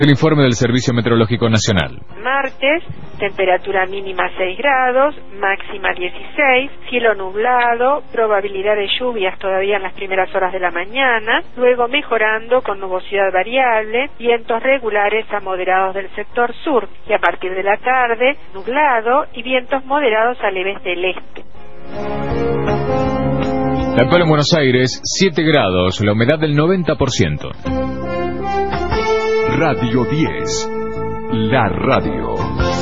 El informe del Servicio Meteorológico Nacional. Martes, temperatura mínima 6 grados, máxima 16, cielo nublado, probabilidad de lluvias todavía en las primeras horas de la mañana, luego mejorando con nubosidad variable, vientos regulares a moderados del sector sur, y a partir de la tarde, nublado y vientos moderados a leves del este. La actual en Buenos Aires, 7 grados, la humedad del 90%. Radio 10, la radio.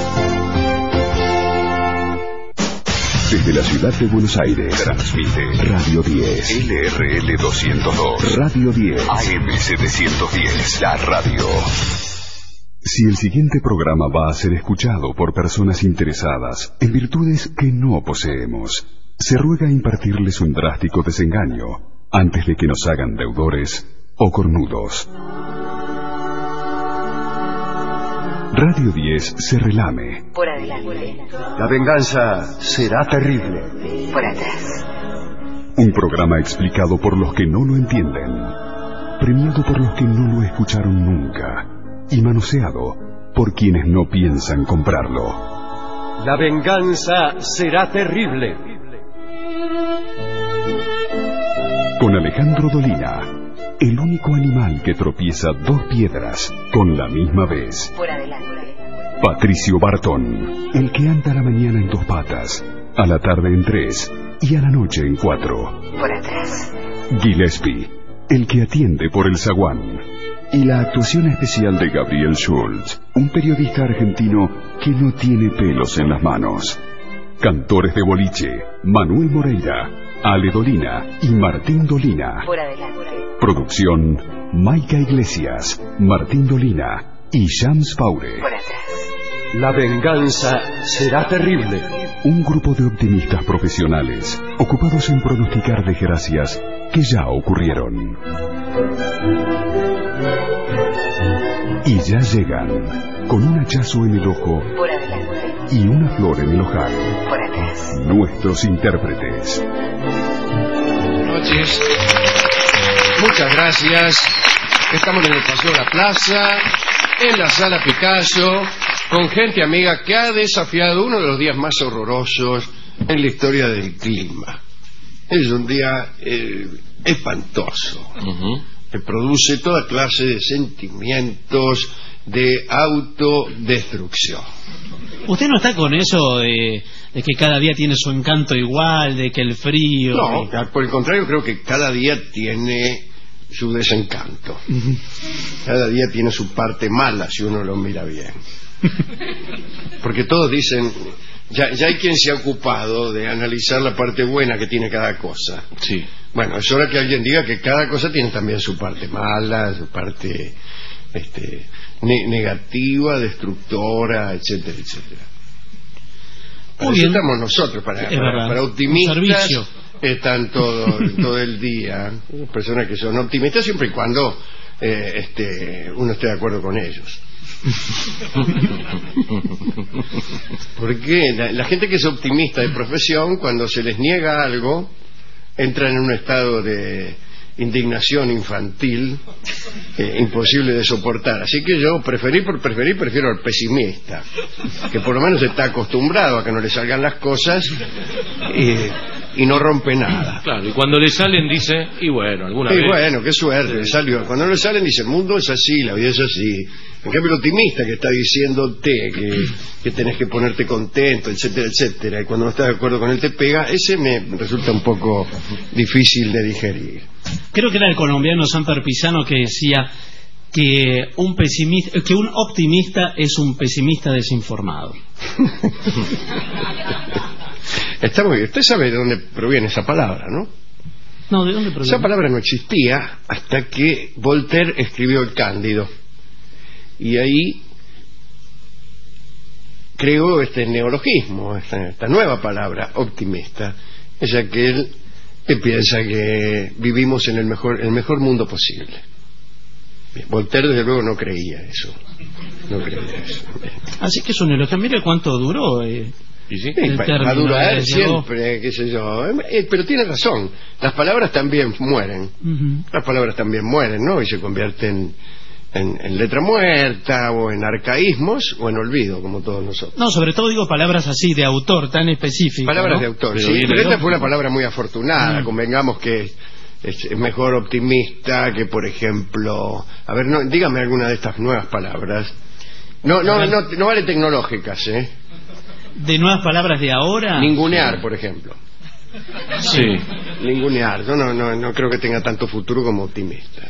Desde la ciudad de Buenos Aires, transmite Radio 10, LRL 202, Radio 10, AM 710, la radio. Si el siguiente programa va a ser escuchado por personas interesadas en virtudes que no poseemos, se ruega impartirles un drástico desengaño antes de que nos hagan deudores o cornudos. Radio 10 se relame. Por adelante. La venganza será terrible. Por atrás. Un programa explicado por los que no lo entienden, premiado por los que no lo escucharon nunca y manoseado por quienes no piensan comprarlo. La venganza será terrible. Con Alejandro Dolina, el único animal que tropieza 2 piedras con la misma vez. Por adelante. Patricio Bartón, el que anda a la mañana en 2 patas, a la tarde en 3 y a la noche en 4. Por atrás. Gillespie, el que atiende por el zaguán. Y la actuación especial de Gabriel Schultz, un periodista argentino que no tiene pelos en las manos. Cantores de boliche, Manuel Moreira, Ale Dolina y Martín Dolina. Por adelante. Producción, Maica Iglesias, Martín Dolina y Shams Paure. Por atrás. La venganza será terrible. Un grupo de optimistas profesionales ocupados en pronosticar desgracias que ya ocurrieron. Y ya llegan, con un hachazo en el ojo Por adelante. y una flor en el ojal. Por atrás. Nuestros intérpretes. Buenas noches. Muchas gracias. Estamos en el Paseo de la Plaza, en la Sala Picasso, con gente amiga que ha desafiado uno de los días más horrorosos en la historia del clima. Es un día espantoso, que produce toda clase de sentimientos de autodestrucción. ¿Usted no está con eso de que cada día tiene su encanto igual, de que el frío... No, por el contrario, creo que cada día tiene su desencanto. Cada día tiene su parte mala, si uno lo mira bien. Porque todos dicen... Ya hay quien se ha ocupado de analizar la parte buena que tiene cada cosa. Sí. Bueno, es hora que alguien diga que cada cosa tiene también su parte mala, su parte negativa, destructora, etcétera, etcétera. Para eso estamos nosotros, para optimistas. Están todo el día. Personas que son optimistas siempre y cuando uno esté de acuerdo con ellos. Porque la gente que es optimista de profesión, cuando se les niega algo, entran en un estado de indignación infantil imposible de soportar. Así que yo prefiero al pesimista, que por lo menos está acostumbrado a que no le salgan las cosas y no rompe nada. Claro, y cuando le salen dice, y bueno, alguna vez... Y bueno, qué suerte, le salió. Cuando no le salen dice, el mundo es así, la vida es así. En cambio, el optimista que está diciéndote que tenés que ponerte contento, etcétera, etcétera, y cuando no estás de acuerdo con él te pega, ese me resulta un poco difícil de digerir. Creo que era el colombiano Samper Pisano que decía que un optimista es un pesimista desinformado. Está muy bien. Usted sabe de dónde proviene esa palabra, ¿no? No, ¿de dónde proviene? Esa palabra no existía hasta que Voltaire escribió El Cándido. Y ahí creó este neologismo, esta nueva palabra, optimista. Es aquel que piensa que vivimos en el mejor mundo posible. Bien, Voltaire desde luego no creía eso. Así que es un neologio. Mire cuánto duró. Sí, va a durar siempre, qué sé yo. Pero tiene razón. Las palabras también mueren. Las palabras también mueren, ¿no? Y se convierten en letra muerta, o en arcaísmos, o en olvido, como todos nosotros. No, sobre todo digo palabras así, de autor, tan específicas. Palabras, ¿no?, de autor, pero sí. Pero esta fue una palabra muy afortunada. Convengamos que es mejor optimista que, por ejemplo... A ver, no, dígame alguna de estas nuevas palabras. No vale tecnológicas, ¿eh? ¿De nuevas palabras de ahora? Ningunear, por ejemplo. Sí. Ningunear. Yo no creo que tenga tanto futuro como optimista.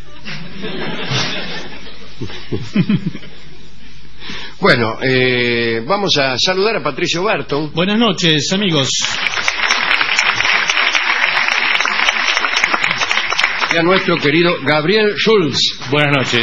Bueno, vamos a saludar a Patricio Barton. Buenas noches, amigos. Y a nuestro querido Gabriel Schulz. Buenas noches.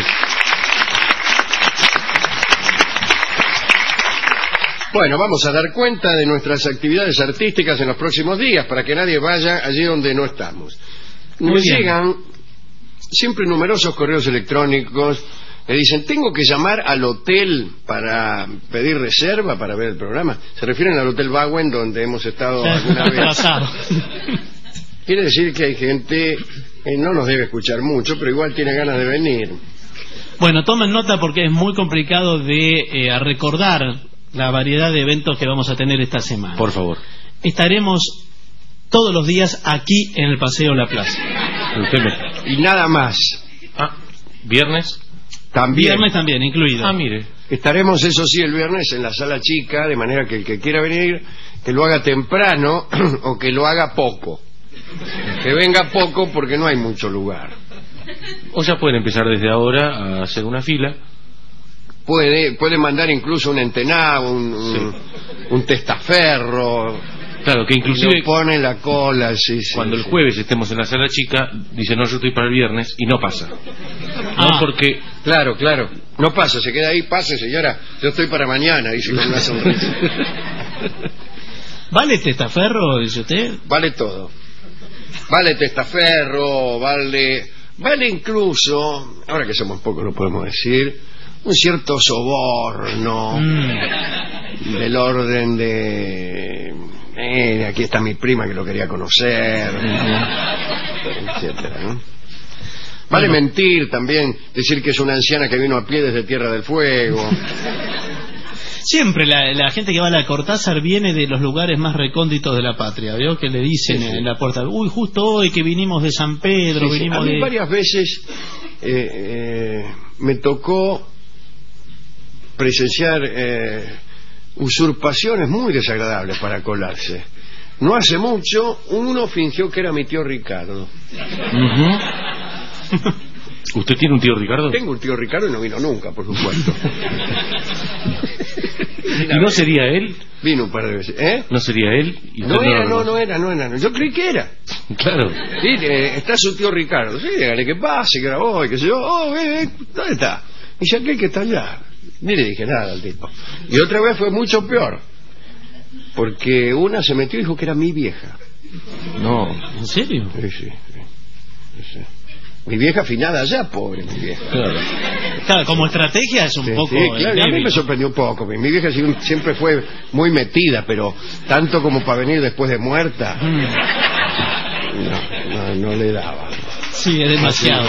Bueno, vamos a dar cuenta de nuestras actividades artísticas en los próximos días, para que nadie vaya allí donde no estamos. Nos llegan siempre numerosos correos electrónicos que dicen: tengo que llamar al hotel para pedir reserva para ver el programa. Se refieren al Hotel Baguen, donde hemos estado alguna vez. Quiere decir que hay gente que no nos debe escuchar mucho, pero igual tiene ganas de venir. Bueno, tomen nota porque es muy complicado de recordar la variedad de eventos que vamos a tener esta semana. Por favor. Estaremos todos los días aquí en el Paseo La Plaza. Y nada más. ¿Viernes? También. Viernes también, incluido. Mire. Estaremos, eso sí, el viernes en la Sala Chica, de manera que el que quiera venir, que lo haga temprano o que lo haga poco. Que venga poco porque no hay mucho lugar. O ya pueden empezar desde ahora a hacer una fila. Puede mandar incluso un entenado, un testaferro. Claro, que inclusive pone la cola. Sí, cuando el jueves estemos en la Sala Chica, dice: no, yo estoy para el viernes, y no pasa. No, porque... Claro, no pasa, se queda ahí. Pase, señora, yo estoy para mañana, dice con una sonrisa. ¿Vale testaferro, dice usted? Vale todo. Vale testaferro, vale incluso, ahora que somos pocos lo podemos decir, un cierto soborno del orden de aquí está mi prima que lo quería conocer, etcétera, ¿no? Vale mentir también, decir que es una anciana que vino a pie desde Tierra del Fuego. Siempre la gente que va a la Cortázar viene de los lugares más recónditos de la patria, ¿veo? Que le dicen en la puerta: uy, justo hoy que vinimos de San Pedro, vinimos a mí varias veces me tocó presenciar usurpaciones muy desagradables para colarse. No hace mucho uno fingió que era mi tío Ricardo. ¿Usted tiene un tío Ricardo? Tengo un tío Ricardo y no vino nunca, por supuesto. ¿Y no sería él? Vino un par de veces. ¿No sería él? No era. Yo creí que era. Claro. Sí, está su tío Ricardo. Sí, dígale que pase, que era hoy, que sé yo. ¿Dónde está? Y dice: aquel que está allá. Ni le dije nada al tipo. Y otra vez fue mucho peor, porque una se metió y dijo que era mi vieja. No, ¿en serio? Sí. Mi vieja afinada allá, pobre mi vieja. Claro, como estrategia es un poco... Sí, claro, a mí me sorprendió un poco. Mi vieja siempre fue muy metida, pero tanto como para venir después de muerta, no le daba. Sí, es demasiado.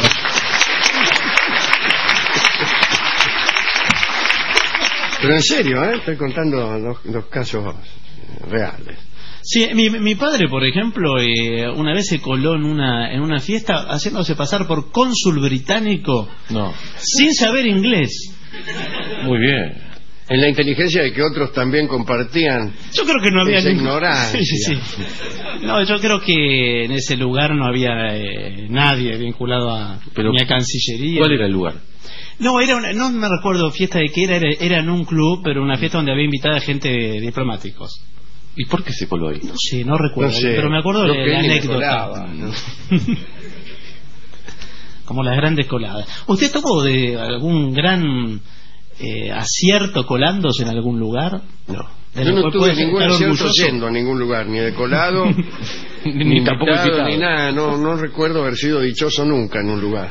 Pero en serio, estoy contando dos casos reales. Sí, mi padre, por ejemplo, una vez se coló en una fiesta haciéndose pasar por cónsul británico, sin saber inglés. Muy bien. En la inteligencia de que otros también compartían. Yo creo que no había esa ignorancia. Sí. No, yo creo que en ese lugar no había nadie vinculado ni a Cancillería. ¿Cuál era el lugar? No, no me recuerdo fiesta de qué era en un club, pero una fiesta donde había invitada gente de diplomáticos. ¿Y por qué se coló ahí? No sé, no recuerdo, pero me acuerdo de la anécdota. Como las grandes coladas. ¿Usted tuvo de algún gran acierto colándose en algún lugar? No. Yo no tuve ningún acierto yendo a ningún lugar, ni de colado, ni tampoco invitado, ni nada. No recuerdo haber sido dichoso nunca en un lugar.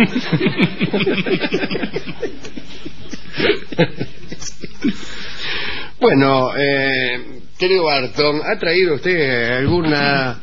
Bueno, querido Barton, ¿ha traído usted algún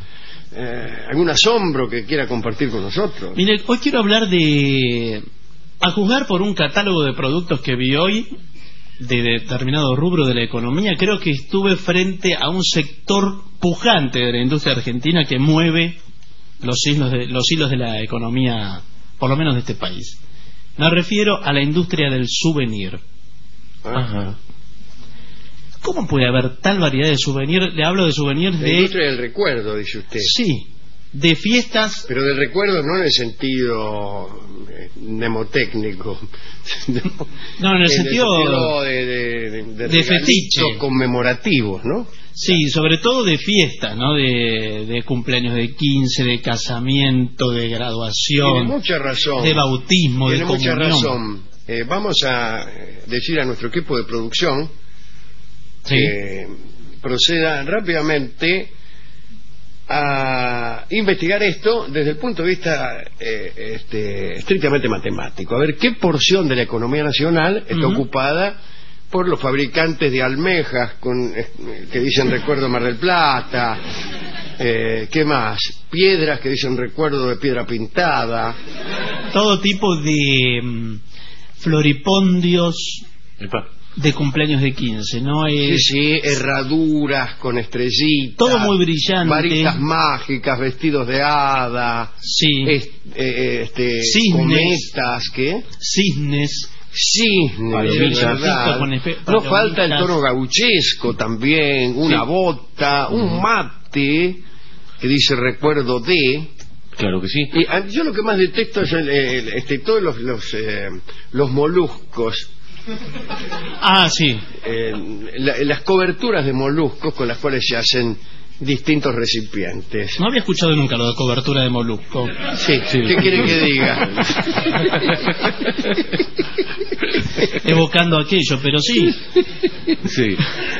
asombro que quiera compartir con nosotros? Mire, hoy quiero hablar de A juzgar por un catálogo de productos que vi hoy de determinado rubro de la economía, creo que estuve frente a un sector pujante de la industria argentina que mueve los hilos de la economía, por lo menos de este país. Me refiero a la industria del souvenir. Ajá. ¿Cómo puede haber tal variedad de souvenirs? Le hablo de souvenirs La de... industria del recuerdo, dice usted. Sí, de fiestas... Pero del recuerdo no en el sentido mnemotécnico. No, en el sentido de fetiche. Conmemorativos, ¿no? Sí, sobre todo de fiestas, ¿no? De cumpleaños de 15, de casamiento, de graduación. Tiene mucha razón. De bautismo, de comunión. Tiene mucha razón. Vamos a decir a nuestro equipo de producción que proceda rápidamente a investigar esto desde el punto de vista estrictamente matemático. A ver qué porción de la economía nacional está ocupada por los fabricantes de almejas que dicen recuerdo Mar del Plata, ¿qué más? Piedras que dicen recuerdo de piedra pintada, todo tipo de floripondios. Epa. De cumpleaños de 15, ¿no? Sí, herraduras con estrellitas, todo muy brillante, varitas mágicas, vestidos de hada, cisnes, cometas, ¿qué? Cisnes, ¿verdad? No falta el tono gauchesco también, una bota, un mate que dice recuerdo de... Claro que sí. Y yo lo que más detesto es todos los moluscos. Ah, sí. Las coberturas de moluscos con las cuales se hacen distintos recipientes. No había escuchado nunca lo de cobertura de molusco. Sí. ¿Qué quiere que diga? Evocando aquello, pero sí. Sí.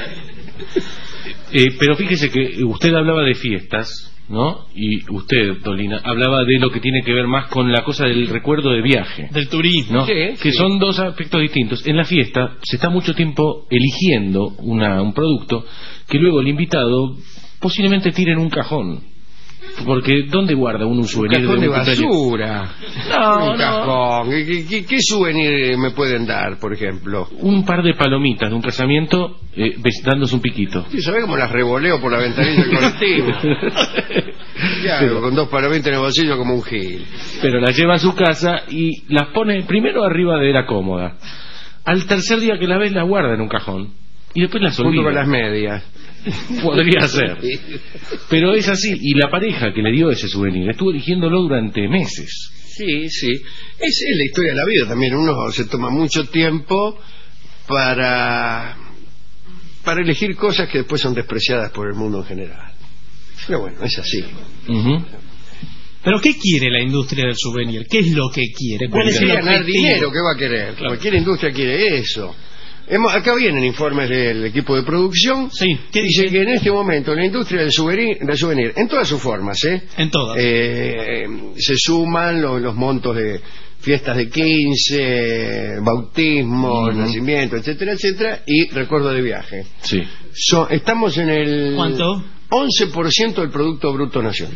Pero fíjese que usted hablaba de fiestas, ¿no? Y usted, Dolina, hablaba de lo que tiene que ver más con la cosa del recuerdo de viaje, del turismo, ¿no? Que son dos aspectos distintos. En la fiesta se está mucho tiempo eligiendo un producto que luego el invitado posiblemente tire en un cajón. Porque ¿dónde guarda un souvenir? Un cajón de basura. Un cajón. ¿Qué souvenir me pueden dar, por ejemplo? Un par de palomitas de un casamiento dándose un piquito. Sí, ¿sabés cómo las revoleo por la ventanilla del colectivo? Claro, con 2 palomitas en el bolsillo como un gil. Pero las lleva a su casa y las pone primero arriba de la cómoda. Al tercer día que la ves, las guarda en un cajón. Y después las olvida. Junto con las medias. Podría ser. Pero es así. Y la pareja que le dio ese souvenir estuvo eligiéndolo durante meses. Sí. Es la historia de la vida también. Uno se toma mucho tiempo para elegir cosas que después son despreciadas por el mundo en general. Pero bueno, es así. ¿Pero qué quiere la industria del souvenir? ¿Qué es lo que quiere? ¿Cuál es el objetivo? Ganar dinero, ¿qué va a querer? Claro. Cualquier industria quiere eso. Acá vienen informes del equipo de producción. Sí. Que dice que en este momento la industria del souvenir, en todas sus formas, en todas, se suman los montos de fiestas de 15, bautismo, nacimiento, etcétera, etcétera, y recuerdo de viaje. Sí. Estamos en el... ¿Cuánto? 11% del Producto Bruto Nacional.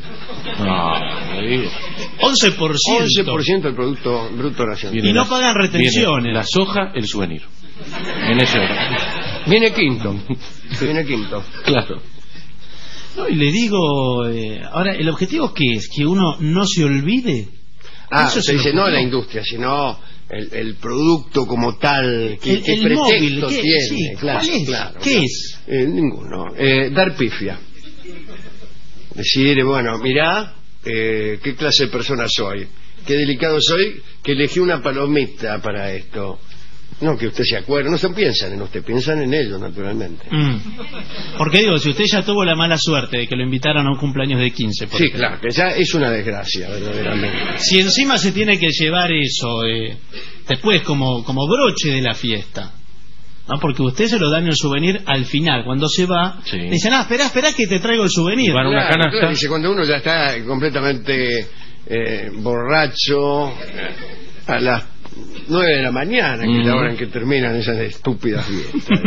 11%. 11% del Producto Bruto Nacional. Y no pagan retenciones. La soja, el souvenir. En ese orden. Viene quinto. Claro. No, y le digo, ahora, ¿el objetivo qué es? ¿Que uno no se olvide? Se dice no la industria, sino el producto como tal. ¿Qué pretexto móvil, tiene? Sí, claro, ¿cuál es? Claro, ¿Qué es? Ninguno. Dar pifia. Decir, bueno, mirá, qué clase de persona soy. Qué delicado soy que elegí una palomita para esto. No, que usted se acuerde, no se piensan en usted, piensan en ellos, naturalmente. Porque digo, si usted ya tuvo la mala suerte de que lo invitaran a un cumpleaños de 15, por ejemplo, claro, que ya es una desgracia, verdaderamente. Si encima se tiene que llevar eso después como broche de la fiesta, ¿no? Porque usted se lo da en el souvenir al final, cuando se va, dice, espera que te traigo el souvenir. Van una canasta. Claro, dice, cuando uno ya está completamente borracho, a las 9 de la mañana, que es la hora en que terminan esas estúpidas fiestas.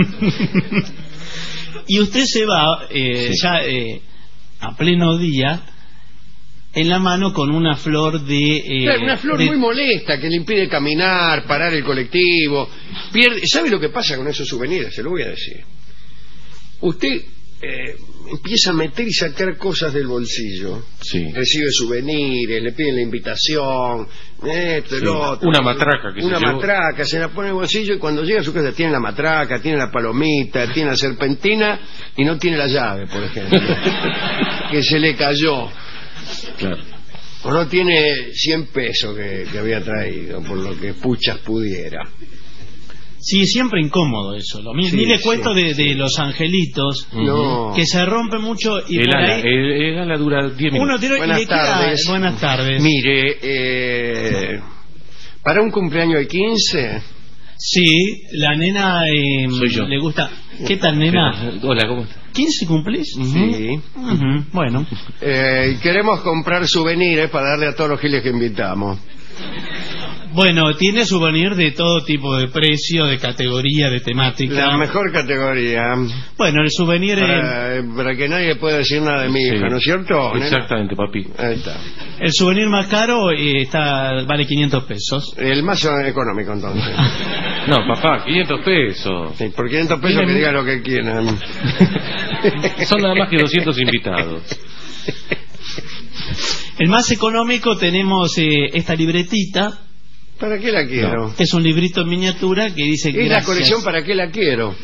Y usted se va ya a pleno día en la mano con una flor de... Claro, una flor muy molesta que le impide caminar, parar el colectivo. ¿Sabe lo que pasa con esos souvenirs? Se lo voy a decir. Usted empieza a meter y sacar cosas del bolsillo. Sí. Recibe souvenirs, le piden la invitación, esto, el otro. Una matraca que Una se llevó. matraca, se la pone en el bolsillo y cuando llega a su casa tiene la matraca, tiene la palomita, tiene la serpentina y no tiene la llave, por ejemplo. Que se le cayó. Claro. O no tiene 100 pesos que había traído, por lo que puchas pudiera. Sí, siempre incómodo eso. Sí, ni le cuento sí, de los angelitos, No. que se rompe mucho y El por ala, ahí el ala dura 10 minutos. uno tira y Buenas le queda... tardes. Buenas tardes. Mire, para un cumpleaños de 15, Sí, la nena Soy yo. le gusta... ¿Qué tal, nena? Hola, ¿cómo estás? ¿15 cumplís? sí, Ujú, bueno. queremos comprar souvenirs para darle a todos los giles que invitamos. Bueno, tiene souvenir de todo tipo de precio, de categoría, de temática. La mejor categoría. Bueno, el souvenir Para que nadie pueda decir nada de mi hija, Sí. ¿no es cierto? nena? Exactamente, papi. Ahí está. el souvenir más caro vale 500 pesos. El más económico, entonces. No, papá, 500 pesos. Sí, por 500 pesos que diga lo que quieran. Son nada más que 200 invitados. El más económico tenemos esta libretita, ¿Para qué la quiero? que es un librito en miniatura que dice Es la gracias. colección ¿Para qué la quiero?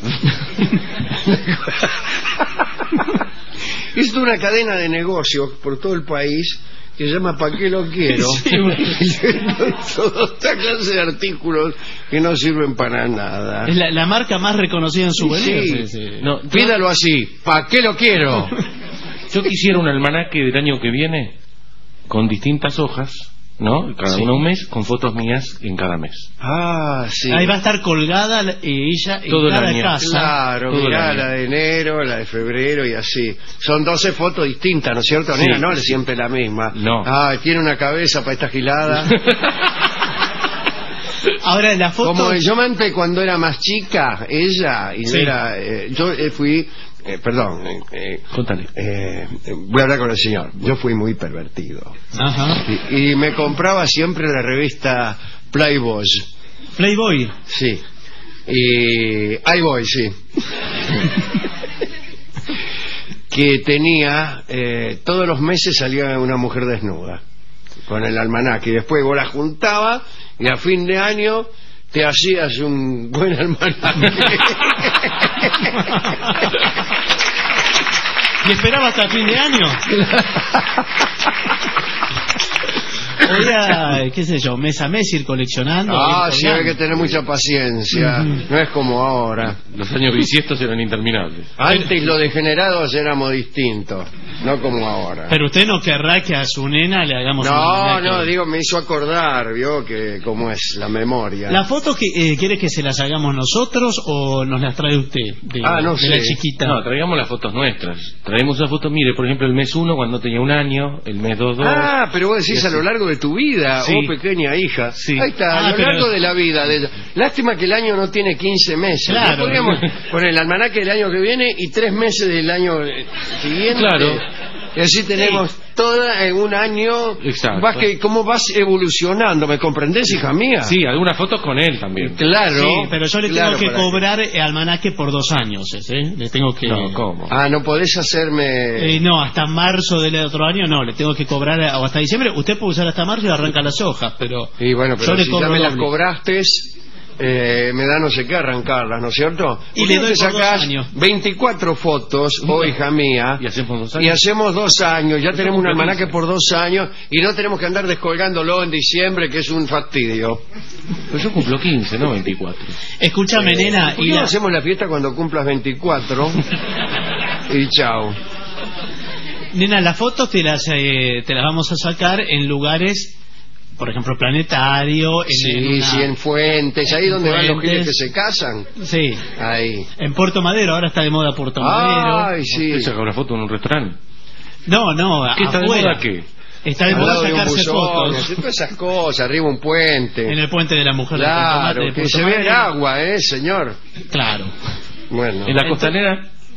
Es una cadena de negocios por todo el país que se llama ¿Para qué lo quiero? Sí, bueno. Toda esta clase de artículos que no sirven para nada. Es la marca más reconocida en souvenirs. Sí. No, Pídalo así, ¿para qué lo quiero? yo quisiera un almanaque del año que viene con distintas hojas, ¿no? Cada uno un mes, con fotos mías en cada mes. Ah, sí. Ahí va a estar colgada ella en Todo el cada año. casa. Claro, Todo mirá, el año. la de enero, la de febrero y así. Son 12 fotos distintas, ¿no es cierto, Sí. nena? No es siempre la misma. No. Ah, tiene una cabeza para esta gilada. Ahora la foto... Como yo me antes cuando era más chica, ella, y Sí. yo fui... perdón, Contale. voy a hablar con el señor. Yo fui muy pervertido. Ajá. Y me compraba siempre la revista Playboy. Playboy. Sí. Y ahí voy, sí. Que tenía, todos los meses salía una mujer desnuda con el almanaque y después vos la juntabas y a fin de año te hacías un buen almanaque. ¿Y esperaba hasta fin de año? Era, qué sé yo, mes a mes ir coleccionando. Ah, ir sí, hay que colgando. tener mucha paciencia. No es como ahora. Los años bisiestos eran interminables. Antes los degenerados éramos distintos, no como ahora. Pero usted no querrá que a su nena le hagamos un No, almanaque. no, digo, me hizo acordar, vio, que cómo es la memoria. ¿Las fotos que quiere que se las hagamos nosotros o nos las trae usted? De, No de sé. la chiquita. No, traigamos las fotos nuestras. Traemos una foto, mire, por ejemplo, el mes 1 cuando tenía un año, el mes 2, 2. Ah, pero vos decís a lo largo de tu vida, Sí. oh pequeña hija. Sí. Ahí está, Ah, a lo pero- largo de la vida de ella. Lástima que el año no tiene 15 meses. Claro. ¿No podríamos poner el almanaque del año que viene y 3 meses del año siguiente? Claro. Y así tenemos toda en un año. Exacto. ¿Cómo vas evolucionando? ¿Me comprendés, hija mía? Sí, algunas fotos con él también. Claro. Sí, pero yo le claro, tengo que para cobrar almanaque por 2 años, Le tengo que... No, ¿cómo? No podés hacerme... No, hasta marzo del otro año no, le tengo que cobrar, o hasta diciembre. Usted puede usar hasta marzo y arranca las hojas, pero... Y bueno, pero yo le si ya cobro me las doble. cobraste, me da no sé qué arrancarlas, ¿no es cierto? Y ¿Por le qué no doy te por 2 sacás años. 24 fotos, oh hija mía, Y hacemos 2 y años. hacemos 2 años, ya tenemos un cumplo almanaque 15. por 2 años, y no tenemos que andar descolgándolo en diciembre, que es un fastidio. Pues yo cumplo 15, no 24. Escúchame, nena, ¿Por y qué no la... hacemos la fiesta cuando cumplas 24? Y chao. Nena, las fotos te las vamos a sacar en lugares, por ejemplo, planetario, En Fuentes, ahí donde van los Fuentes. giles que se casan. Sí, Ahí. en Puerto Madero, ahora está de moda Puerto Madero. Ay, sí. ¿Usted sacó la foto en un restaurante? No, ¿Qué está de afuera. moda qué? Está de Al moda lado de un sacarse buzón, fotos hacer todas esas cosas, arriba un puente. en el puente de la mujer de Claro, Puerto que Madero. se vea el agua, señor. Claro. Bueno. ¿En la costanera?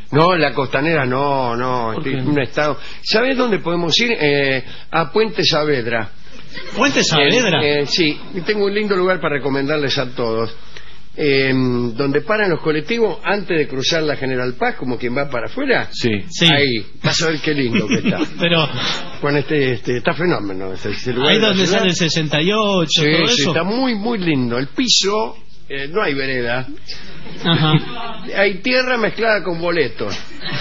No, la Costanera no, ¿Por qué? estoy en un estado. ¿Sabés dónde podemos ir? A Puente Saavedra. ¿Puente Saavedra? Sí, tengo un lindo lugar para recomendarles a todos. Donde paran los colectivos antes de cruzar la General Paz, como quien va para afuera. Sí. Sí. Ahí, vas a ver qué lindo que está. Pero Con está fenómeno. Este lugar ahí de la donde ciudad. sale el 68, Sí, todo sí, eso. está muy, muy lindo. El piso, no hay vereda. Ajá. Hay tierra mezclada con boletos.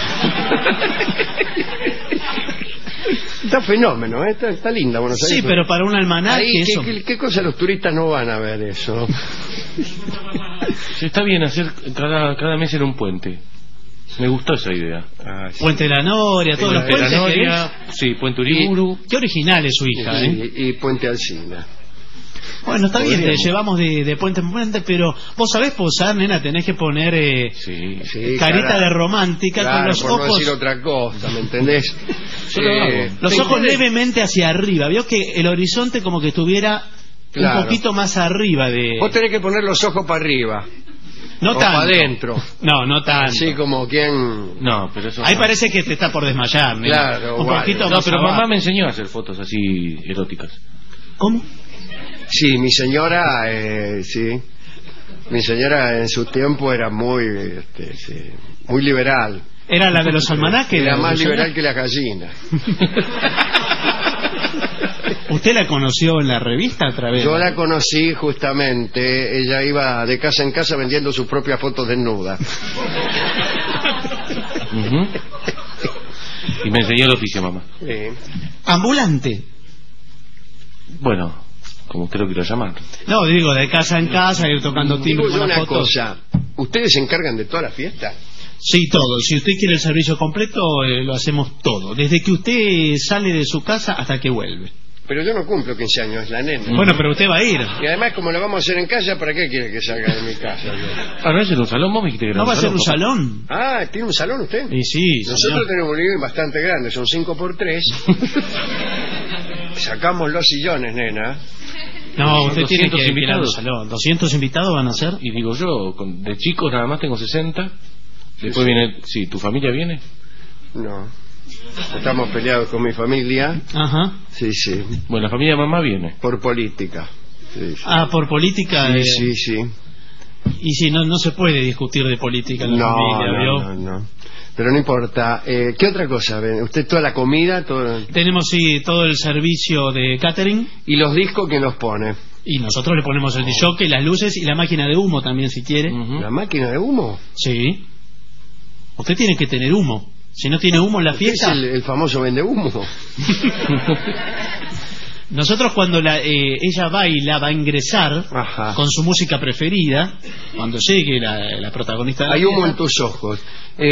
Está fenómeno, ¿eh? Está linda Buenos Aires. Sí, pero para un almanaque Ahí, eso. ¿qué cosa los turistas no van a ver eso? Sí, está bien hacer cada mes en un puente. Me gustó esa idea. Puente de la Noria, todos los Puente de puentes la que Noria, sí, Puente Uriburu. Qué original es su hija, ¿eh? Y Puente Alsina. Bueno, está bien, te Podríamos. llevamos de puente en puente, pero vos sabés posar, nena, tenés que poner Sí. carita cara. de romántica Claro, con los por no ojos. decir otra cosa, ¿me entendés? Yo lo hago. Los ¿te ojos entendés? levemente hacia arriba. Vio que el horizonte como que estuviera Claro. un poquito más arriba de... Vos tenés que poner los ojos para arriba. No o tanto. para adentro. No tanto. Así como quien... No, pero eso Ahí no. parece que te está por desmayar, nena. Claro, un vale. poquito No, más pero abajo. mamá me enseñó a hacer fotos así eróticas. ¿Cómo? Sí, mi señora, sí. Mi señora en su tiempo era muy, sí, muy liberal. Era la de los almanaques. Era la de más los liberal que la gallina. ¿Usted la conoció en la revista a través? Yo la conocí justamente, ella iba de casa en casa vendiendo sus propias fotos desnudas. Ujú. Y me enseñó el oficio, mamá. Sí. Ambulante. Bueno, como usted lo quiera llamar. No, digo, de casa en casa, ir tocando timbre Digo yo con las una fotos. cosa, ¿ustedes se encargan de toda la fiesta? Sí, todo. Si usted quiere el servicio completo, lo hacemos todo. Desde que usted sale de su casa hasta que vuelve. Pero yo no cumplo 15 años, la nena. Bueno, pero usted va a ir. Y además, como lo vamos a hacer en casa, ¿para qué quiere que salga de mi casa? Ah, ¿no es en un salón? Vos me dijiste que era ¿No va a ser un papá. salón? Ah, ¿tiene un salón usted? Y sí, Nosotros señor. tenemos un living bastante grande, son 5x3. Sacamos los sillones, nena. No, usted tiene 200 que ir a un invitados. salón. ¿200 invitados van a ser? Y digo yo, de chicos nada más tengo 60. Después viene, sí, ¿tu familia viene? No. Estamos peleados con mi familia. Ajá. Sí, sí. Bueno, la familia de mamá viene. Por política. Sí, sí. Ah, por política. Sí, sí, sí. Y si no se puede discutir de política en la No, familia, ¿vio? no. Pero no importa. ¿Qué otra cosa? ¿Ven? ¿Usted toda la comida? Tenemos, sí, todo el servicio de catering. ¿Y los discos que nos pone? Y nosotros le ponemos el disjockey, las luces y la máquina de humo también, si quiere. Ujú. ¿La máquina de humo? Sí. Usted tiene que tener humo. Si no tiene humo en la ¿Usted es fiesta... el famoso vende humo? Nosotros cuando ella baila va a ingresar Ajá. con su música preferida, cuando llegue la protagonista de la Hay humo en fiesta, tus ojos.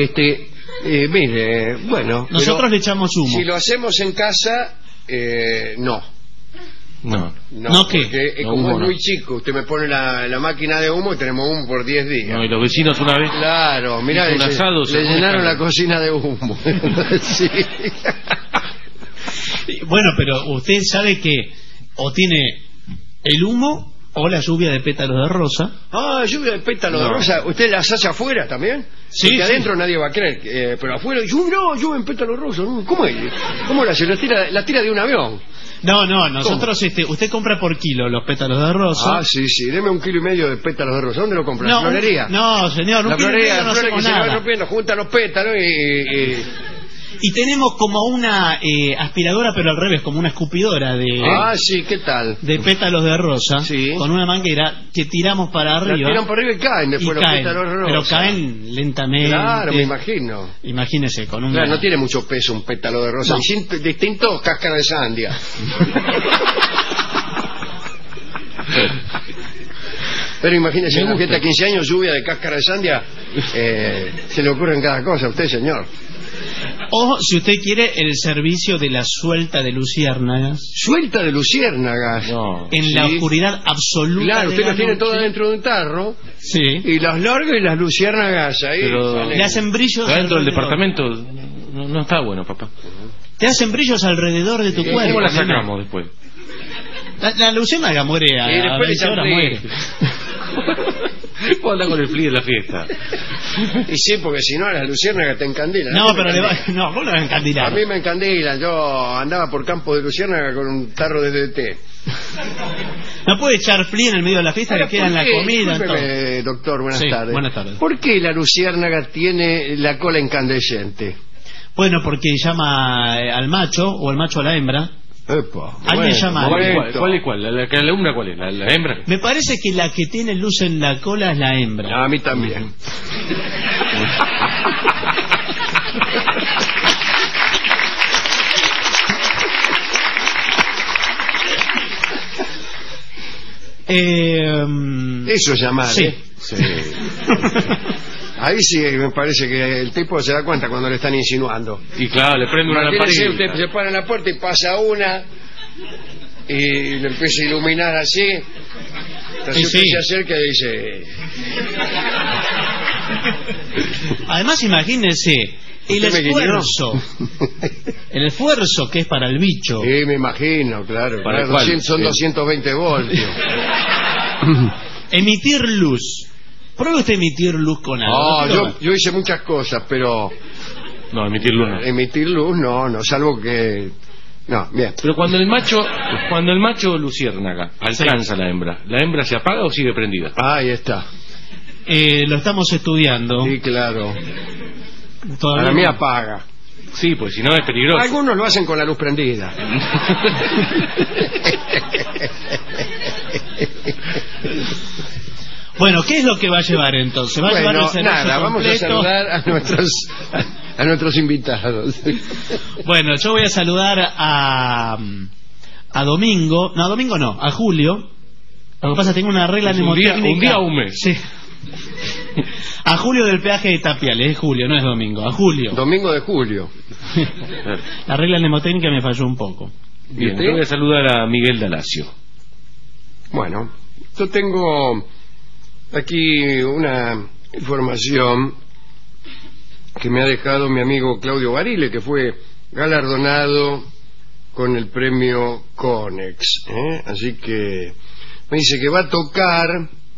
Mire, bueno. nosotros pero le echamos humo. si lo hacemos en casa, no. No. ¿No qué? Porque No, como humo es no. muy chico, usted me pone la máquina de humo y tenemos humo por 10 días. No, y los vecinos una vez. Claro, mirá, Hizo un asado, se le pone llenaron calor. la cocina de humo. Sí. Bueno, pero usted sabe que o tiene el humo o la lluvia de pétalos de rosa. Ah, lluvia de pétalo de No. rosa. ¿Usted las hace afuera también? Sí, Porque sí. adentro nadie va a creer. Pero afuera, lluvia en pétalo de rosa. ¿Cómo es? ¿Cómo la hace? La tira de un avión. No, nosotros, usted compra por kilo los pétalos de rosa. Ah, sí, sí. Deme 1,5 kilos de pétalos de rosa. ¿Dónde lo compra? ¿La florería? No, señor, La un kilo y medio florería, no flores que hacemos se van nada. rompiendo, junta los pétalos Y tenemos como una aspiradora, pero al revés, como una escupidora Ah, sí, ¿qué tal? de pétalos de rosa, Sí. con una manguera que tiramos para La arriba. tiran por arriba y caen y después los caen, pétalos de rosa. pero caen lentamente. Claro, me imagino. Imagínese, con un... Claro, no tiene mucho peso un pétalo de rosa. No. Distintos cáscara de sandia. Pero imagínese, Me en una gusta. fiesta de 15 años, lluvia de cáscara de sandia, se le ocurren cada cosa a usted, señor. O, si usted quiere, el servicio de la suelta de luciérnagas Suelta de luciérnagas. No. en la oscuridad absoluta. Claro, de usted la las tiene noche. todas dentro de un tarro, Sí. y las larga y las luciérnagas ahí. Pero- salen. Le hacen brillos Adentro del alrededor. departamento no está bueno, papá. Te hacen brillos alrededor de tu ¿Y cuerpo. ¿Cómo la nena. sacamos después? La luciérnaga muere a Y después le 20 horas echan muere. Vos andás con el fli en la fiesta. Y sí, porque si no, las luciérnagas te encandilan. No, pero no, vos no vas a encandilar. A mí me encandilan. Yo andaba por campo de luciérnaga con un tarro de té. No puede echar frío en el medio de la fiesta que queda en la comida. Discúlpeme, doctor, buenas tardes. Buenas tardes. ¿Por qué la luciérnaga tiene la cola incandescente? Bueno, porque llama al macho o el macho a la hembra. Epa, Alguien llama. ¿Cuál es cuál? ¿La hembra cuál es? ¿La hembra? Me parece que la que tiene luz en la cola es la hembra. A mí también. Eso es llamar, sí. Sí. Ahí sí me parece que el tipo se da cuenta cuando le están insinuando. Y claro, le prende una lamparilla. Usted se para en la puerta y pasa una y le empieza a iluminar así. Entonces usted se acerca y dice... Además, imagínese el esfuerzo que es para el bicho. Sí, me imagino, claro. ¿Para claro, 200, son 220 voltios. Emitir luz. ¿Prueba usted emitir luz con algo? No, yo hice muchas cosas, pero... No, emitir luz no. Emitir luz no, salvo que... No, bien. Pero cuando el macho luciérnaga alcanza la hembra se apaga o sigue prendida? Ahí está. Lo estamos estudiando. Sí, claro. Todavía Para mí apaga. Sí, pues si no es peligroso. Algunos lo hacen con la luz prendida. Bueno, ¿qué es lo que va a llevar entonces? ¿Va a llevar el cenazo nada, vamos a completo? saludar a nuestros invitados. Bueno, yo voy a saludar a Domingo. No, a Domingo no, a Julio. Lo que pasa es que tengo una regla mnemotécnica. Un día o un mes. Sí. A Julio del peaje de Tapiales, es Julio, no es Domingo, a Julio. Domingo de Julio. La regla mnemotécnica me falló un poco. Bien, yo voy a saludar a Miguel Dalacio. Bueno, yo tengo aquí una información que me ha dejado mi amigo Claudio Barile, que fue galardonado con el premio Conex, así que me dice que va a tocar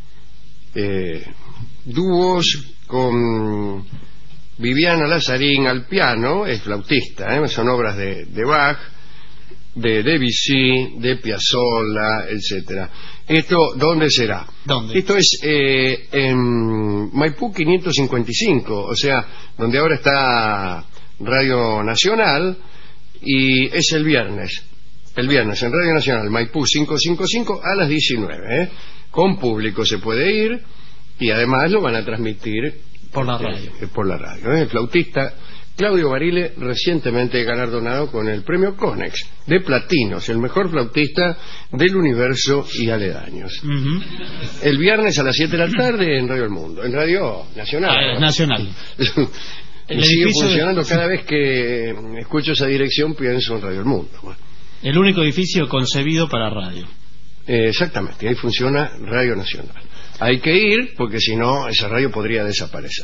dúos con Viviana Lazarín al piano, es flautista, son obras de Bach, de Debussy, de Piazzolla, etcétera. ¿Esto dónde será? ¿Dónde? Esto es en Maipú 555, o sea, donde ahora está Radio Nacional, y es el viernes en Radio Nacional, Maipú 555 a las 19, con público se puede ir, y además lo van a transmitir por la radio. El flautista Claudio Barile, recientemente galardonado con el premio Conex de Platinos, el mejor flautista del universo y aledaños. El viernes a las 7 de la tarde en Radio El Mundo, en Radio Nacional. Nacional. Y sigue funcionando. Cada vez que escucho esa dirección pienso en Radio El Mundo. Bueno. El único edificio concebido para radio. Exactamente, ahí funciona Radio Nacional. Hay que ir porque si no esa radio podría desaparecer.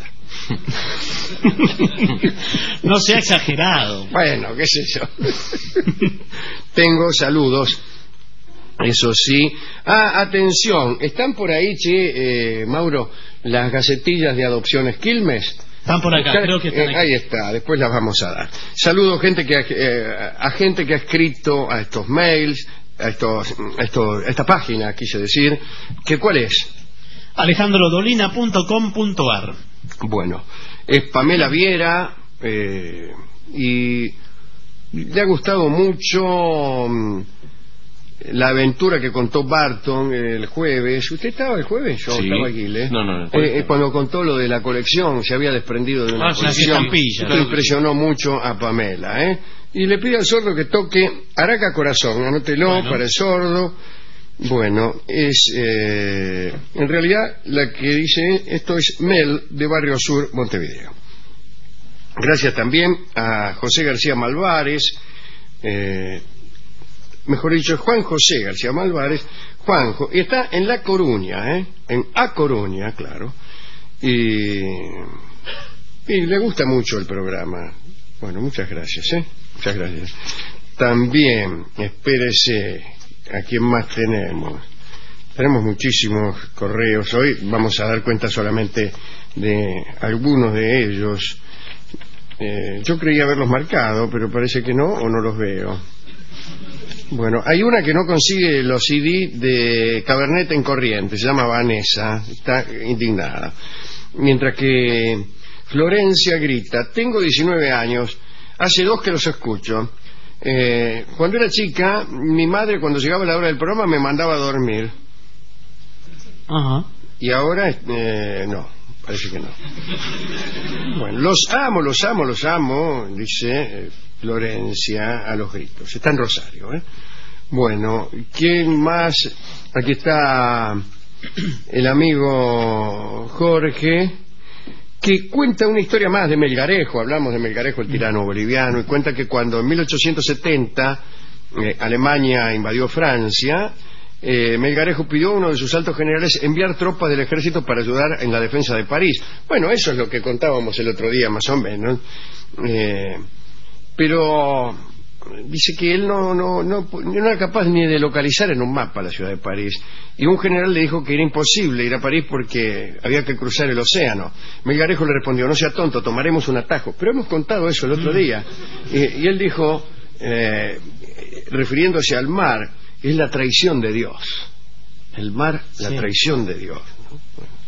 No sea exagerado. Bueno, qué sé yo. Tengo saludos, eso sí. Atención, están por ahí, Mauro, las gacetillas de adopciones Quilmes. Están por acá, creo que están aquí. Ahí está, después las vamos a dar. Saludo a gente que ha escrito a estos mails, a esta página, quise decir, que ¿cuál es? alejandrodolina.com.ar. Bueno, es Pamela Viera, y le ha gustado mucho la aventura que contó Barton el jueves. ¿Usted estaba el jueves? Yo estaba aquí, No. Cuando contó lo de la colección, se había desprendido de una colección. Esto impresionó mucho a Pamela, y le pide al sordo que toque Araca Corazón, anótelo para el sordo. Bueno, es en realidad la que dice esto es Mel de Barrio Sur, Montevideo. Gracias también a José García Malvares, mejor dicho, Juan José García Malvares, Juanjo, y está en La Coruña, en A Coruña, claro, y le gusta mucho el programa. Bueno, muchas gracias, muchas gracias. También, espérese, ¿a quién más tenemos? Tenemos muchísimos correos hoy, vamos a dar cuenta solamente de algunos de ellos. Yo creía haberlos marcado, pero parece que no, o no los veo. Bueno, hay una que no consigue los CD de Cabernet en Corrientes, se llama Vanessa, está indignada. Mientras que Florencia grita: tengo 19 años, hace 2 que los escucho. Cuando era chica, mi madre, cuando llegaba la hora del programa, me mandaba a dormir. Ajá. Y ahora, no, parece que no. Bueno, los amo, dice Florencia a los gritos. Está en Rosario, ¿eh? Bueno, ¿quién más? Aquí está el amigo Jorge, que cuenta una historia más de Melgarejo. Hablamos de Melgarejo, el tirano boliviano, y cuenta que cuando en 1870 Alemania invadió Francia, Melgarejo pidió a uno de sus altos generales enviar tropas del ejército para ayudar en la defensa de París. Bueno, eso es lo que contábamos el otro día, más o menos. Pero dice que él no era capaz ni de localizar en un mapa la ciudad de París, y un general le dijo que era imposible ir a París porque había que cruzar el océano. Melgarejo le respondió: no sea tonto, tomaremos un atajo. Pero hemos contado eso el otro día, y él dijo, refiriéndose al mar: es la traición de Dios. El mar, la traición de Dios, ¿no?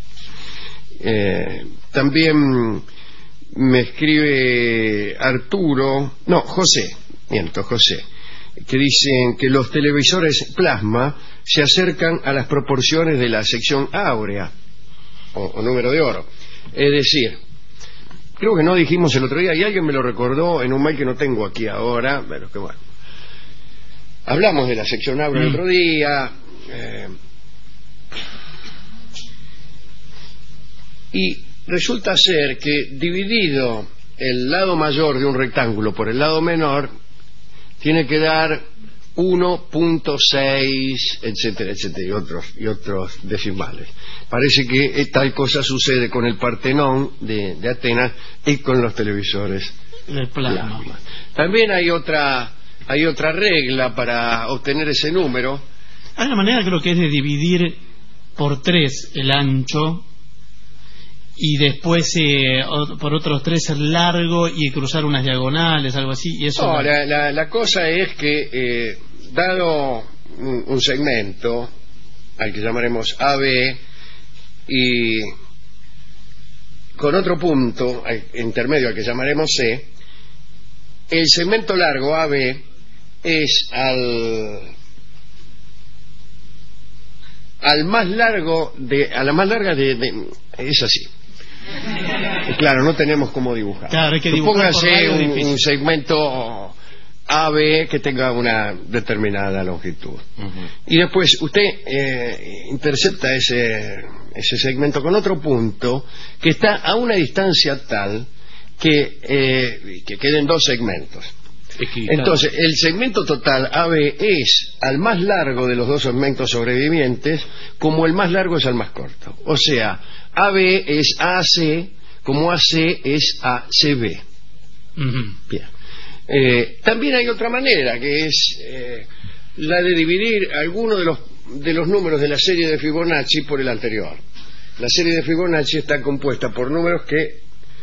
También me escribe José, que dicen que los televisores plasma se acercan a las proporciones de la sección áurea o número de oro. Es decir, creo que no dijimos el otro día, y alguien me lo recordó en un mail que no tengo aquí ahora, pero que bueno. Hablamos de la sección áurea el otro día, y resulta ser que dividido el lado mayor de un rectángulo por el lado menor, tiene que dar 1.6, etcétera, etcétera, y otros decimales. Parece que tal cosa sucede con el Partenón de Atenas y con los televisores de plasma. También hay otra regla para obtener ese número. Hay una manera, creo que es de dividir por 3 el ancho, y después por otros 3 el largo, y cruzar unas diagonales, algo así. Y eso no, la cosa es que dado un segmento al que llamaremos AB, y con otro punto intermedio al que llamaremos C, el segmento largo AB es a la más larga es así. Claro, no tenemos cómo dibujar. Claro, hay que dibujar. Póngase un segmento AB que tenga una determinada longitud. Y después usted intercepta ese segmento con otro punto que está a una distancia tal que queden 2 segmentos. Entonces, el segmento total AB es al más largo de los 2 segmentos sobrevivientes como el más largo es al más corto. O sea, AB es AC como AC es ACB. Bien. También hay otra manera, que es la de dividir alguno de los números de la serie de Fibonacci por el anterior. La serie de Fibonacci está compuesta por números que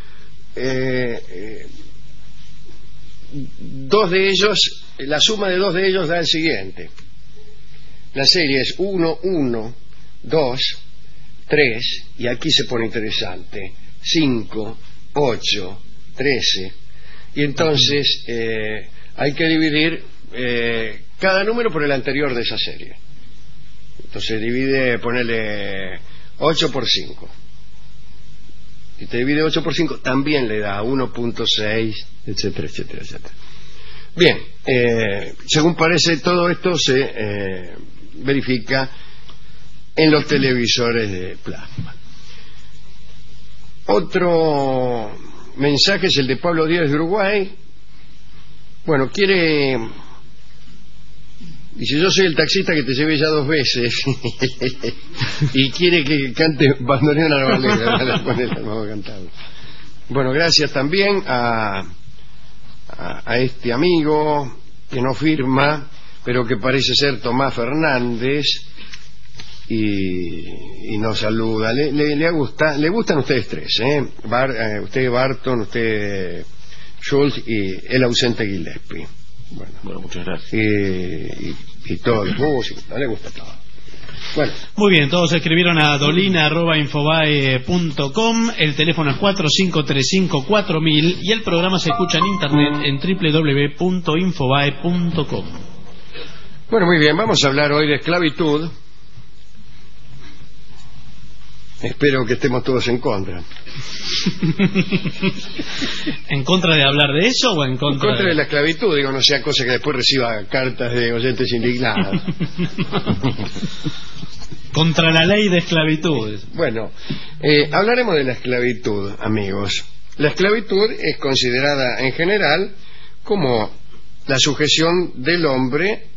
2 de ellos, la suma de 2 de ellos da el siguiente. La serie es 1, 1, 2, 3, y aquí se pone interesante, 5, 8, 13, y entonces hay que dividir cada número por el anterior de esa serie. Entonces ponele 8 por 5. Si te divide 8 por 5, también le da 1.6, etcétera, etcétera, etcétera. Bien, según parece, todo esto se verifica en los televisores de plasma. Otro mensaje es el de Pablo Díaz de Uruguay. Bueno, dice: yo soy el taxista que te llevé ya 2 veces y quiere que cante Bandoneón Arboleda. Vamos a cantarlo. Bueno, gracias también a este amigo que no firma, pero que parece ser Tomás Fernández, y nos saluda. Le gustan ustedes tres, usted Barton, usted Schultz y el ausente Gillespie. Bueno, muchas gracias. Y todos los músicos, no le gusta todo. Bueno. Muy bien, todos escribieron a dolina@infobae.com, el teléfono es 45354000 y el programa se escucha en internet en www.infobae.com. Bueno, muy bien, vamos a hablar hoy de esclavitud. Espero que estemos todos en contra. ¿En contra de hablar de eso o en contra? En contra de la esclavitud, digo, no sea cosa que después reciba cartas de oyentes indignados. Contra la ley de esclavitud. Bueno, hablaremos de la esclavitud, amigos. La esclavitud es considerada en general como la sujeción del hombre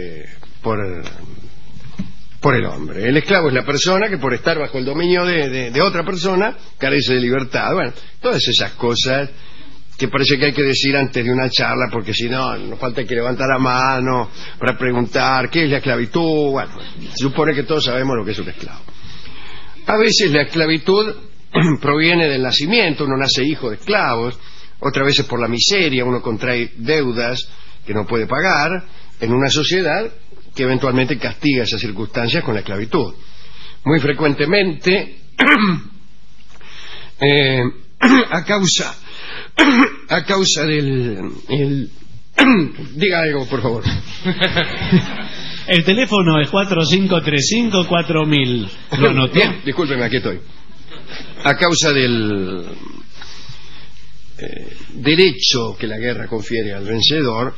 por el hombre. El esclavo es la persona que por estar bajo el dominio de otra persona carece de libertad. Bueno, todas esas cosas que parece que hay que decir antes de una charla, porque si no, nos falta que levantar la mano para preguntar qué es la esclavitud. Bueno, se supone que todos sabemos lo que es un esclavo. A veces la esclavitud proviene del nacimiento, uno nace hijo de esclavos, otras veces por la miseria, uno contrae deudas que no puede pagar en una sociedad que eventualmente castiga esas circunstancias con la esclavitud. Muy frecuentemente a causa del diga algo, por favor. El teléfono es 45354000. ¿Lo anotó? Bien, discúlpeme, aquí estoy. A causa del derecho que la guerra confiere al vencedor,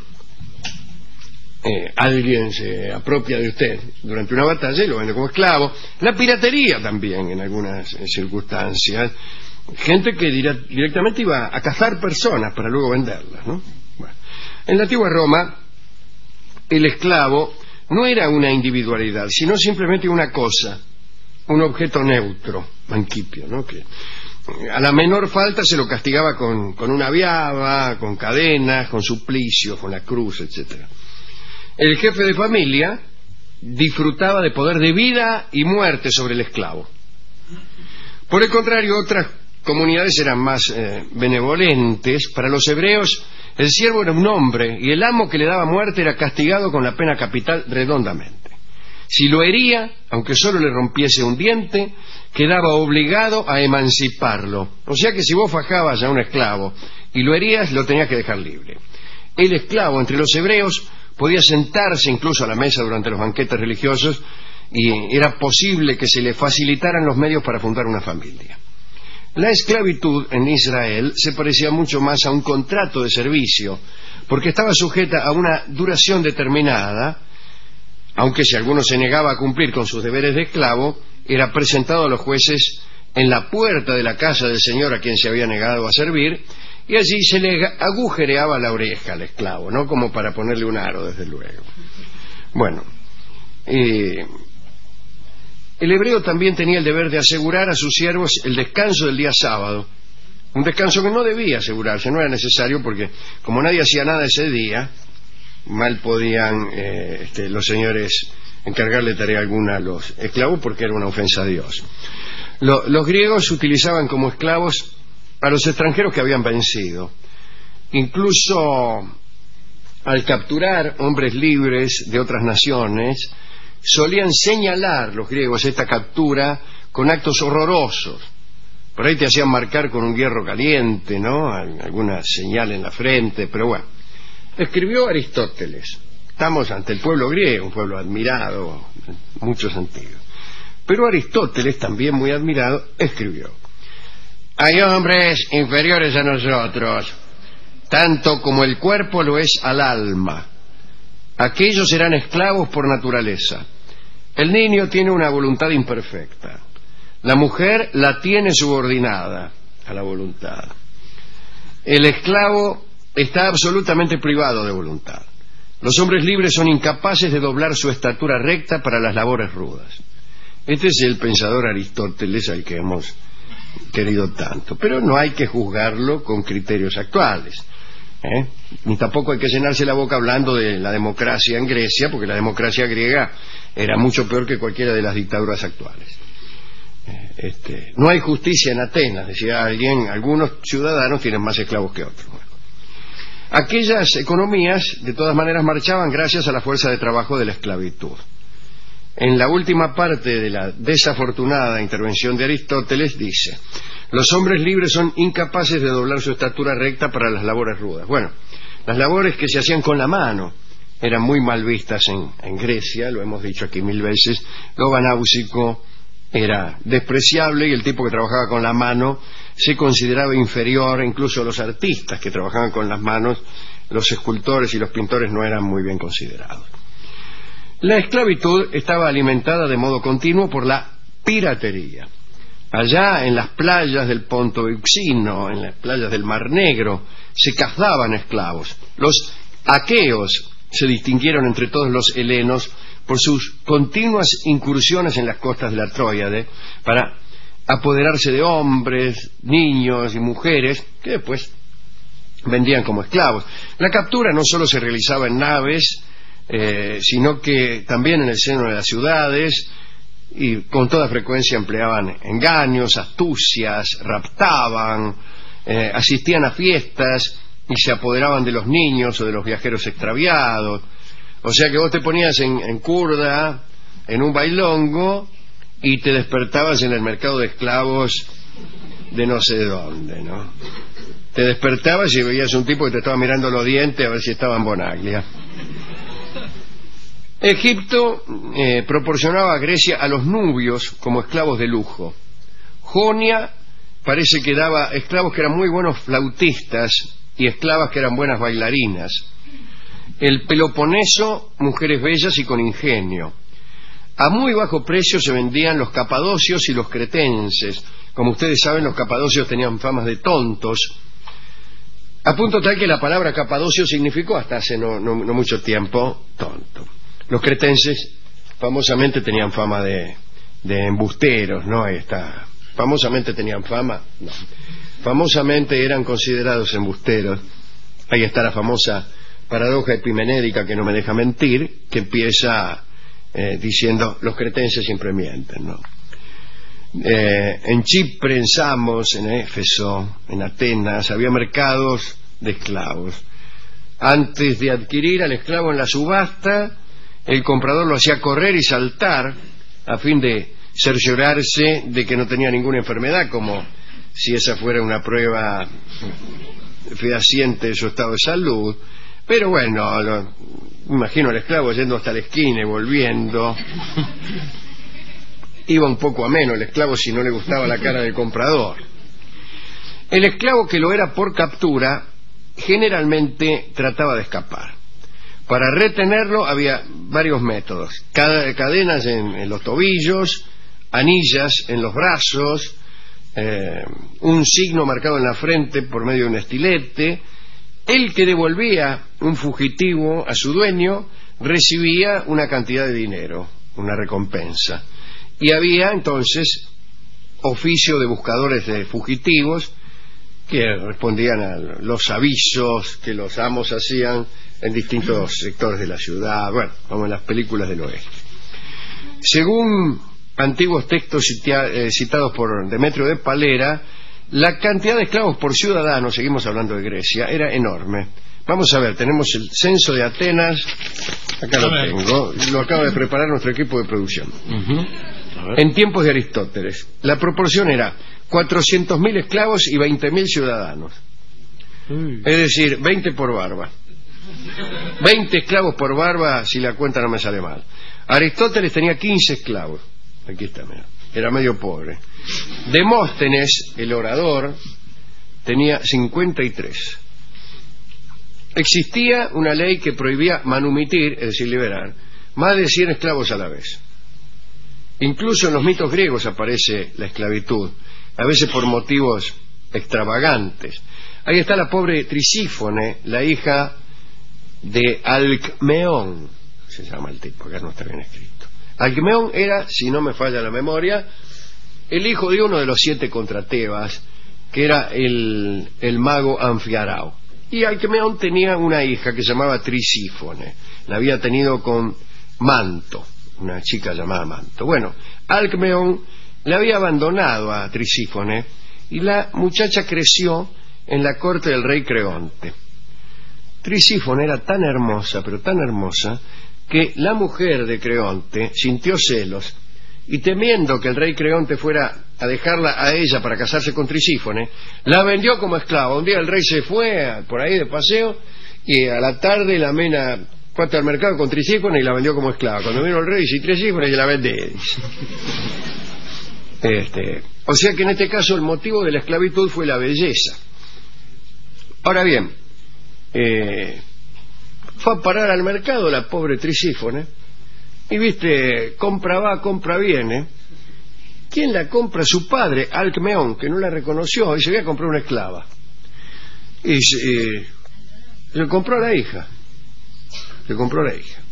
alguien se apropia de usted durante una batalla y lo vende como esclavo. La piratería también, en algunas circunstancias. Gente que directamente iba a cazar personas para luego venderlas, ¿no? Bueno, en la antigua Roma, el esclavo no era una individualidad, sino simplemente una cosa, un objeto neutro, mancipio, ¿no? Que a la menor falta se lo castigaba con una viaba, con cadenas, con suplicios, con la cruz, etcétera. El jefe de familia disfrutaba de poder de vida y muerte sobre el esclavo. Por el contrario, otras comunidades eran más benevolentes. Para los hebreos, el siervo era un hombre y el amo que le daba muerte era castigado con la pena capital redondamente. Si lo hería, aunque solo le rompiese un diente, quedaba obligado a emanciparlo. O sea que si vos fajabas a un esclavo y lo herías, lo tenías que dejar libre. El esclavo entre los hebreos podía sentarse incluso a la mesa durante los banquetes religiosos y era posible que se le facilitaran los medios para fundar una familia. La esclavitud en Israel se parecía mucho más a un contrato de servicio, porque estaba sujeta a una duración determinada, aunque si alguno se negaba a cumplir con sus deberes de esclavo, era presentado a los jueces en la puerta de la casa del señor a quien se había negado a servir, y allí se le agujereaba la oreja al esclavo, ¿no? Como para ponerle un aro, desde luego. Bueno, el hebreo también tenía el deber de asegurar a sus siervos el descanso del día sábado, un descanso que no debía asegurarse, no era necesario, porque como nadie hacía nada ese día, mal podían los señores encargarle tarea alguna a los esclavos, porque era una ofensa a Dios. Los griegos utilizaban como esclavos a los extranjeros que habían vencido. Incluso al capturar hombres libres de otras naciones, solían señalar los griegos esta captura con actos horrorosos. Por ahí te hacían marcar con un hierro caliente, ¿no? Alguna señal en la frente, pero bueno. Escribió Aristóteles. Estamos ante el pueblo griego, un pueblo admirado en muchos sentidos. Pero Aristóteles, también muy admirado, escribió: hay hombres inferiores a nosotros, tanto como el cuerpo lo es al alma. Aquellos serán esclavos por naturaleza. El niño tiene una voluntad imperfecta. La mujer la tiene subordinada a la voluntad. El esclavo está absolutamente privado de voluntad. Los hombres libres son incapaces de doblar su estatura recta para las labores rudas. Este es el pensador Aristóteles al que hemos querido tanto, pero no hay que juzgarlo con criterios actuales. Ni tampoco hay que llenarse la boca hablando de la democracia en Grecia, porque la democracia griega era mucho peor que cualquiera de las dictaduras actuales. No hay justicia en Atenas, decía alguien. Algunos ciudadanos tienen más esclavos que otros. Aquellas economías de todas maneras marchaban gracias a la fuerza de trabajo de la esclavitud. En la última parte de la desafortunada intervención de Aristóteles dice: los hombres libres son incapaces de doblar su estatura recta para las labores rudas. Bueno, las labores que se hacían con la mano eran muy mal vistas en Grecia, lo hemos dicho aquí 1000 veces. Lo banáusico era despreciable y el tipo que trabajaba con la mano se consideraba inferior. Incluso los artistas que trabajaban con las manos, los escultores y los pintores, no eran muy bien considerados. La esclavitud estaba alimentada de modo continuo por la piratería. Allá en las playas del Ponto Euxino, en las playas del Mar Negro, se cazaban esclavos. Los aqueos se distinguieron entre todos los helenos por sus continuas incursiones en las costas de la Tróyade para apoderarse de hombres, niños y mujeres que después vendían como esclavos. La captura no solo se realizaba en naves, sino que también en el seno de las ciudades, y con toda frecuencia empleaban engaños, astucias, raptaban, asistían a fiestas y se apoderaban de los niños o de los viajeros extraviados. O sea que vos te ponías en curda, en un bailongo, y te despertabas en el mercado de esclavos de no sé dónde, ¿no? Te despertabas y veías un tipo que te estaba mirando los dientes a ver si estaba en Bonaglia. Egipto proporcionaba a Grecia a los nubios como esclavos de lujo. Jonia parece que daba esclavos que eran muy buenos flautistas y esclavas que eran buenas bailarinas. El Peloponeso, mujeres bellas y con ingenio. A muy bajo precio se vendían los capadocios y los cretenses. Como ustedes saben, los capadocios tenían famas de tontos, a punto tal que la palabra capadocio significó hasta hace no mucho tiempo tonto. Los cretenses famosamente tenían fama de embusteros, ¿no? Famosamente tenían fama, no. Famosamente eran considerados embusteros. Ahí está la famosa paradoja epimenédica que no me deja mentir, que empieza diciendo: los cretenses siempre mienten, ¿no? En Chipre, en Samos, en Éfeso, en Atenas, había mercados de esclavos. Antes de adquirir al esclavo en la subasta, el comprador lo hacía correr y saltar a fin de cerciorarse de que no tenía ninguna enfermedad, como si esa fuera una prueba fehaciente de su estado de salud. Pero bueno, imagino al esclavo yendo hasta la esquina y volviendo. Iba un poco ameno el esclavo si no le gustaba la cara del comprador. El esclavo que lo era por captura generalmente trataba de escapar. Para retenerlo había varios métodos: cadenas en los tobillos, anillas en los brazos, un signo marcado en la frente por medio de un estilete. El que devolvía un fugitivo a su dueño recibía una cantidad de dinero, una recompensa. Y había entonces oficio de buscadores de fugitivos que respondían a los avisos que los amos hacían en distintos sectores de la ciudad, bueno, como en las películas del oeste. Según antiguos textos citados por Demetrio de Palera, la cantidad de esclavos por ciudadano, seguimos hablando de Grecia, era enorme. Vamos a ver, tenemos el censo de Atenas, acá lo tengo, lo acaba de preparar nuestro equipo de producción. En tiempos de Aristóteles, la proporción era 400.000 esclavos y 20.000 ciudadanos. Es decir, 20 por barba. 20 esclavos por barba, si la cuenta no me sale mal. Aristóteles tenía 15 esclavos. Aquí está, mira. Era medio pobre. Demóstenes, el orador, tenía 53. Existía una ley que prohibía manumitir, es decir, liberar, más de 100 esclavos a la vez. Incluso en los mitos griegos aparece la esclavitud, a veces por motivos extravagantes. Ahí está la pobre Trisífone, la hija de Alcmeón, se llama el tipo, acá no está bien escrito. Alcmeón era, si no me falla la memoria, el hijo de uno de los 7 contra Tebas, que era el mago Anfiarao. Y Alcmeón tenía una hija que se llamaba Trisífone. La había tenido con Manto, una chica llamada Manto. Bueno, Alcmeón le había abandonado a Trisífone y la muchacha creció en la corte del rey Creonte. Trisífone era tan hermosa, pero tan hermosa, que la mujer de Creonte sintió celos y, temiendo que el rey Creonte fuera a dejarla a ella para casarse con Trisífone, la vendió como esclava. Un día el rey se fue por ahí de paseo y a la tarde la mena fue al mercado con Trisífone y la vendió como esclava. Cuando vino el rey dice: Trisífone, y la vendé. O sea que en este caso el motivo de la esclavitud fue la belleza. Ahora bien, fue a parar al mercado la pobre Trisífone y viste, compra va, compra viene. ¿Quién la compra? Su padre, Alcmeón, que no la reconoció y se había comprado una esclava. Y le compró a la hija. Le compró a la hija.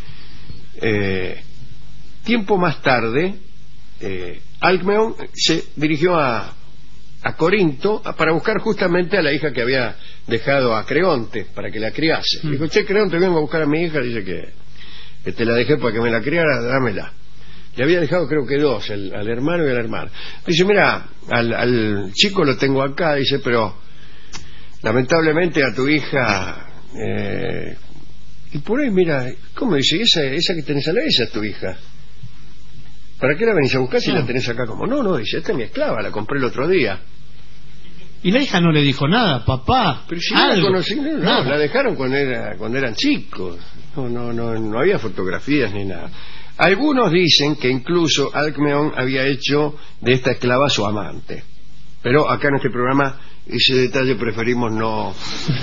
Tiempo más tarde, Alcmeón se dirigió a Corinto para buscar justamente a la hija que había dejado a Creonte para que la criase. Dijo: che, Creonte, vengo a buscar a mi hija. Dice que te la dejé para que me la criara, dámela. Le había dejado creo que dos, al hermano y a la hermana. Dice: mira, al chico lo tengo acá, dice, pero lamentablemente a tu hija... y por ahí, mira, ¿cómo dice? Esa que tenés a la esa es tu hija. ¿Para qué la venís a buscar si la tenés acá? Como no, dice, esta es mi esclava, la compré el otro día. Y la hija no le dijo nada: papá, pero si no la conocí, no, la dejaron cuando eran chicos. No había fotografías ni nada. Algunos dicen que incluso Alcmeón había hecho de esta esclava su amante, pero acá en este programa ese detalle preferimos no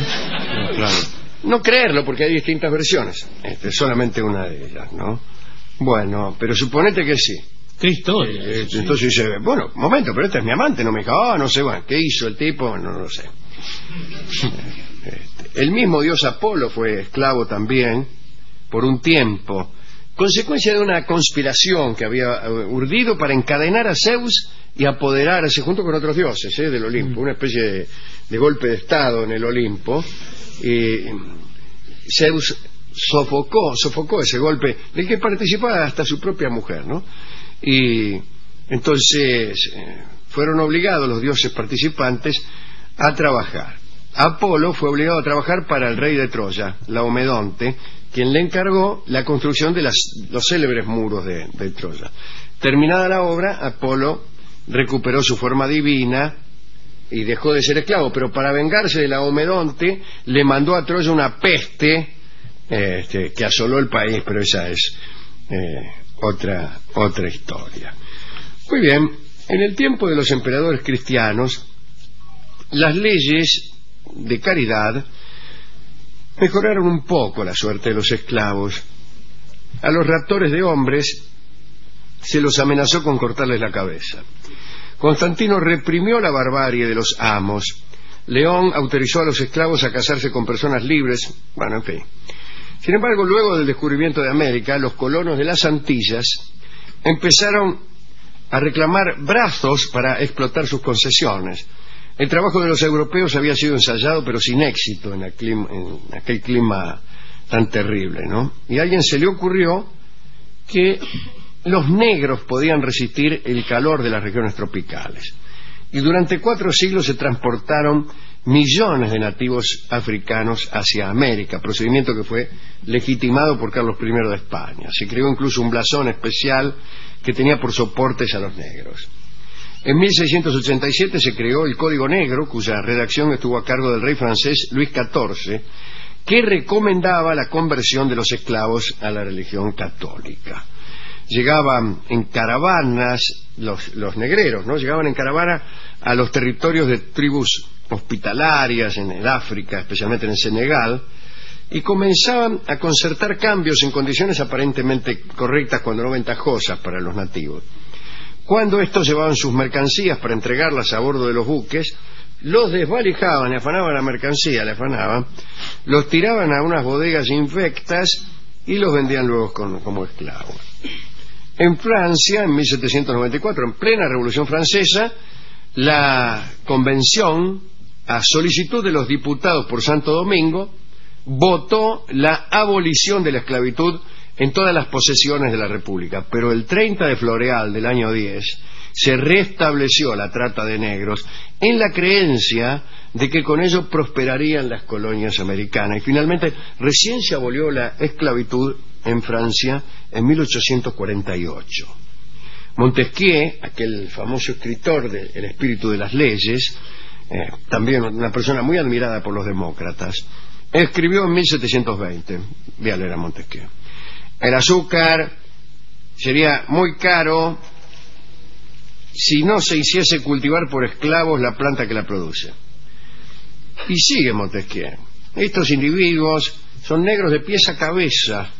creerlo, porque hay distintas versiones. Solamente una de ellas, ¿no? Bueno, pero suponete que sí. ¿Qué historia? Entonces dice: bueno, momento, pero esta es mi amante. No me dijo: no sé, bueno, ¿qué hizo el tipo? No lo sé. El mismo dios Apolo fue esclavo también por un tiempo, consecuencia de una conspiración que había urdido para encadenar a Zeus y apoderarse junto con otros dioses del Olimpo, una especie de golpe de estado en el Olimpo. Zeus sofocó ese golpe del que participaba hasta su propia mujer, ¿no? Y entonces fueron obligados los dioses participantes a trabajar. Apolo fue obligado a trabajar para el rey de Troya, Laomedonte, quien le encargó la construcción de los célebres muros de Troya. Terminada la obra, Apolo recuperó su forma divina y dejó de ser esclavo, pero para vengarse de Laomedonte le mandó a Troya una peste que asoló el país, pero esa es otra historia. Muy bien, en el tiempo de los emperadores cristianos, las leyes de caridad mejoraron un poco la suerte de los esclavos. A los raptores de hombres se los amenazó con cortarles la cabeza. Constantino reprimió la barbarie de los amos. León autorizó a los esclavos a casarse con personas libres. Bueno, en fin. Sin embargo, luego del descubrimiento de América, los colonos de las Antillas empezaron a reclamar brazos para explotar sus concesiones. El trabajo de los europeos había sido ensayado, pero sin éxito en aquel clima tan terrible, ¿no? Y a alguien se le ocurrió que los negros podían resistir el calor de las regiones tropicales. Y durante 4 siglos se transportaron millones de nativos africanos hacia América, procedimiento que fue legitimado por Carlos I de España. Se creó incluso un blasón especial que tenía por soportes a los negros. En 1687 se creó el Código Negro, cuya redacción estuvo a cargo del rey francés Luis XIV, que recomendaba la conversión de los esclavos a la religión católica. Llegaban en caravanas los negreros, ¿no? Llegaban en caravana a los territorios de tribus hospitalarias en el África, especialmente en el Senegal, y comenzaban a concertar cambios en condiciones aparentemente correctas, cuando no ventajosas para los nativos. Cuando estos llevaban sus mercancías para entregarlas a bordo de los buques, los desvalijaban, le afanaban la mercancía, los tiraban a unas bodegas infectas y los vendían luego como esclavos. En Francia, en 1794, en plena Revolución Francesa, la Convención a solicitud de los diputados por Santo Domingo, votó la abolición de la esclavitud en todas las posesiones de la República, pero el 30 de Floreal del año 10 se restableció la trata de negros en la creencia de que con ello prosperarían las colonias americanas, y finalmente recién se abolió la esclavitud en Francia en 1848. Montesquieu, aquel famoso escritor de El espíritu de las leyes, también una persona muy admirada por los demócratas, escribió en 1720, voy a leer a Montesquieu: el azúcar sería muy caro si no se hiciese cultivar por esclavos la planta que la produce. Y sigue Montesquieu: estos individuos son negros de pies a cabeza.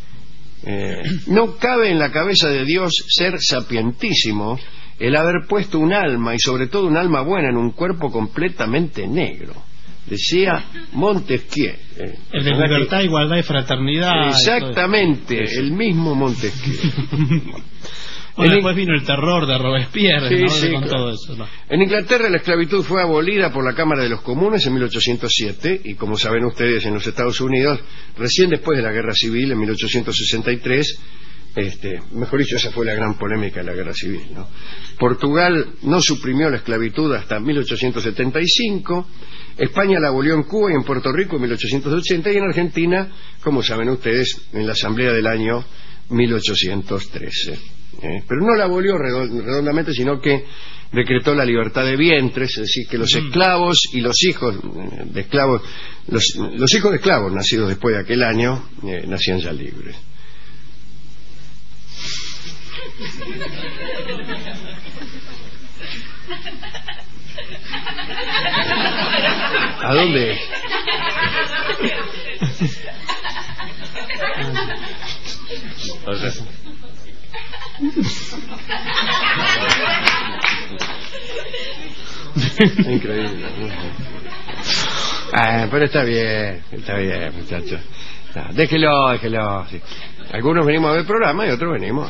No cabe en la cabeza de Dios ser sapientísimo el haber puesto un alma, y sobre todo un alma buena, en un cuerpo completamente negro. Decía Montesquieu. El de libertad, igualdad y fraternidad. Exactamente, el mismo Montesquieu. Bueno, después vino el terror de Robespierre, sí, ¿no? Sí, con claro. todo eso, ¿no? En Inglaterra la esclavitud fue abolida por la Cámara de los Comunes en 1807, y como saben ustedes, en los Estados Unidos, recién después de la Guerra Civil, en 1863, mejor dicho, esa fue la gran polémica de la Guerra Civil, ¿no? Portugal no suprimió la esclavitud hasta 1875, España la abolió en Cuba y en Puerto Rico en 1880, y en Argentina, como saben ustedes, en la Asamblea del año 1813. Pero no la abolió redondamente, sino que decretó la libertad de vientres, es decir, que los esclavos y los hijos de esclavos, los hijos de esclavos nacidos después de aquel año, nacían ya libres. ¿A dónde es? O sea, increíble, ¿no? Pero está bien, muchachos. No, déjelo. Sí. Algunos venimos a ver el programa y otros venimos.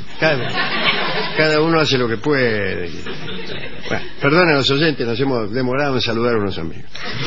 Cada uno hace lo que puede. Bueno, perdonen a los oyentes, nos hemos demorado en saludar a unos amigos.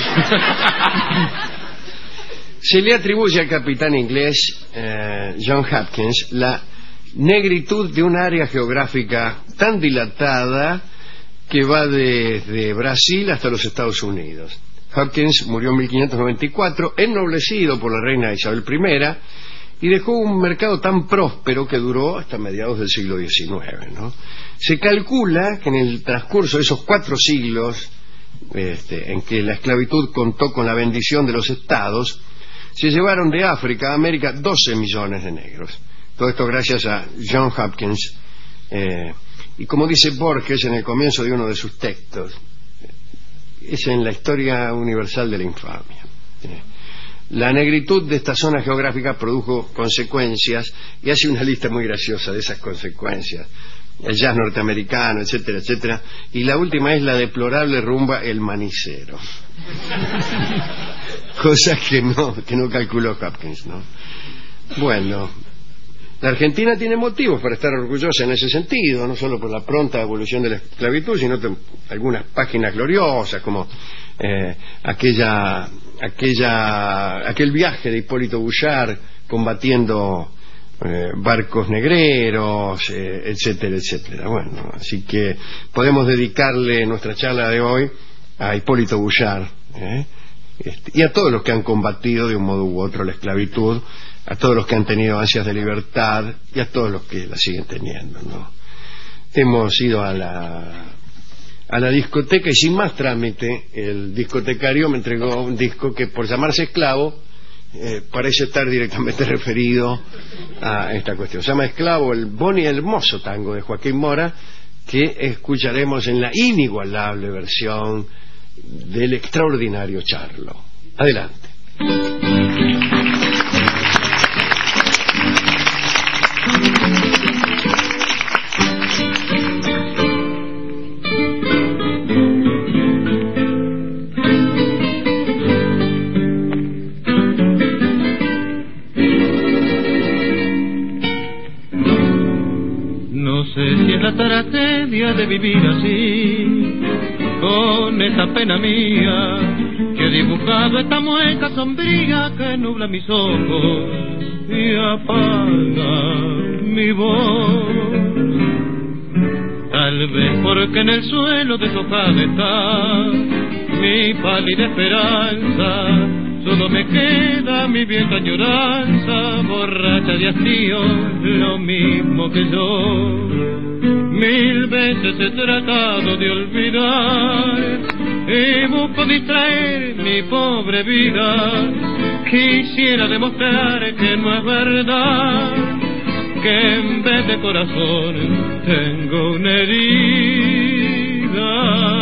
Se le atribuye al capitán inglés John Hopkins la negritud de un área geográfica tan dilatada que va desde Brasil hasta los Estados Unidos. Hopkins murió en 1594, ennoblecido por la reina Isabel I, y dejó un mercado tan próspero que duró hasta mediados del siglo XIX, ¿no? Se calcula que en el transcurso de esos 4 siglos en que la esclavitud contó con la bendición de los estados, se llevaron de África a América 12 millones de negros. Todo esto gracias a John Hopkins, y como dice Borges en el comienzo de uno de sus textos, es en la historia universal de la infamia. La negritud de esta zona geográfica produjo consecuencias, y hace una lista muy graciosa de esas consecuencias: el jazz norteamericano, etcétera, etcétera, y la última es la deplorable rumba El Manicero. Cosas que no calculó Hopkins, ¿no? Bueno, la Argentina tiene motivos para estar orgullosa en ese sentido, no solo por la pronta evolución de la esclavitud, sino algunas páginas gloriosas, como aquel viaje de Hipólito Bouchard combatiendo barcos negreros, etcétera, etcétera. Bueno, así que podemos dedicarle nuestra charla de hoy a Hipólito Bouchard, y a todos los que han combatido de un modo u otro la esclavitud, a todos los que han tenido ansias de libertad y a todos los que la siguen teniendo, ¿no? Hemos ido a la discoteca y sin más trámite el discotecario me entregó un disco que, por llamarse Esclavo, parece estar directamente referido a esta cuestión. Se llama Esclavo, el bon y hermoso tango de Joaquín Mora, que escucharemos en la inigualable versión del extraordinario Charlo. Adelante. No sé si es la tragedia de vivir así, con esta pena mía, que he dibujado esta mueca sombría que nubla mis ojos y apaga mi voz. Tal vez porque en el suelo deshojada está mi pálida esperanza, solo me queda mi vieja añoranza, borracha de hastío, lo mismo que yo. 1000 veces he tratado de olvidar y busco distraer mi pobre vida. Quisiera demostrar que no es verdad, que en vez de corazón tengo una herida.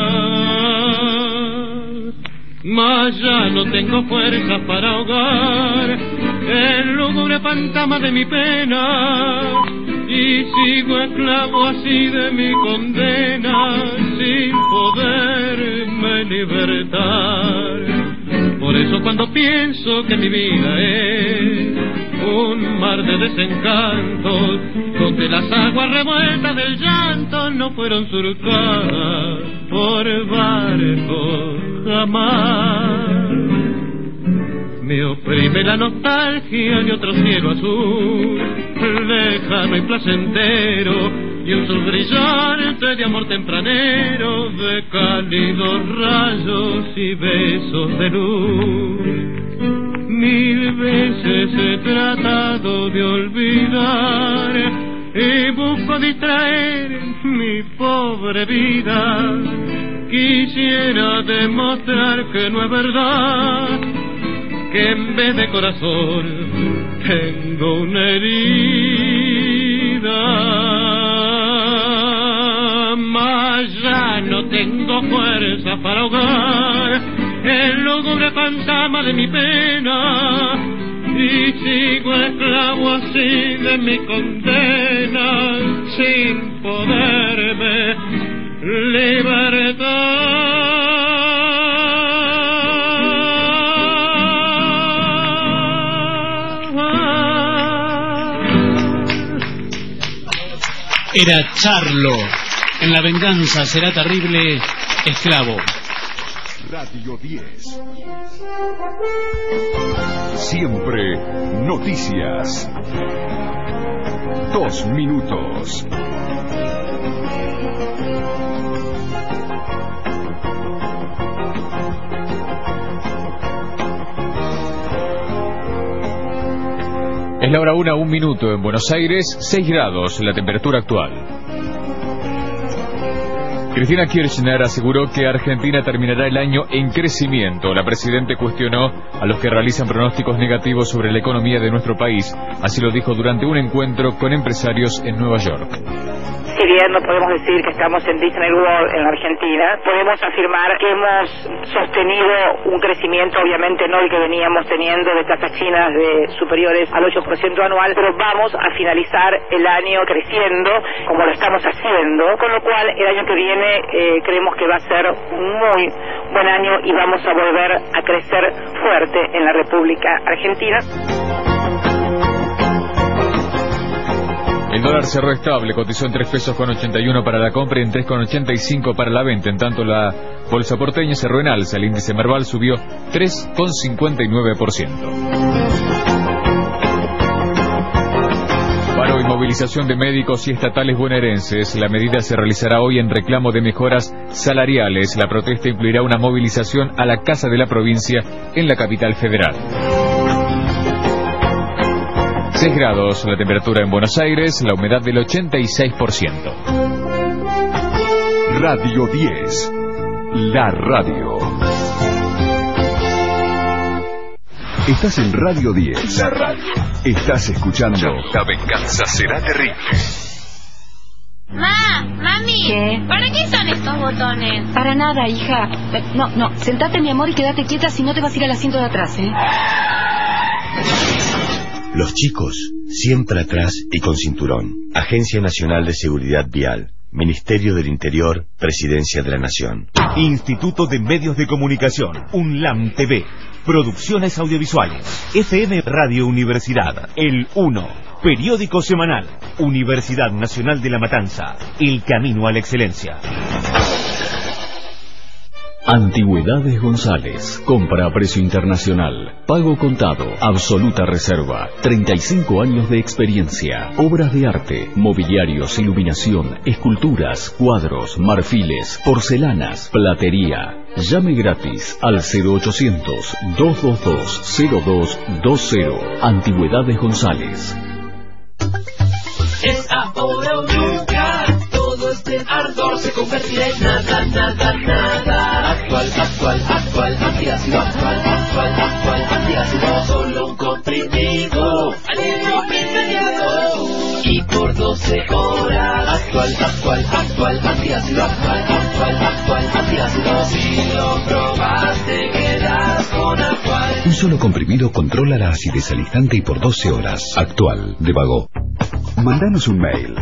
Mas ya no tengo fuerzas para ahogar el lúgubre fantasma de mi pena, y sigo esclavo así de mi condena, sin poderme libertar. Por eso cuando pienso que mi vida es un mar de desencantos, donde las aguas revueltas del llanto no fueron surcadas por barcos jamás, me oprime la nostalgia de otro cielo azul, lejano y placentero, y un sol brillante de amor tempranero, de cálidos rayos y besos de luz. 1000 veces he tratado de olvidar y busco distraer mi pobre vida. Quisiera demostrar que no es verdad, que en vez de corazón tengo una herida. Mas ya no tengo fuerza para ahogar el lúgubre fantasma de mi pena, y sigo esclavo así de mi condena, sin poderme libertar. Era Charlo, en La venganza será terrible, esclavo. Radio 10. Siempre noticias. 2 minutos. Es la hora 1 minuto en Buenos Aires, 6 grados la temperatura actual. Cristina Kirchner aseguró que Argentina terminará el año en crecimiento. La presidenta cuestionó a los que realizan pronósticos negativos sobre la economía de nuestro país. Así lo dijo durante un encuentro con empresarios en Nueva York. Si bien no podemos decir que estamos en Disney World en la Argentina, podemos afirmar que hemos sostenido un crecimiento, obviamente no el que veníamos teniendo de tasas chinas de superiores al 8% anual, pero vamos a finalizar el año creciendo como lo estamos haciendo, con lo cual el año que viene creemos que va a ser un muy buen año y vamos a volver a crecer fuerte en la República Argentina. El dólar cerró estable, cotizó en 3 pesos con 81 para la compra y en 3,85 para la venta. En tanto, la bolsa porteña cerró en alza. El índice Merval subió 3,59%. Paro y movilización de médicos y estatales bonaerenses. La medida se realizará hoy en reclamo de mejoras salariales. La protesta incluirá una movilización a la Casa de la Provincia en la capital federal. 6 grados la temperatura en Buenos Aires, la humedad del 86%. Radio 10, la radio. Estás en Radio 10, la radio. Estás escuchando La venganza será terrible. Mami, ¿qué? ¿Para qué son estos botones? Para nada, hija. No, sentate, mi amor, y quédate quieta, si no te vas a ir al asiento de atrás, ¿eh? Los chicos, siempre atrás y con cinturón. Agencia Nacional de Seguridad Vial. Ministerio del Interior, Presidencia de la Nación. Instituto de Medios de Comunicación, UNLAM TV. Producciones audiovisuales. FM Radio Universidad, El 1. Periódico semanal. Universidad Nacional de La Matanza. El camino a la excelencia. Antigüedades González. Compra a precio internacional. Pago contado. Absoluta reserva. 35 años de experiencia. Obras de arte, mobiliarios, iluminación, esculturas, cuadros, marfiles, porcelanas, platería. Llame gratis al 0800-222-0220. Antigüedades González. Es ahora o nunca. Todo este ardor se convertirá en nada, nada, nada. Actual, antiácido. Actual, antiácido. Solo un comprimido. Alivio inmediato. Y por 12 horas. Actual, antiácido. Actual, antiácido. Si lo probaste, quedas con Actual. Un solo comprimido controla la acidez al instante y por 12 horas. Actual, de Bagó. Mandanos un mail.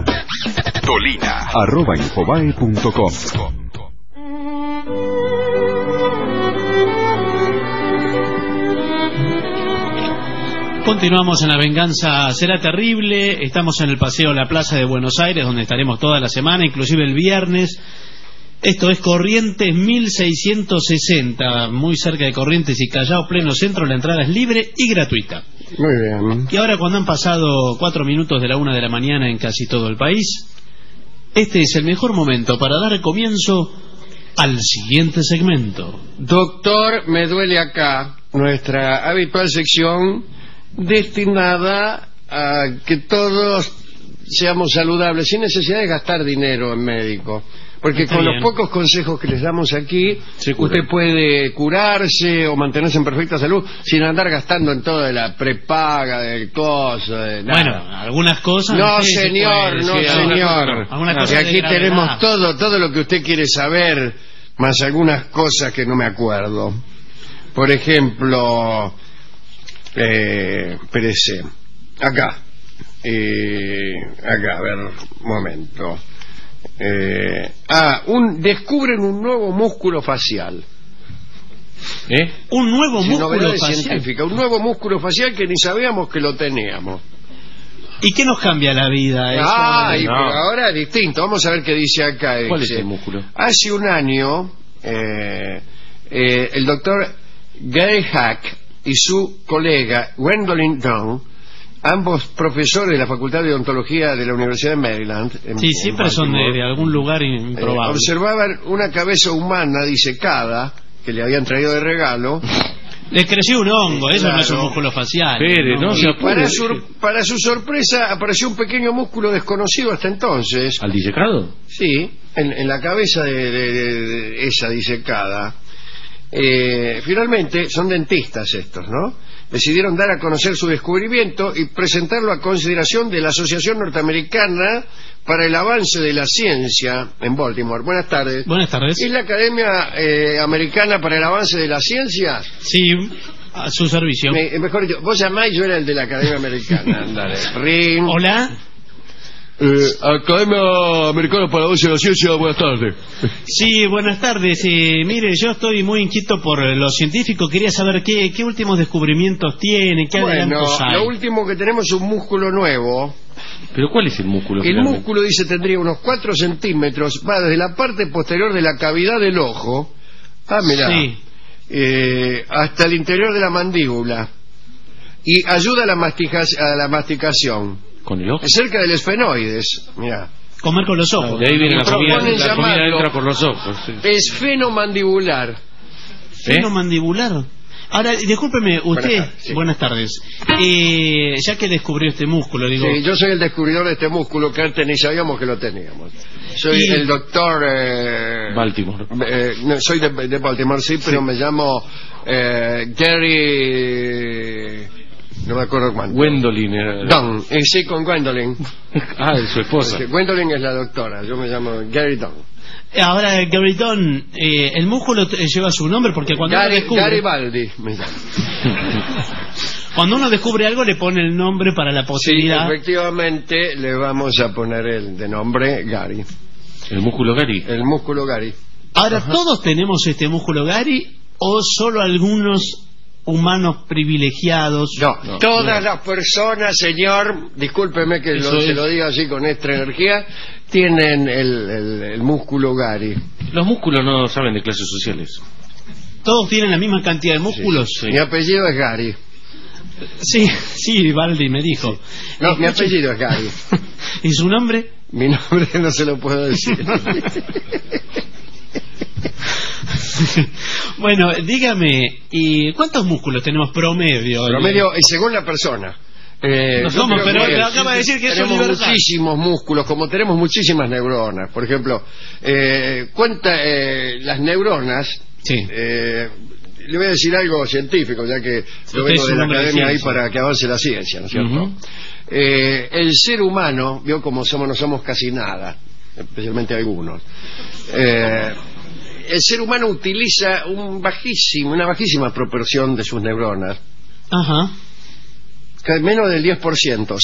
tolina@infobae.com. Continuamos en La Venganza Será Terrible. Estamos en el Paseo La Plaza de Buenos Aires, donde estaremos toda la semana, inclusive el viernes. Esto es Corrientes 1660, muy cerca de Corrientes y Callao, pleno centro. La entrada es libre y gratuita. Muy bien. Y ahora, cuando han pasado 4 minutos de la 1 de la mañana en casi todo el país, este es el mejor momento para dar comienzo al siguiente segmento. Doctor, me duele acá, nuestra habitual sección destinada a que todos seamos saludables sin necesidad de gastar dinero en médico. Porque Está con bien. los pocos consejos que les damos aquí, usted puede curarse o mantenerse en perfecta salud sin andar gastando en todo de la prepaga, del coso, de nada. Bueno, algunas cosas... No, sí, señor, se no, puede, sí, señor. algunas Que cosas de aquí gravedad. tenemos todo lo que usted quiere saber, más algunas cosas que no me acuerdo. Por ejemplo, espérese, acá, a ver, un momento. Descubren un nuevo músculo facial. Un nuevo músculo novedades facial. científicas, un nuevo músculo facial que ni sabíamos que lo teníamos. ¿Y qué nos cambia la vida? Eso? Pero ahora es distinto. Vamos a ver qué dice acá. ¿Cuál es Dice, el músculo? Hace un año, el doctor Gary Hack y su colega Gwendolyn Dunn, ambos profesores de la Facultad de Odontología de la Universidad de Maryland, Sí, siempre son de algún lugar improbable. observaban una cabeza humana disecada que le habían traído de regalo. Le creció un hongo, eso Claro. no es un músculo facial. Y para su sorpresa apareció un pequeño músculo desconocido hasta entonces. ¿Al disecado? Sí, en la cabeza de esa disecada. Finalmente, son dentistas estos, ¿no? Decidieron dar a conocer su descubrimiento y presentarlo a consideración de la Asociación Norteamericana para el Avance de la Ciencia en Baltimore. Buenas tardes. Buenas tardes. ¿Es la Academia Americana para el Avance de la Ciencia? Sí, a su servicio. Mejor dicho, vos llamás y yo era el de la Academia Americana. Andale. Ring. Hola. Academia Americana para el Avance de la Ciencia, buenas tardes. Sí, buenas tardes. Mire, yo estoy muy inquieto por lo científico. Quería saber qué últimos descubrimientos tiene, qué adelantos hay. Lo último que tenemos es un músculo nuevo. ¿Pero cuál es el músculo? El músculo, dice, tendría unos 4 centímetros, va desde la parte posterior de la cavidad del ojo, mirá, Sí. Hasta el interior de la mandíbula, y ayuda a la masticación. ¿Con el ojo? Es cerca del esfenoides, mirá. Comer con los ojos. De ahí viene Y la comida proponen llamarlo entra por los ojos. Sí. Esfenomandibular. Fenomandibular. Ahora, discúlpeme, usted... Buenas tardes. Ya que descubrió este músculo, digo... Sí, yo soy el descubridor de este músculo que antes ni sabíamos que lo teníamos. Soy el doctor... Baltimore. No, soy de Baltimore, sí, pero me llamo Gary... No me acuerdo cuánto. Gwendolyn. Dunn. Sí, con Gwendolyn. Es su esposa. Porque Gwendolyn es la doctora, yo me llamo Gary Dunn. Ahora, Gary Dunn, el músculo lleva su nombre porque cuando uno descubre... Garibaldi me llamo. Cuando uno descubre algo le pone el nombre para la posibilidad. Sí, efectivamente le vamos a poner el de nombre Gary. ¿El músculo Gary? El músculo Gary. Ahora, ¿todos tenemos este músculo Gary o solo algunos humanos privilegiados? No, todas las personas, señor, discúlpeme que se lo diga así con extra energía, tienen el músculo Gary. Los músculos no saben de clases sociales. ¿Todos tienen la misma cantidad de músculos? Sí. Mi apellido es Gary. Sí, Baldi me dijo. No, mi apellido es Gary. ¿Y su nombre? Mi nombre no se lo puedo decir. Bueno, dígame, ¿y cuántos músculos tenemos promedio? Promedio, según la persona. No, pero acaba de decir que tenemos muchísimos músculos, como tenemos muchísimas neuronas. Por ejemplo, las neuronas. Sí. Le voy a decir algo científico, ya que yo vengo de la academia ahí para que avance la ciencia, ¿no es cierto? El ser humano, vio como no somos casi nada, especialmente algunos. El ser humano utiliza una bajísima proporción de sus neuronas. Ajá. Menos del 10%.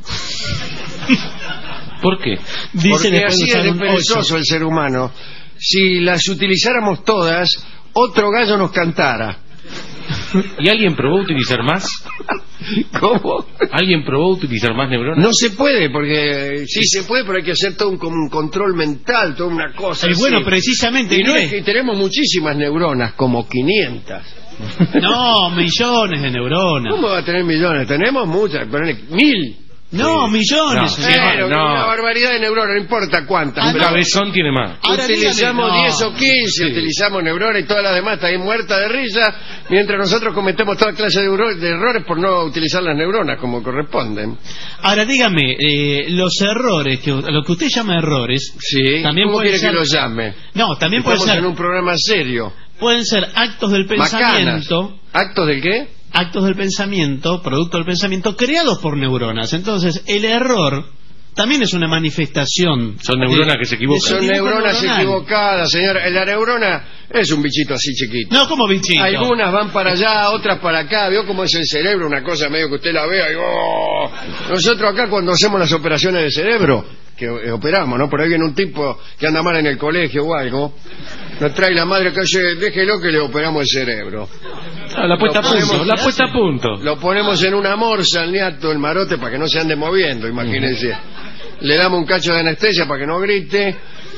¿Por qué? Porque así es de perezoso el ser humano. Si las utilizáramos todas, otro gallo nos cantara. ¿Y alguien probó utilizar más? ¿Cómo? ¿Alguien probó utilizar más neuronas? No se puede, porque sí se puede, pero hay que hacer todo un control mental, toda una cosa. Y bueno, precisamente. Y no es que tenemos muchísimas neuronas, como 500. No, millones de neuronas. ¿Cómo va a tener millones? Tenemos muchas, pero 1000. No, millones. Pero una barbaridad de neuronas, no importa cuántas. Un cabezón tiene más. Utilizamos 10 o 15, utilizamos neuronas y todas las demás están ahí muertas de risa, mientras nosotros cometemos toda clase de errores por no utilizar las neuronas como corresponden. Ahora dígame, los errores, lo que usted llama errores, también ¿cómo quiere ser... que lo llame? No, también puede ser... Estamos en un programa serio. Pueden ser actos del pensamiento. Macanas. ¿Actos del qué? Actos del pensamiento, producto del pensamiento, creados por neuronas. Entonces, el error también es una manifestación. Son neuronas que se equivocan. Son neuronas equivocadas, señora. La neurona es un bichito así chiquito. No, ¿cómo bichito? Algunas van para allá, otras para acá. ¿Vio cómo es el cerebro? Una cosa medio que usted la vea y... ¡oh! Nosotros acá cuando hacemos las operaciones de cerebro, que operamos, ¿no? Por ahí viene un tipo que anda mal en el colegio o algo, nos trae la madre que dice, déjelo que le operamos el cerebro. La puesta a punto. Lo ponemos en una morsa, el niato, el marote, para que no se ande moviendo, imagínense. Le damos un cacho de anestesia para que no grite.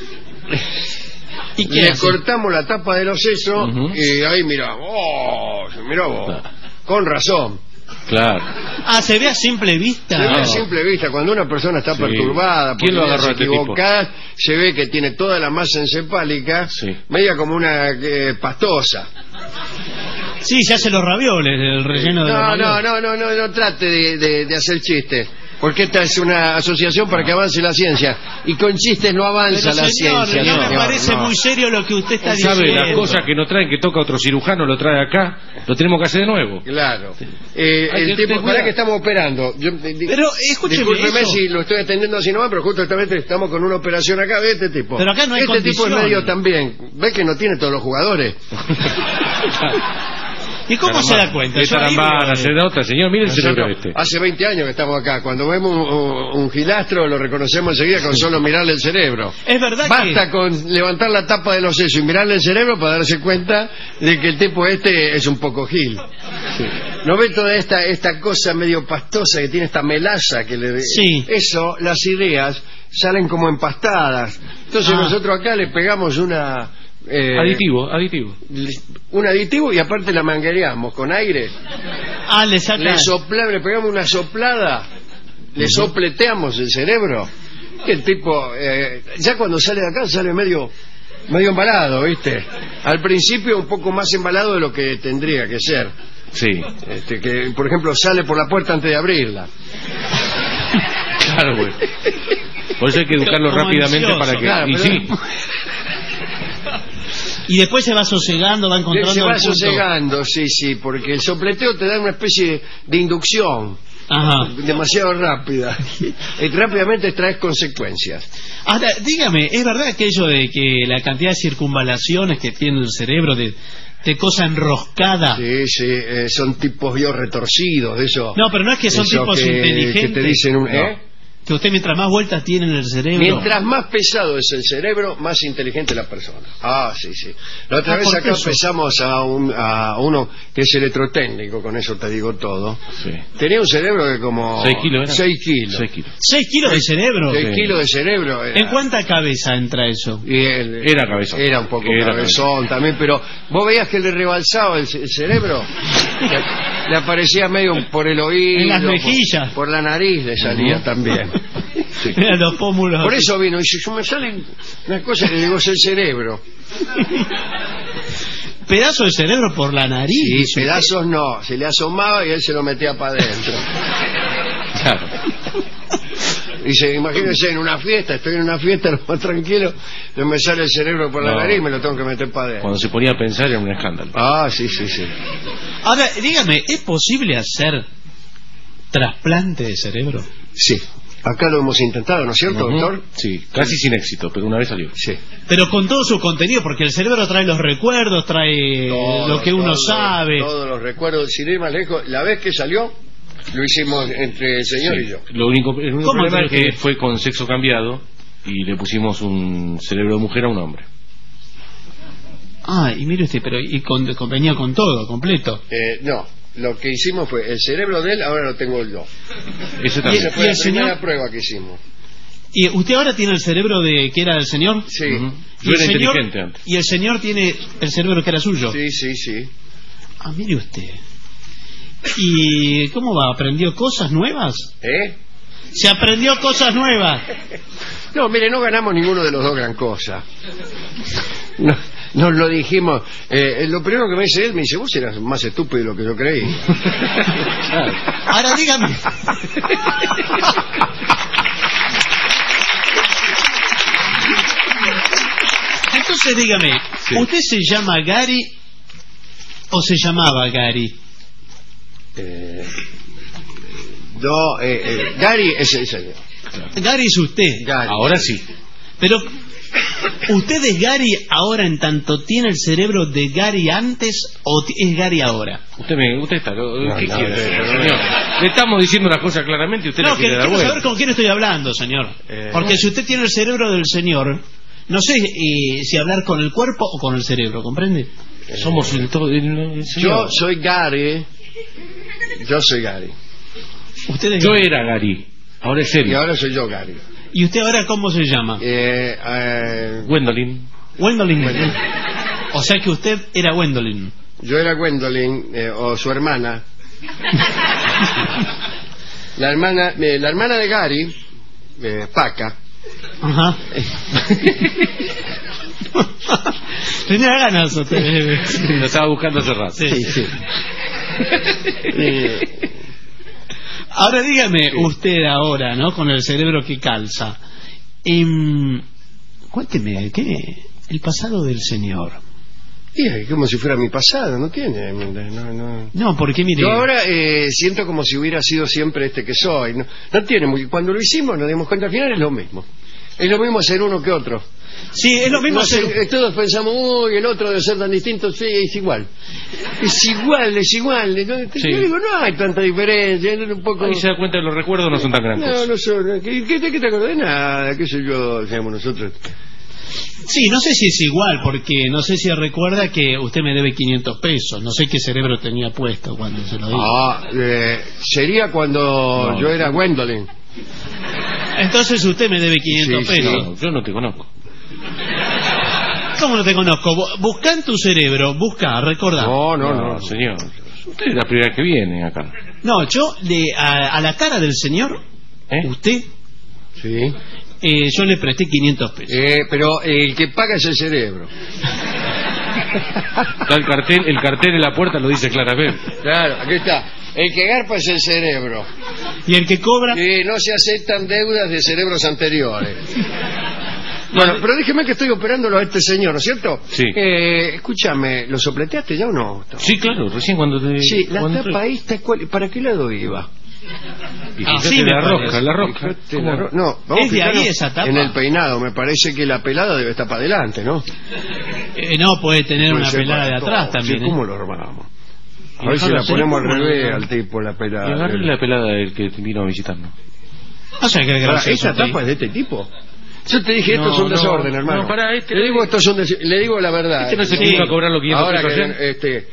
¿Y qué le hace? cortamos la tapa de los sesos y ahí mirá vos. Con razón. Claro. Se ve a simple vista. Se ve a simple vista. Cuando una persona está perturbada, por ideas equivocadas, se ve que tiene toda la masa encefálica, media como una pastosa. Sí, se hace los ravioles, el relleno de No trate de hacer chistes. Porque esta es una asociación para que avance la ciencia. Y con chistes no avanza la ciencia. No me parece muy serio lo que usted está diciendo. ¿Sabe las cosas que nos traen, que toca otro cirujano, lo trae acá? Lo tenemos que hacer de nuevo. Claro. El tipo, para que estamos operando. Pero escúcheme. Discúlpeme si lo estoy atendiendo así nomás, pero justamente estamos con una operación acá de este tipo. Pero acá no hay este tipo es medio también. ¿Ves que no tiene todos los jugadores? ¿Y cómo se da cuenta? Se nota, señor, mire el cerebro este. Hace 20 años que estamos acá. Cuando vemos un gilastro lo reconocemos enseguida con solo mirarle el cerebro. Es verdad. Basta con levantar la tapa de los sesos y mirarle el cerebro para darse cuenta de que el tipo este es un poco gil. ¿No ve toda esta cosa medio pastosa que tiene esta melaza que le... Sí. Eso, las ideas salen como empastadas. Entonces nosotros acá le pegamos una... aditivo. Un aditivo y aparte la manguereamos con aire. Le pegamos una soplada, le sopleteamos el cerebro. Y el tipo, ya cuando sale de acá, sale medio embalado, ¿viste? Al principio un poco más embalado de lo que tendría que ser. Sí. Que, por ejemplo, sale por la puerta antes de abrirla. Claro, güey. Por eso hay que educarlo rápidamente para que... Claro, Y después se va sosegando, va encontrando... Se va sosegando, sí, porque el sopleteo te da una especie de inducción. Ajá. Demasiado rápida. Y rápidamente traes consecuencias. Ahora, dígame, ¿es verdad aquello de que la cantidad de circunvalaciones que tiene el cerebro de cosa enroscada? Sí, son tipos retorcidos, de eso. No, pero no es que son tipos inteligentes. Que te dicen Que usted mientras más vueltas tiene en el cerebro... Mientras más pesado es el cerebro, más inteligente la persona. Ah, sí, sí. La otra vez acá pesamos a uno que es electrotécnico, con eso te digo todo. Sí. Tenía un cerebro de como... 6 kilos, ¿era? 6 kilos. 6 kilos de cerebro. 6 kilos de cerebro. Era. ¿En cuánta cabeza entra eso? Y él, era cabezón. Era un poco cabezón también, pero vos veías que le rebalsaba el cerebro. Le aparecía medio por el oído. En las mejillas. Por la nariz le salía también. Sí. Los pómulos. Por eso vino y dice, yo me salen unas cosas que digo, es el cerebro. Pedazo de cerebro por la nariz. Sí, pedazos no, se le asomaba y él se lo metía para adentro. Claro. Dice, imagínense en una fiesta, estoy en una fiesta, lo más tranquilo, no me sale el cerebro por la nariz y me lo tengo que meter para adentro. Cuando se ponía a pensar era un escándalo. Ah, sí, sí, sí. Ahora, dígame, ¿es posible hacer trasplante de cerebro? Sí. Acá lo hemos intentado, ¿no es cierto, doctor? Sí, casi sin éxito, pero una vez salió. Sí. Pero con todo su contenido, porque el cerebro trae los recuerdos, trae lo que uno sabe. Todos los recuerdos, sin ir más lejos. La vez que salió, lo hicimos entre el señor y yo. El único problema es que fue con sexo cambiado y le pusimos un cerebro de mujer a un hombre. Ah, y mire usted, pero venía con todo, completo. No. Lo que hicimos fue, el cerebro de él ahora lo tengo yo. Eso también. Esa fue la primera prueba que hicimos. ¿Y usted ahora tiene el cerebro de que era del señor? Sí. Yo era inteligente antes. ¿Y el señor tiene el cerebro que era suyo? Sí, sí, sí. Ah, mire usted. ¿Y cómo va? ¿Aprendió cosas nuevas? ¿Se aprendió cosas nuevas? No, mire, no ganamos ninguno de los dos gran cosa. No. Nos lo dijimos. Lo primero que me dice él, me dice, vos eras más estúpido de lo que yo creí. Ahora dígame. Entonces dígame, sí. ¿Usted se llama Gary o se llamaba Gary? Gary es el señor. Gary es usted. Gary. Ahora sí. Pero... ¿usted es Gary ahora en tanto tiene el cerebro de Gary antes o es Gary ahora? Usted está... ¿Qué quiere, señor? Le estamos diciendo las cosas claramente y usted le quiere dar vuelta. Quiero saber con quién estoy hablando, señor. Porque si usted tiene el cerebro del señor, no sé si hablar con el cuerpo o con el cerebro, ¿comprende? Somos el señor. Yo soy Gary. Yo soy Gary. Yo era Gary. Ahora es serio. Y ahora soy yo Gary. ¿Y usted ahora cómo se llama? Gwendolyn. Gwendolyn. O sea que usted era Gwendolyn. Yo era Gwendolyn, o su hermana. La hermana de Gary, Paca. Ajá. Tenía ganas usted. Lo estaba buscando hace rato. Sí, sí. Ahora dígame usted ahora, ¿no? Con el cerebro que calza. Cuénteme, ¿qué? El pasado del señor. Sí, como si fuera mi pasado, no tiene. No, porque mire. Yo ahora siento como si hubiera sido siempre este que soy. No tiene muy. Cuando lo hicimos nos dimos cuenta al final es lo mismo. Es lo mismo ser uno que otro. Sí, es lo mismo todos pensamos, uy, el otro debe ser tan distinto. Sí, es igual. Es igual. Sí. Yo digo, no hay tanta diferencia. Un poco... Ahí se da cuenta que los recuerdos no son tan grandes. No son. ¿Qué te acuerdas de nada? ¿Qué sé yo? Digamos nosotros. Sí, no sé si es igual, porque no sé si recuerda que usted me debe 500 pesos. No sé qué cerebro tenía puesto cuando se lo dijo. Sería cuando yo era Gwendolyn. Entonces usted me debe 500 pesos. No, yo no te conozco. ¿Cómo no te conozco? Busca en tu cerebro, recordá. No, señor. Usted es la primera vez que viene acá. No, yo a la cara del señor, usted, sí. Yo le presté 500 pesos. Pero el que paga es el cerebro. El cartel en la puerta lo dice claramente. Claro, aquí está. El que garpa es el cerebro. ¿Y el que cobra? No se aceptan deudas de cerebros anteriores. Bueno, pero déjeme que estoy operándolo a este señor, ¿no es cierto? Sí. Escúchame, ¿lo sopleteaste ya o no? Sí, claro, recién cuando te... Sí, la tapa ahí está... ¿Para qué lado iba? Sí, la rosca. No, vamos ¿es de ahí esa tapa? En el peinado, me parece que la pelada debe estar para adelante, ¿no? No, puede tener una pelada de atrás también. Sí, ¿cómo lo armamos? A ver si la ponemos al revés al tipo, la pelada. Y agarré la pelada del que vino a visitarnos. O sea, que ¿Esta tapa es de este tipo? Yo te dije, esto es un desorden, hermano. No, para le digo, esto es un le digo la verdad. Este no se iba a cobrar los 500 ahora pesos que,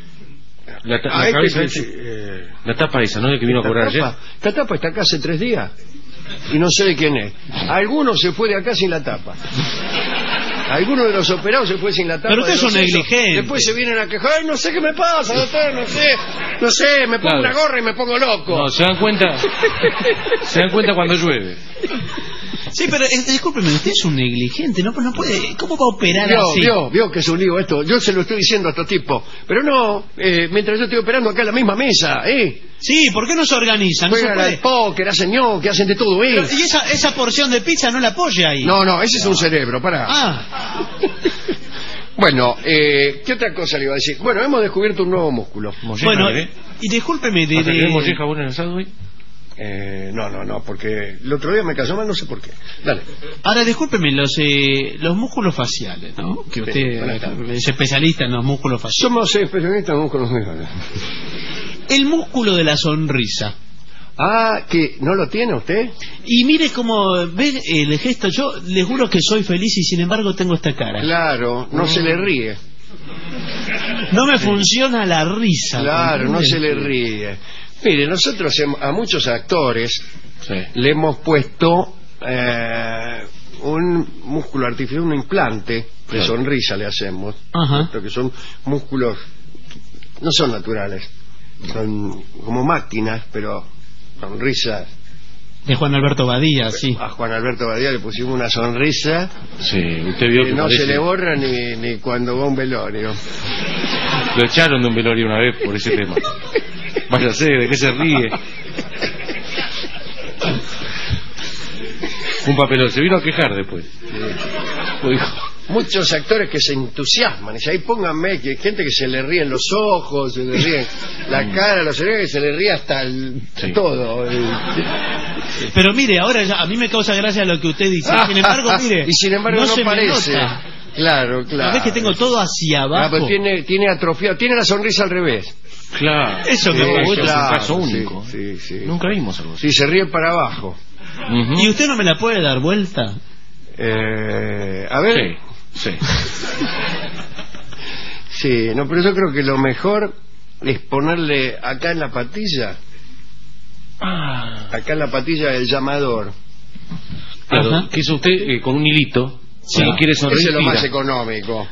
la tapa esa, ¿no? De que vino a cobrar ayer. Esta tapa está acá hace 3 días. Y no sé de quién es. Alguno se fue de acá sin la tapa. Alguno de los operados se fue sin la tapa. Pero ustedes son negligentes. Después se vienen a quejar. Ay, no sé qué me pasa, doctor, no sé, me pongo una gorra y me pongo loco. No, se dan cuenta cuando llueve. Sí, pero discúlpeme, usted es un negligente, no puede, ¿cómo va a operar así? Vio que es un lío esto, yo se lo estoy diciendo a estos tipos, pero no, mientras yo estoy operando acá en la misma mesa, Sí, ¿por qué no se organizan? Juegan al póker, hacen ñoque, hacen de todo, Pero, ¿y esa porción de pizza no la apoya ahí? No, ese es un cerebro, pará. Bueno, ¿qué otra cosa le iba a decir? Bueno, hemos descubierto un nuevo músculo. Bueno, y discúlpeme ¿Tenemos molleja buena en el asado hoy? No, porque el otro día me cayó mal, no sé por qué. Dale. Ahora, discúlpeme, los músculos faciales, ¿no? Que usted es especialista en los músculos faciales. Somos especialistas en los músculos faciales. El músculo de la sonrisa. ¿que no lo tiene usted? Y mire cómo ve el gesto. Yo le juro que soy feliz y sin embargo tengo esta cara. Claro, no se le ríe. No me funciona la risa. Claro, no se le ríe. Mire, nosotros a muchos actores le hemos puesto un músculo artificial, un implante de sonrisa le hacemos. Que son músculos, no son naturales, son como máquinas, pero sonrisas. De Juan Alberto Badía, sí. A Juan Alberto Badía le pusimos una sonrisa. Sí, usted vio que no se le borra ni cuando va a un velorio. Lo echaron de un velorio una vez por ese tema. Váyase, ¿de qué se ríe? Un papelón, se vino a quejar después. Muchos actores que se entusiasman, y ahí pónganme que hay gente que se le ríen los ojos, se le ríen la cara, los orejas, que se le ríe hasta todo. Pero mire, ahora a mí me causa gracia lo que usted dice. Sin embargo, mire, y sin embargo no parece. Claro. ¿No ves que tengo todo hacia abajo? Pero tiene atrofiado, tiene la sonrisa al revés. Claro. Eso me gusta. Es un caso único. Sí. Nunca vimos algo así. Sí, se ríe para abajo. ¿Y usted no me la puede dar vuelta? A ver. Sí. Sí, no, pero yo creo que lo mejor es ponerle acá en la patilla. Acá en la patilla el llamador. Claro, que hizo usted con un hilito. Si quiere sonreír, ese es lo más económico.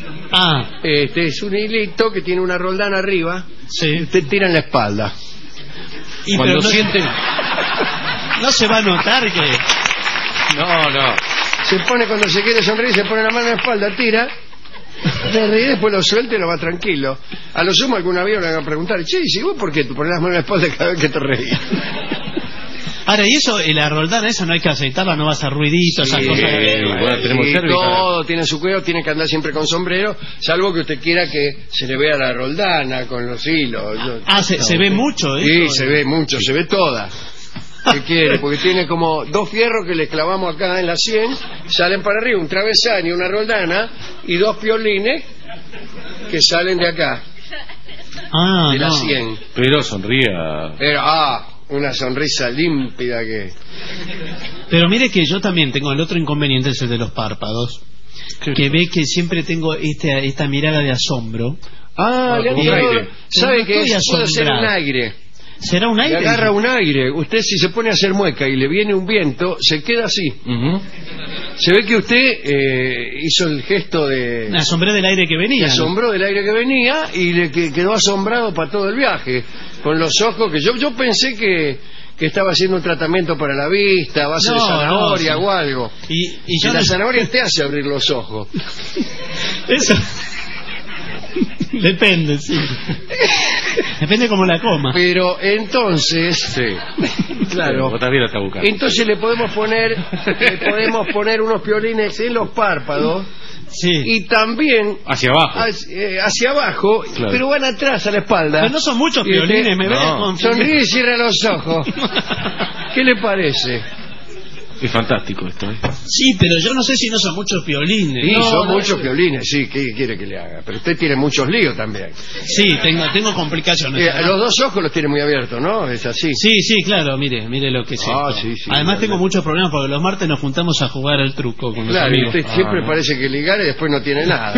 Este es un hilito que tiene una roldana arriba. Usted tira en la espalda. Y cuando siente... No se va a notar que... No. Se pone cuando se quiere sonreír, se pone la mano en la espalda, tira, se ríe, después lo suelta y lo va tranquilo. A lo sumo alguna vez le van a preguntar, ¿y vos por qué te pones las manos en la espalda cada vez que te reís? Ahora, y eso, la roldana, esa no hay que aceitarla, no va a hacer ruiditos, esas cosas. Todo tiene su cuidado, tiene que andar siempre con sombrero, salvo que usted quiera que se le vea la roldana con los hilos. ¿Se ve mucho eso? Sí, se ve mucho, se ve toda. ¿Qué quiere? Porque tiene como 2 fierros que le clavamos acá en la 100, salen para arriba, un travesaño, una roldana y 2 piolines que salen de acá, de la 100. Pero sonría. Una sonrisa límpida que... Pero mire que yo también tengo el otro inconveniente, es el de los párpados, que ve que siempre tengo esta mirada de asombro. ¿Sabe que puede ser un aire? ¿Será un aire? Le agarra un aire. Usted, si se pone a hacer mueca y le viene un viento, se queda así. Se ve que usted hizo el gesto de... Me asombré del aire que venía. Se asombró del aire que venía y le quedó asombrado para todo el viaje. Con los ojos que... Yo pensé que estaba haciendo un tratamiento para la vista, base de zanahoria o algo. Y la zanahoria te hace abrir los ojos. Eso... Depende, sí. Depende cómo la coma. Pero entonces, claro. Entonces le podemos poner unos piolines en los párpados. Y también hacia abajo. Hacia abajo, claro. Pero van atrás a la espalda. Pero no son muchos piolines, me ven. Sonríe y cierra los ojos. ¿Qué le parece? Es fantástico esto, ¿eh? Sí, pero yo no sé si no son muchos piolines. Sí, no, son no, muchos violines, sí, ¿qué quiere que le haga? Pero usted tiene muchos líos también. Sí, tengo complicaciones. Los dos ojos los tiene muy abiertos, ¿no? Es así. Sí, claro, mire lo que es esto. Sí, Además tengo muchos problemas porque los martes nos juntamos a jugar al truco con los claro, amigos. usted siempre parece que ligar y después no tiene nada.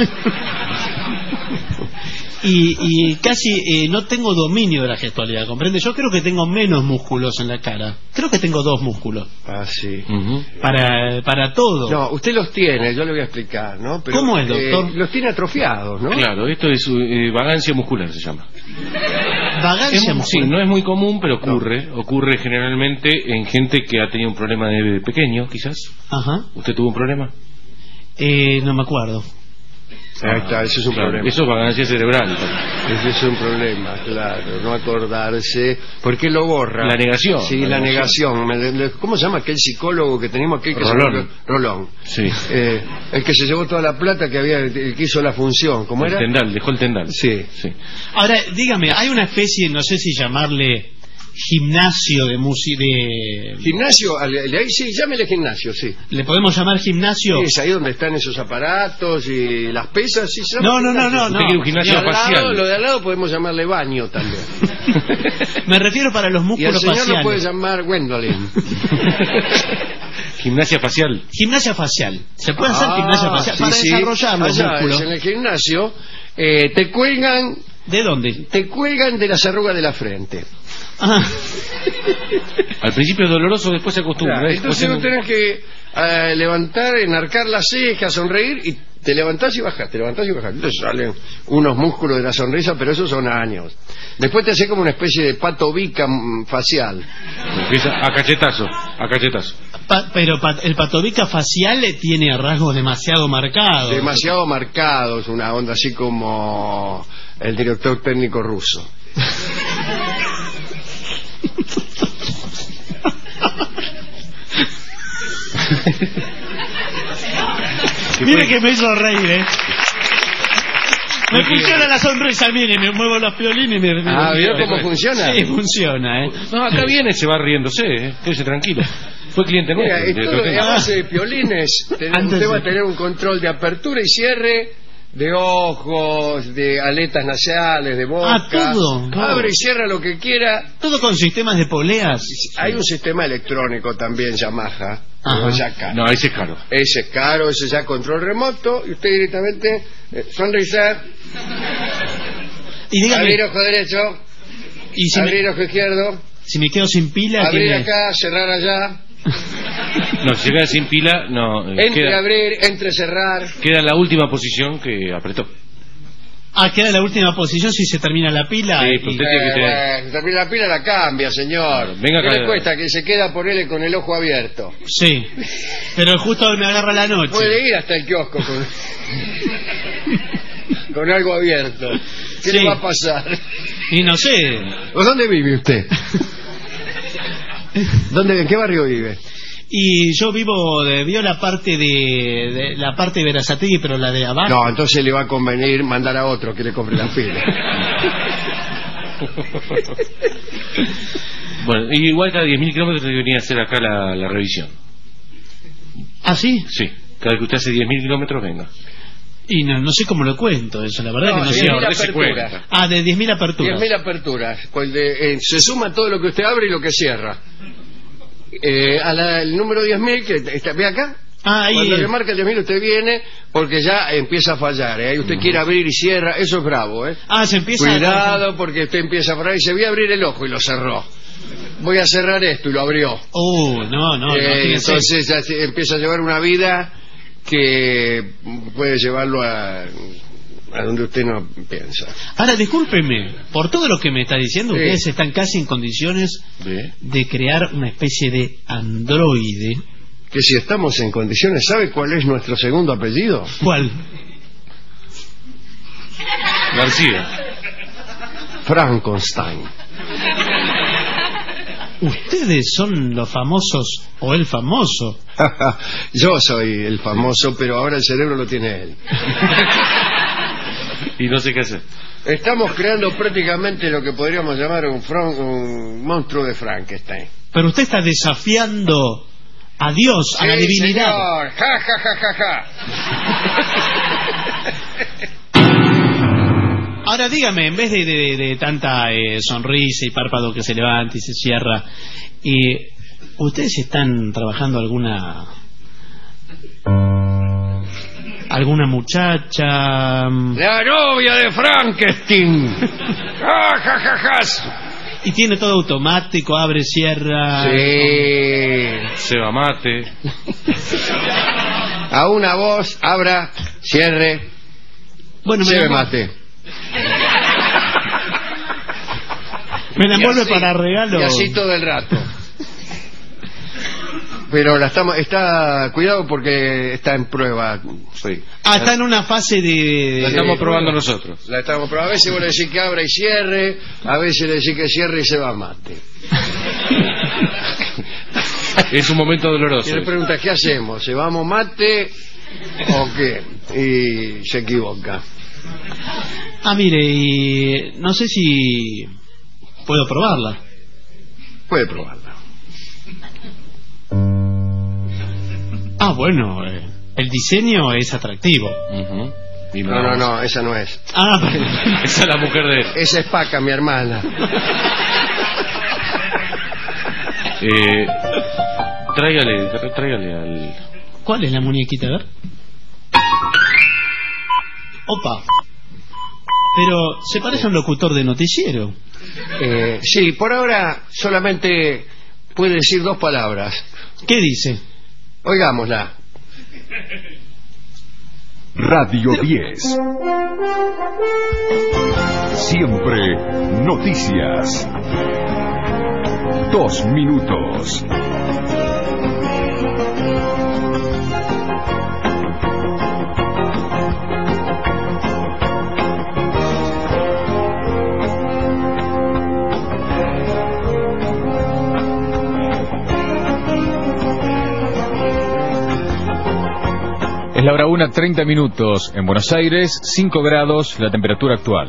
Y casi no tengo dominio de la gestualidad, ¿comprende? Yo creo que tengo menos músculos en la cara. Creo que tengo 2 músculos. Ah, sí. Para todo. No, usted los tiene, yo le voy a explicar, ¿no? Pero, ¿cómo es, doctor? Los tiene atrofiados, ¿no? Claro, esto es vagancia muscular, se llama. Vagancia muscular. Sí, no es muy común, pero ocurre generalmente en gente que ha tenido un problema de pequeño, quizás. Ajá. ¿Usted tuvo un problema? No me acuerdo. Ahí está, eso es un problema. Eso es vagancia cerebral. Ese es un problema, claro, no acordarse. ¿Por qué lo borra? La negación. Sí, la negación. ¿Cómo se llama aquel psicólogo que teníamos aquí? Rolón. Sí. El que se llevó toda la plata el que hizo la función. ¿Cómo era? Dejó el tendal. Sí. Ahora, dígame, hay una especie, no sé si llamarle gimnasio de música gimnasio, ahí sí, llámele gimnasio, sí. ¿Le podemos llamar gimnasio? Sí, es ahí donde están esos aparatos y las pesas, sí. No. Usted quiere un gimnasio facial. Lo de al lado podemos llamarle baño también. Me refiero para los músculos faciales. Y al señor faciales. lo puede llamar Gwendolyn. Gimnasia facial. Gimnasia facial. Se puede hacer gimnasia facial para desarrollar los músculos. En el gimnasio te cuelgan. ¿De dónde? Te cuelgan de las arrugas de la frente. Al principio es doloroso, después se acostumbra. Claro, entonces no tenés que levantar, enarcar las cejas, sonreír y te levantás y bajás, Entonces salen unos músculos de la sonrisa, pero esos son años. Después te hace como una especie de pato bica facial. Empieza a cachetazo. Pero el patobica facial tiene rasgos demasiado marcados. Demasiado marcados, una onda así como el director técnico ruso. Mire que me hizo reír, Me funciona la sonrisa, mire, me muevo los piolines y me... ¿Vio cómo funciona? Sí, funciona, No, acá viene, se va riéndose, quédese tranquilo. Fue cliente nuestro. Mira, a base de piolines, usted va a tener un control de apertura y cierre de ojos, de aletas nasales, de boca. Todo. Abre y cierra lo que quiera. Todo con sistemas de poleas. Hay un sistema electrónico también, Yamaha. No, ese es caro. Ese es caro, ese ya control remoto. Y usted directamente sonrisar. Y dígame, abrir ojo derecho. Y abrir ojo izquierdo. Si me quedo sin pila. Abrir acá, cerrar allá. No, si se queda sin pila, no. Abrir, entre cerrar. Queda en la última posición que apretó. Queda en la última posición si se termina la pila. Sí, usted tiene que se termina la pila, la cambia, señor. Venga acá. ¿Qué le cuesta? Que se queda por él con el ojo abierto. Sí, pero justo me agarra la noche. Puede ir hasta el kiosco con algo abierto. ¿Qué le va a pasar? Y no sé. ¿Dónde vive usted? ¿En qué barrio vive? Y yo vio la parte de la parte de Berazategui, pero la de abajo. No, entonces le va a convenir mandar a otro que le compre la fila. Bueno, igual cada 10.000 kilómetros debería hacer acá la revisión. ¿Ah, sí? Sí, cada que usted hace 10.000 kilómetros, venga. Y no sé cómo lo cuento eso, la verdad que no sé. Ahora se cuenta. De 10.000 aperturas. 10.000 aperturas. Se suma todo lo que usted abre y lo que cierra. El número 10.000, que está, ve acá. Cuando le marca el 10.000 usted viene porque ya empieza a fallar. Ahí usted quiere abrir y cierra, eso es bravo. Se empieza. Cuidado porque usted empieza a fallar y se voy a abrir el ojo y lo cerró. Voy a cerrar esto y lo abrió. No. Entonces ya empieza a llevar una vida que puede llevarlo a donde usted no piensa. Ahora, discúlpeme, por todo lo que me está diciendo, ustedes están casi en condiciones de crear una especie de androide. Que si estamos en condiciones, ¿sabe cuál es nuestro segundo apellido? ¿Cuál? García. Frankenstein. Ustedes son los famosos o el famoso. Yo soy el famoso, pero ahora el cerebro lo tiene él. Y no sé qué hacer. Estamos creando prácticamente lo que podríamos llamar un monstruo de Frankenstein. Pero usted está desafiando a Dios, a la divinidad. Señor. Ja, ja, ja, ja, ja. Ahora dígame, en vez de tanta sonrisa y párpado que se levanta y se cierra, ¿ustedes están trabajando alguna muchacha? La novia de Frankenstein. Ja, ja, ja, ja. Y tiene todo automático, abre, cierra. Sí. Se va mate. A una voz, abra, cierre. Bueno, se mate. Me la envuelve para regalo. Y así todo el rato. Pero está cuidado porque está en prueba. Sí. Está en una fase de... La estamos probando nosotros. La estamos probando. A veces vos le decís que abra y cierre, a veces le decís que cierre y se va a mate. Es un momento doloroso. Y le preguntas, ¿qué hacemos? ¿Se vamos mate o qué? Y se equivoca. Mire, y no sé si puedo probarla. Puede probarla. Bueno, el diseño es atractivo. No, esa no es. Esa es la mujer de él. Esa es Paca, mi hermana. Tráigale al... ¿Cuál es la muñequita? A ver. Opa. Pero se parece a un locutor de noticiero. Sí, por ahora solamente puede decir 2 palabras. ¿Qué dice? Oigámosla. Radio 10. Siempre noticias. 2 minutos. Es la hora 1:30 minutos en Buenos Aires, 5 grados la temperatura actual.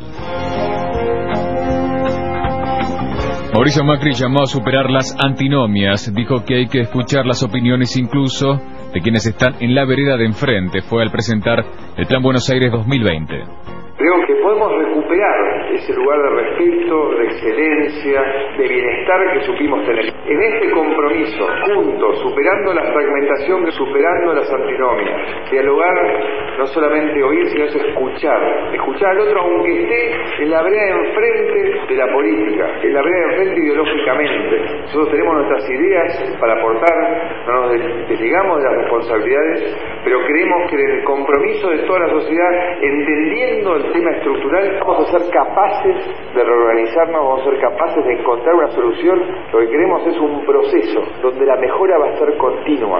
Mauricio Macri llamó a superar las antinomias, dijo que hay que escuchar las opiniones incluso de quienes están en la vereda de enfrente. Fue al presentar el Plan Buenos Aires 2020. Creo que podemos recuperar ese lugar de respeto, de excelencia, de bienestar que supimos tener. En este compromiso, juntos, superando la fragmentación, superando las antinomias, dialogar, no solamente oír, sino es escuchar al otro aunque esté en la vereda de enfrente de la política, en la vereda de enfrente ideológicamente. Nosotros tenemos nuestras ideas para aportar, no nos desligamos de las responsabilidades, pero creemos que en el compromiso de toda la sociedad, entendiendo el tema estructural, vamos a ser capaces de reorganizarnos, vamos a ser capaces de encontrar una solución. Lo que queremos es un proceso donde la mejora va a ser continua.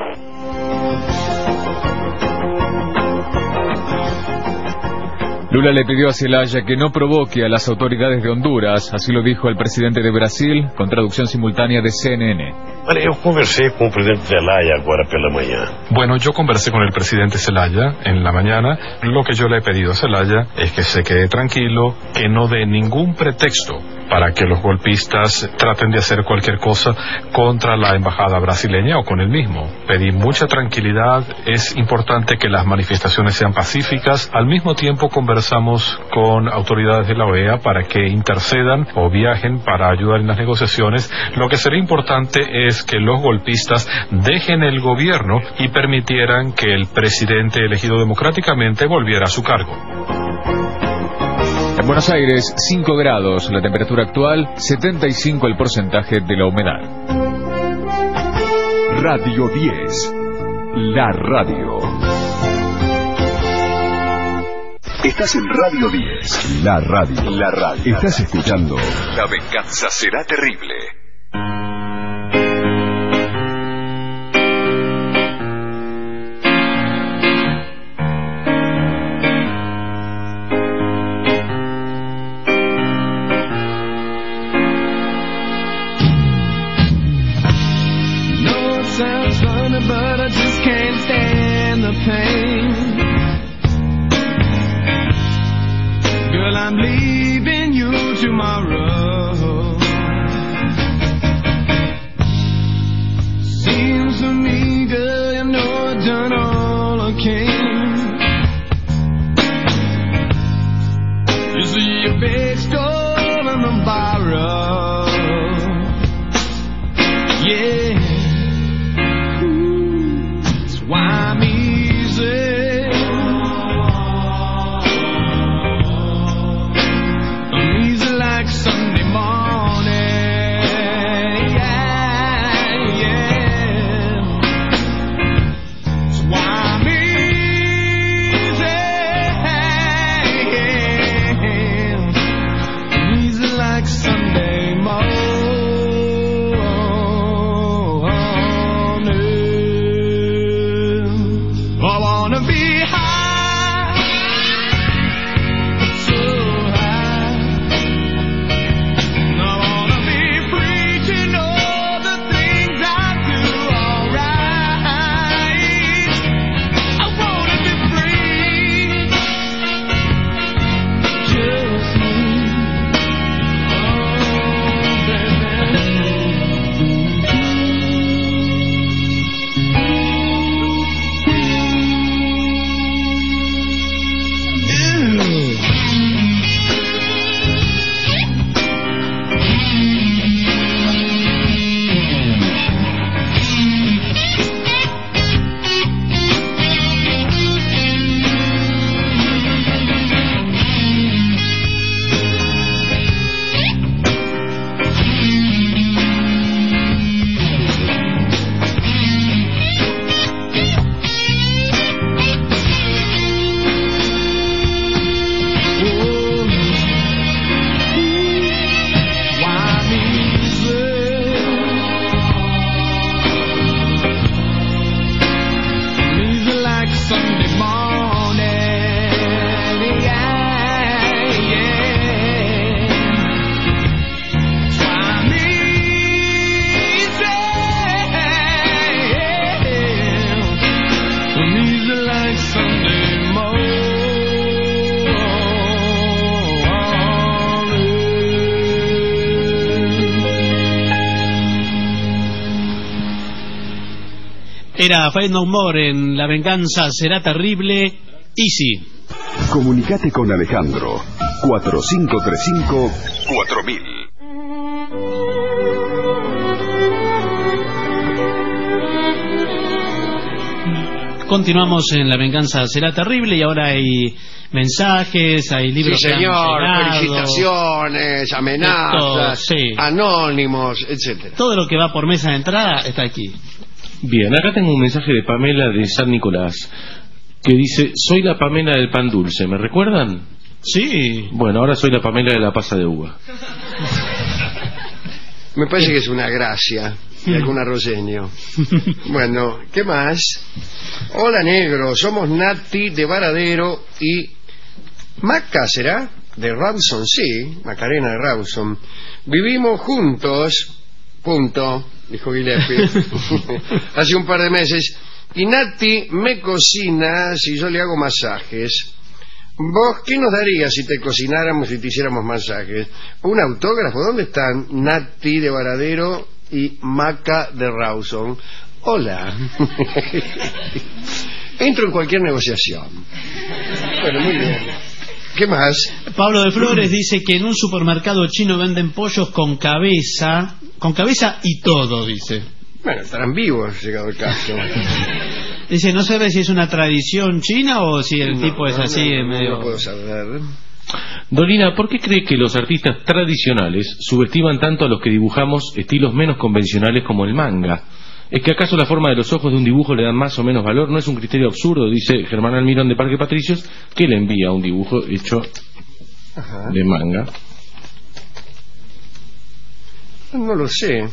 Lula le pidió a Zelaya que no provoque a las autoridades de Honduras, así lo dijo el presidente de Brasil, con traducción simultánea de CNN. Eu conversei com o presidente Zelaya agora pela manhã. Bueno, yo conversé con el presidente Zelaya en la mañana. Lo que yo le he pedido a Zelaya es que se quede tranquilo, que no dé ningún pretexto para que los golpistas traten de hacer cualquier cosa contra la embajada brasileña o con él mismo. Pedí mucha tranquilidad, es importante que las manifestaciones sean pacíficas. Al mismo tiempo conversamos con autoridades de la OEA para que intercedan o viajen para ayudar en las negociaciones. Lo que sería importante es que los golpistas dejen el gobierno y permitieran que el presidente elegido democráticamente volviera a su cargo. En Buenos Aires, 5 grados la temperatura actual, 75 el porcentaje de la humedad. Radio 10, la radio. Estás en Radio 10, la radio. La radio. Estás escuchando La venganza será terrible. But I just can't stand the pain. Girl, I'm leaving you tomorrow. Seems to me Era Fight No More en La Venganza Será Terrible. Easy. Comunicate con Alejandro 4535-4000. Continuamos en La Venganza Será Terrible y ahora hay mensajes, hay libros. Sí, señor, felicitaciones, amenazas, anónimos, etcétera. Todo lo que va por mesa de entrada está aquí. Bien, acá tengo un mensaje de Pamela de San Nicolás que dice: soy la Pamela del pan dulce, ¿me recuerdan? Sí. Bueno, ahora soy la Pamela de la pasa de uva. Me parece que es una gracia de algún arroceño. Bueno, ¿qué más? Hola, negro, somos Nati de Varadero y Maca, ¿será? De Rawson, sí, Macarena de Rawson. Vivimos juntos, punto, dijo Gillespie, hace un par de meses, y Nati me cocina si yo le hago masajes. ¿Vos qué nos darías si te cocináramos y te hiciéramos masajes? ¿Un autógrafo? ¿Dónde están Nati de Varadero y Maca de Rawson? Hola. Entro en cualquier negociación. Bueno, muy bien. ¿Qué más? Pablo de Flores dice que en un supermercado chino venden pollos con cabeza y todo, dice. Bueno, estarán vivos, llegado el caso. Dice, no sabe si es una tradición china o si el tipo es así medio... No puedo saber. Dolina, ¿por qué cree que los artistas tradicionales subestiman tanto a los que dibujamos estilos menos convencionales como el manga? ¿Es que acaso la forma de los ojos de un dibujo le dan más o menos valor? ¿No es un criterio absurdo? Dice Germán Almirón de Parque Patricios, que le envía un dibujo hecho de manga. No lo sé.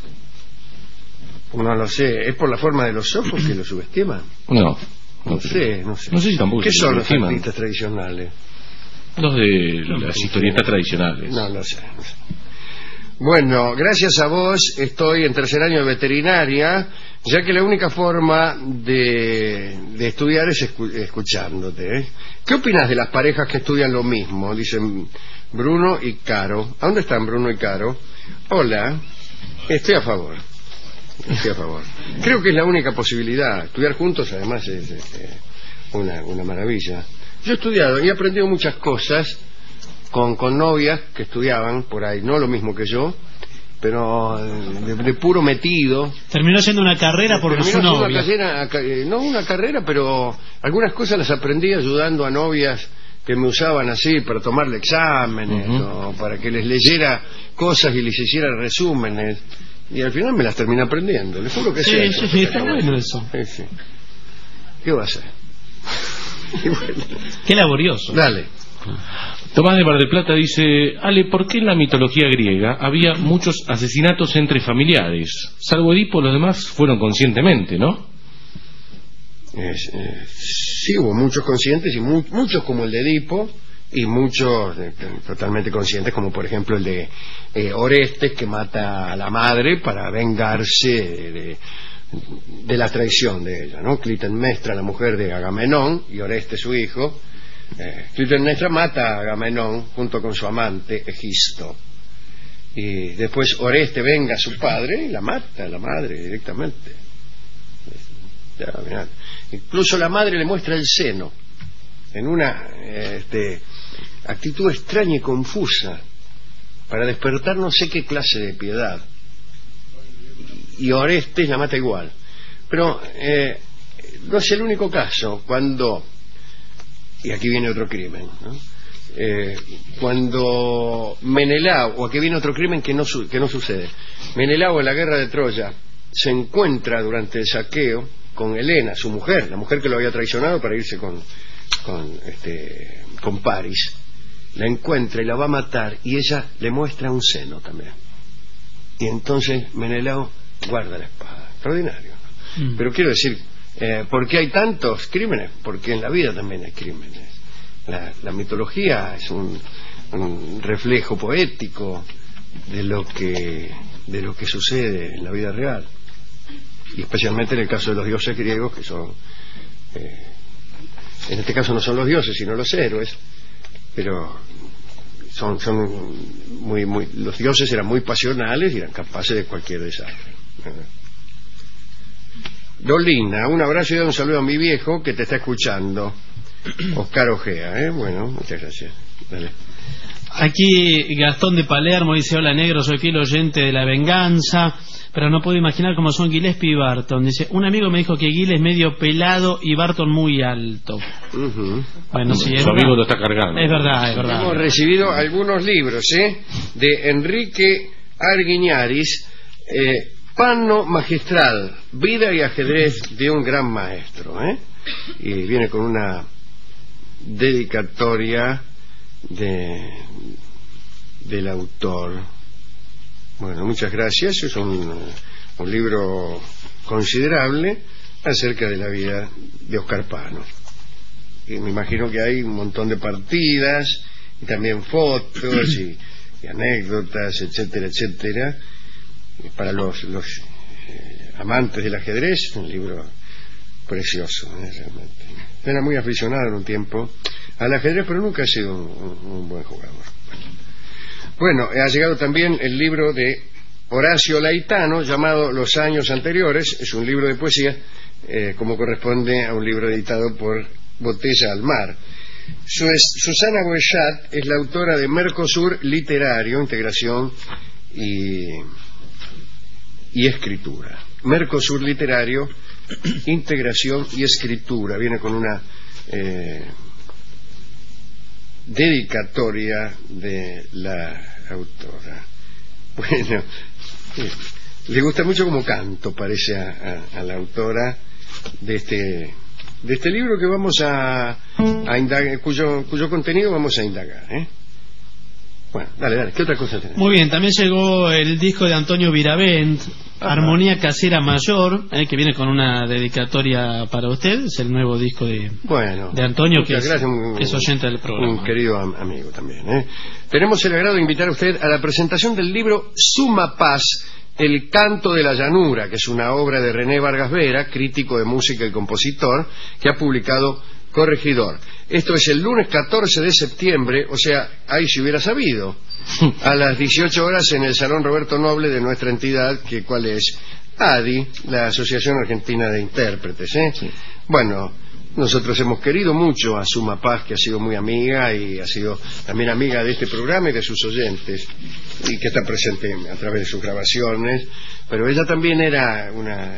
No lo sé. ¿Es por la forma de los ojos que lo subestiman? No sé. No sé si tampoco. ¿Qué son los artistas tradicionales? Los de las historietas tradicionales. No lo sé. Bueno, gracias a vos estoy en tercer año de veterinaria, ya que la única forma de estudiar es escuchándote, ¿eh? ¿Qué opinas de las parejas que estudian lo mismo? Dicen Bruno y Caro. ¿A dónde están Bruno y Caro? Hola, estoy a favor. Creo que es la única posibilidad. Estudiar juntos además es una maravilla. Yo he estudiado y he aprendido muchas cosas con novias que estudiaban por ahí, no lo mismo que yo, pero de puro metido. Terminó siendo una carrera por su novia. No una carrera, pero algunas cosas las aprendí ayudando a novias que me usaban así para tomarle exámenes, o para que les leyera cosas y les hiciera resúmenes. Y al final me las terminé aprendiendo. Les juro que sí, está bueno eso. Sí. ¿Qué va a hacer? Qué laborioso. Dale. Tomás de Mar del Plata dice: Ale, ¿por qué en la mitología griega había muchos asesinatos entre familiares? Salvo Edipo, los demás fueron conscientemente, ¿no? Sí, hubo muchos conscientes y muchos como el de Edipo, y muchos totalmente conscientes, como por ejemplo el de Orestes, que mata a la madre para vengarse de la traición de ella, ¿no? Clitemnestra, la mujer de Agamenón, y Orestes, su hijo. Clitemnestra mata a Agamenón junto con su amante Egisto, y después Orestes venga a su padre y la mata a la madre directamente. Incluso la madre le muestra el seno en una actitud extraña y confusa para despertar no sé qué clase de piedad, y Orestes la mata igual. Pero no es el único caso. Cuando, y aquí viene otro crimen, ¿no? Cuando Menelao, o aquí viene otro crimen que no sucede. Menelao en la guerra de Troya se encuentra durante el saqueo con Helena, su mujer, la mujer que lo había traicionado para irse con Paris. La encuentra y la va a matar, y ella le muestra un seno también, y entonces Menelao guarda la espada. Extraordinario, ¿no? Pero quiero decir, ¿por qué hay tantos crímenes? Porque en la vida también hay crímenes. La mitología es un reflejo poético de lo que sucede en la vida real, y especialmente en el caso de los dioses griegos, que son en este caso no son los dioses sino los héroes, pero son muy los dioses eran muy pasionales y eran capaces de cualquier desastre. Dolina, un abrazo y un saludo a mi viejo que te está escuchando. Oscar Ojea, bueno, muchas gracias. Dale. Aquí Gastón de Palermo dice: hola negro, soy fiel oyente de La Venganza, pero no puedo imaginar cómo son Gillespie y Barton. Dice: un amigo me dijo que Gillespie es medio pelado y Barton muy alto. Bueno, sí, su amigo lo está cargando. Es verdad. Hemos recibido algunos libros de Enrique Arguiñaris, Panno Magistral, Vida y ajedrez de un gran maestro, y viene con una dedicatoria del autor. Bueno, muchas gracias. Es un libro considerable acerca de la vida de Oscar Panno. Y me imagino que hay un montón de partidas y también fotos y anécdotas, etcétera, etcétera. Para los amantes del ajedrez, un libro precioso, realmente. Era muy aficionado en un tiempo al ajedrez, pero nunca ha sido un buen jugador. Bueno, ha llegado también el libro de Horacio Laitano, llamado Los años anteriores. Es un libro de poesía, como corresponde a un libro editado por Botella al Mar. Susana Boechat es la autora de Mercosur Literario, Integración y Escritura. Mercosur Literario, Integración y Escritura. Viene con una dedicatoria de la autora. Bueno, le gusta mucho como canto, parece a la autora de este libro que vamos a indagar, cuyo contenido vamos a indagar, Bueno, dale, ¿qué otra cosa tenés? Muy bien, también llegó el disco de Antonio Viravent, Armonía Casera Mayor, que viene con una dedicatoria para usted. Es el nuevo disco de Antonio, que es oyente del programa. Un querido amigo también. Tenemos el agrado de invitar a usted a la presentación del libro Suma Paz, El canto de la llanura, que es una obra de René Vargas Vera, crítico de música y compositor, que ha publicado Corregidor. Esto es el lunes 14 de septiembre, o sea, ahí si hubiera sabido, a las 18 horas en el Salón Roberto Noble de nuestra entidad, ¿cuál es? ADI, la Asociación Argentina de Intérpretes. Sí. Bueno, nosotros hemos querido mucho a Suma Paz, que ha sido muy amiga y ha sido también amiga de este programa y de sus oyentes, y que está presente a través de sus grabaciones, pero ella también era una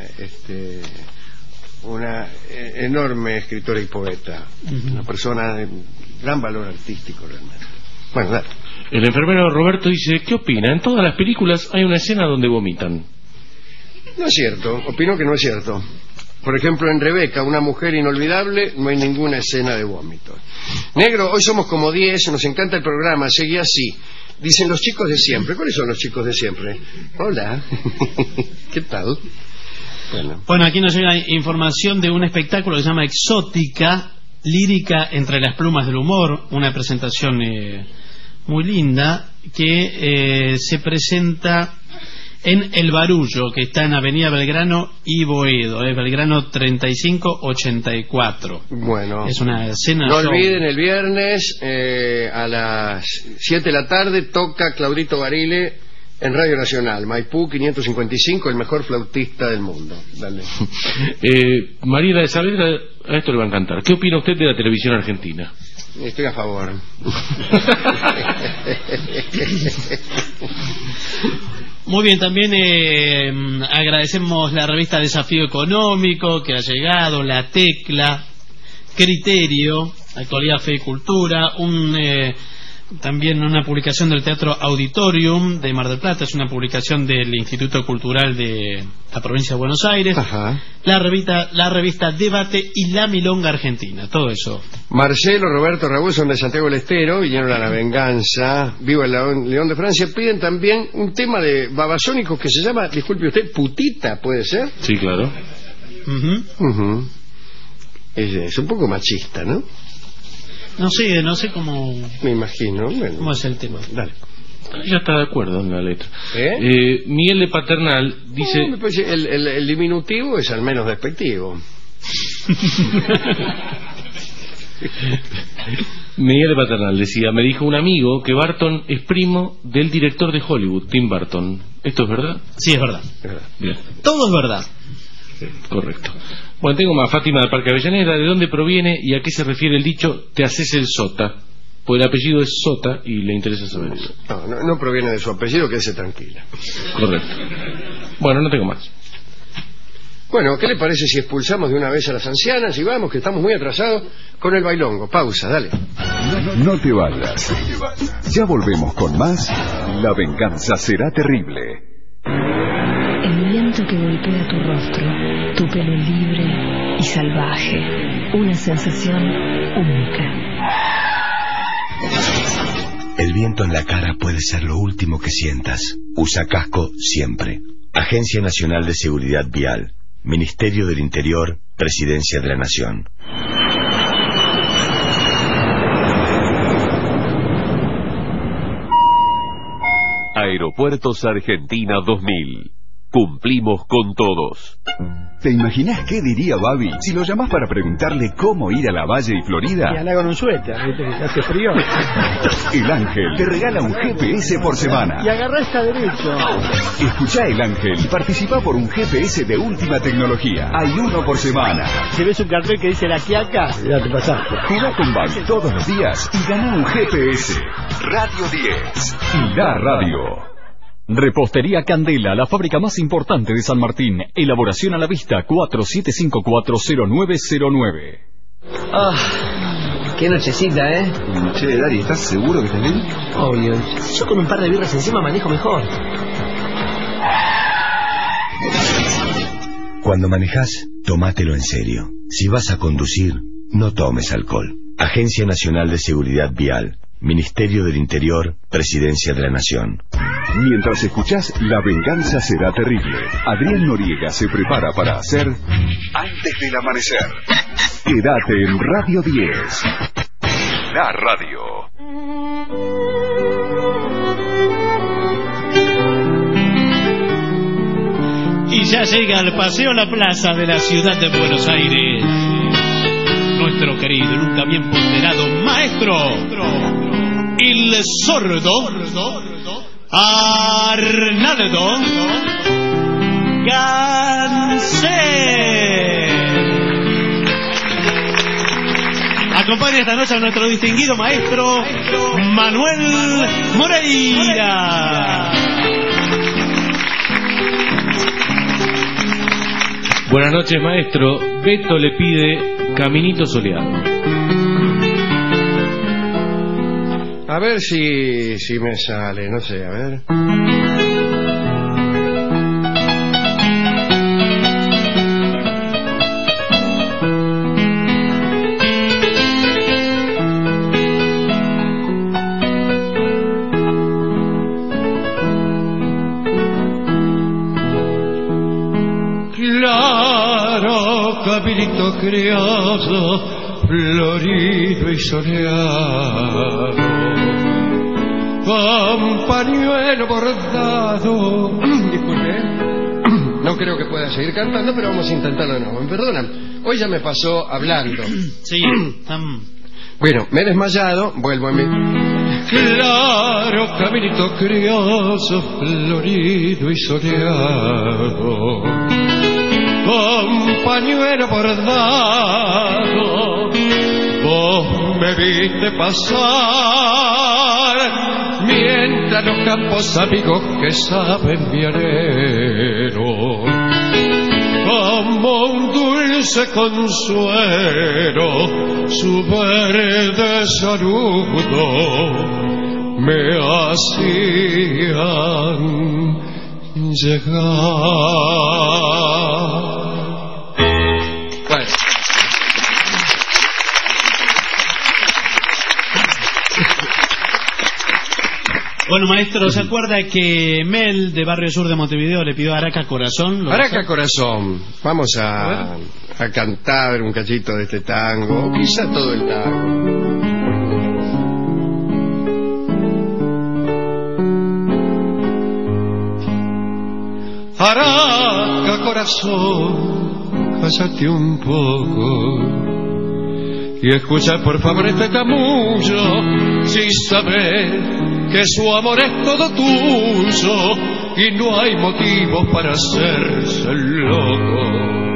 enorme escritora y poeta, una persona de gran valor artístico realmente. Bueno, dale. El enfermero Roberto dice: ¿qué opina? En todas las películas hay una escena donde vomitan. No es cierto, opino que no es cierto. Por ejemplo, en Rebeca, una mujer inolvidable, no hay ninguna escena de vómito. Negro, hoy somos como 10, nos encanta el programa, seguí así. Dicen los chicos de siempre. ¿Cuáles son los chicos de siempre? Hola. ¿Qué tal? Bueno, aquí nos llega información de un espectáculo que se llama Exótica, lírica entre las plumas del humor, una presentación muy linda que se presenta en El Barullo, que está en Avenida Belgrano y Boedo, Belgrano 3584. Bueno, es una escena. No olviden, el viernes a las 7 de la tarde toca Claudito Barile en Radio Nacional, Maipú 555, el mejor flautista del mundo. Dale. Mariela de Saavedra, a esto le va a encantar. ¿Qué opina usted de la televisión argentina? Estoy a favor. Muy bien, también agradecemos la revista Desafío Económico que ha llegado, La Tecla, Criterio, Actualidad, Fe y Cultura, también una publicación del Teatro Auditorium de Mar del Plata, es una publicación del Instituto Cultural de la provincia de Buenos Aires. Ajá. La revista Debate y La Milonga Argentina, todo eso. Marcelo, Roberto, Raúl son de Santiago del Estero, vinieron a La Venganza, Viva el León de Francia. Piden también un tema de Babasónicos que se llama, disculpe usted, Putita, ¿puede ser? Sí, claro. Es un poco machista, ¿no? No sé cómo. Me imagino. Bueno, ¿cómo es el tema? Dale. Ya está de acuerdo en la letra. Miguel de Paternal dice. Me parece el diminutivo es al menos despectivo. Miguel de Paternal decía: me dijo un amigo que Barton es primo del director de Hollywood, Tim Burton. ¿Esto es verdad? Sí, es verdad. Bien. Todo es verdad. Correcto. Bueno, tengo más. Fátima del Parque Avellaneda. ¿De dónde proviene y a qué se refiere el dicho te haces el sota? Pues el apellido es Sota y le interesa saber eso. No proviene de su apellido, quédese tranquila. Correcto. Bueno, no tengo más. Bueno, ¿qué le parece si expulsamos de una vez a las ancianas y vamos, que estamos muy atrasados con el bailongo? Pausa, dale. No te vayas. Ya volvemos con más. La venganza será terrible. El viento que golpea tu rostro, tu pelo libre y salvaje. Una sensación única. El viento en la cara puede ser lo último que sientas. Usa casco siempre. Agencia Nacional de Seguridad Vial. Ministerio del Interior, Presidencia de la Nación. Aeropuertos Argentina 2000. Cumplimos con todos. ¿Te imaginas qué diría Babi si lo llamás para preguntarle cómo ir a la Valle y Florida? Y anda con un suéter, ¿viste? Que hace frío. El Ángel te regala un GPS por semana. Y agarrá esta derecho. Escuchá El Ángel y participa por un GPS de última tecnología. Hay uno por semana. Si ves un cartel que dice La Quiaca, ya te pasaste. Jugá con Babi todos los días y ganá un GPS. Radio 10 y la radio. Repostería Candela, la fábrica más importante de San Martín. Elaboración a la vista, 47540909. Qué nochecita, ¿eh? Che, Dari, ¿estás seguro que estás bien? Obvio. Yo con un par de birras encima manejo mejor. Cuando manejás, tomátelo en serio. Si vas a conducir, no tomes alcohol. Agencia Nacional de Seguridad Vial. Ministerio del Interior, Presidencia de la Nación. Mientras escuchás La venganza será terrible, Adrián Noriega se prepara para hacer Antes del amanecer. Quédate en Radio 10. La radio. Y ya llega al Paseo La Plaza de la ciudad de Buenos Aires nuestro querido, nunca bien ponderado maestro, el sordo Arnaldo Gansé. Acompaña esta noche a nuestro distinguido maestro Manuel Moreira. Buenas noches, maestro. Beto le pide Caminito Soleado. A ver si me sale, no sé, a ver. Claro, caminito criado, florido y soleado, con pañuelo bordado. Disculpe, no creo que pueda seguir cantando, pero vamos a intentarlo de nuevo. ¿Me perdonan? Hoy ya me pasó hablando. Sí. Bueno, me he desmayado, vuelvo a mí. Claro, caminito crioso, florido y soleado, con pañuelo bordado, vos me viste pasar, mientras los campos amigos que saben vianero, como un dulce consuelo, su verde saludo me hacían llegar. Bueno. Bueno, maestro, ¿se acuerda que Mel de Barrio Sur de Montevideo le pidió Araca Corazón? Araca Corazón. Vamos a cantar un cachito de este tango, o quizá todo el tango. Araca corazón, cásate un poco y escucha por favor este chamullo, si sabes que su amor es todo tuyo y no hay motivos para hacerse loco.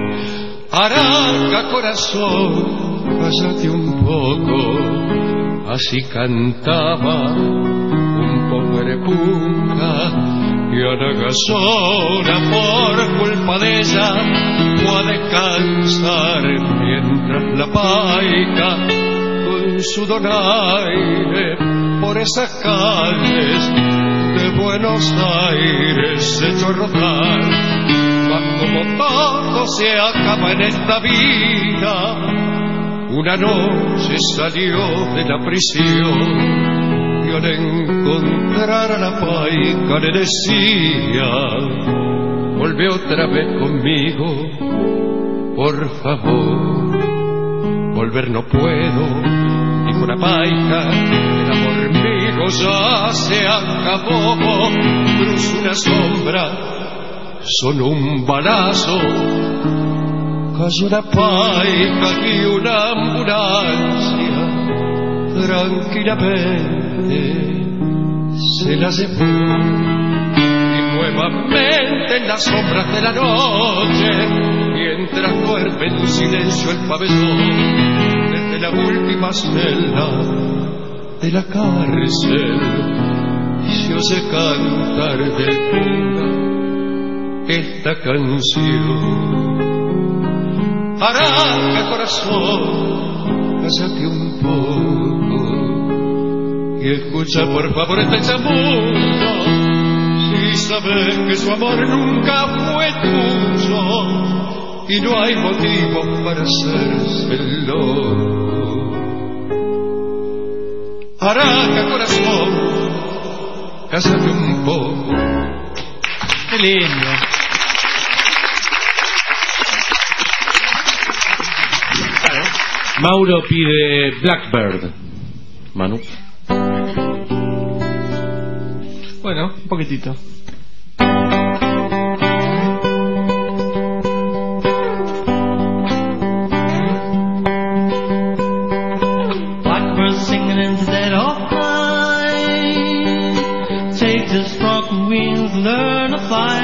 Arranca corazón, cállate un poco, así cantaba un pobre punca. Y Anagasona por culpa de ella fue a descansar mientras la paica con su donaire por esas calles de Buenos Aires se echó a rodar. Mas como todo se acaba en esta vida, una noche salió de la prisión y al encontrar a la paica le decía: vuelve otra vez conmigo, por favor. Volver no puedo, dijo la paica, el amor mío ya se acabó. Cruzó una sombra, sonó un balazo, cayó la paica y una ambulancia tranquilamente se la llevó. Y nuevamente en las sombras de la noche, mientras duerme en silencio el pabellón, desde la última celda de la cárcel se oye cantar del cura esta canción. Arranca corazón, cállate un poco y escucha por favor este chamuyo. Si sabes que su amor nunca fue tuyo y no hay motivo para hacerse el loco. Arranca corazón, cállate un poco. Qué lindo. Mauro pide Blackbird. Manu. Bueno, un poquitito. Blackbird singing in the dead of night. Take the strong wings, learn to fly.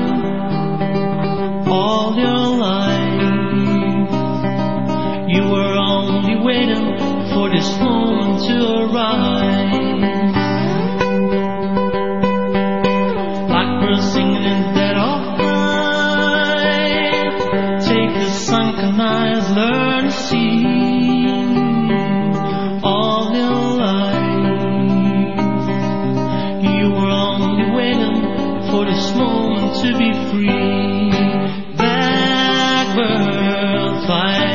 All your life you were only waiting for this moment to arise. Blackbird singing in the dead of night. Take the sunken eyes, learn to see. All your life you were only waiting for this moment to be free. Blackbird fly.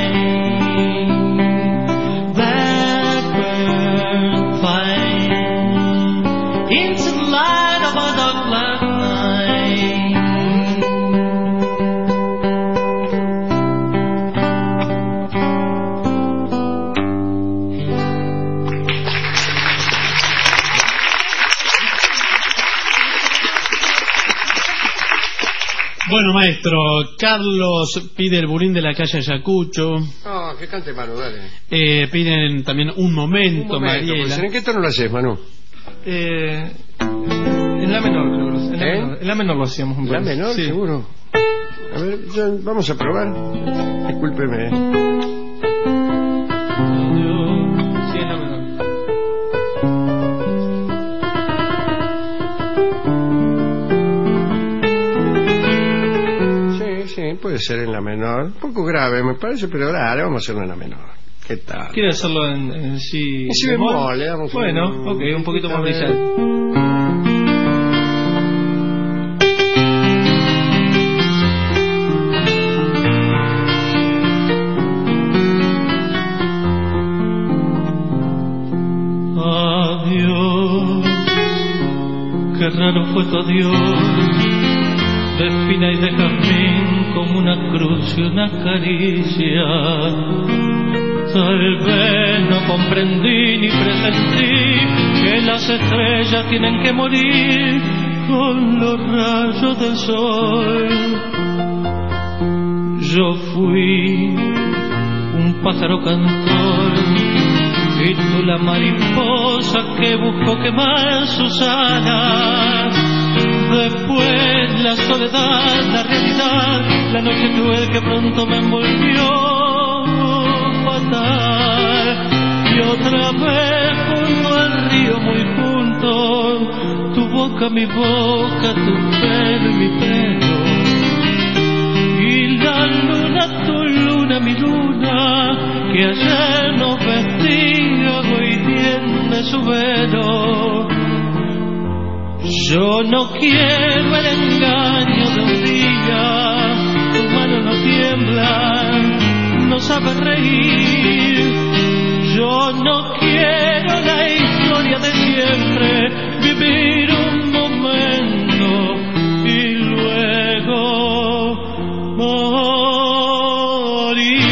Bueno, maestro, Carlos pide el Burín de la calle Ayacucho. Ah, que cante Manu, dale. Piden también un momento, Mariela. ¿En qué tono lo haces, Manu? En la menor, creo. En la menor lo hacíamos un poco. ¿En la menor, sí. Seguro? A ver, vamos a probar. Discúlpeme. Sí, en la menor. Sí, puede ser en la menor. Un poco grave, me parece, pero dale, vamos a hacerlo en la menor. ¿Qué tal? ¿Quiere hacerlo en si? En si bemol, le damos bueno, ok, un poquito más brillante. Qué raro fue tu adiós, de espina y de jazmín, como una cruz y una caricia. Tal vez no comprendí ni presentí que las estrellas tienen que morir con los rayos del sol. Yo fui un pájaro cantor y tú la mariposa que buscó quemar sus alas. Después la soledad, la realidad, la la noche cruel que pronto me envolvió fatal. Y otra vez junto al río muy junto, tu boca mi boca, tu pelo y mi pelo. Y la luna, tu luna, mi luna, que ayer nos vestía, hoy tiene su velo. Yo no quiero el engaño de un día, tus manos no tiemblan, no sabes reír. Yo no quiero la historia de siempre, vivir un momento y luego morir.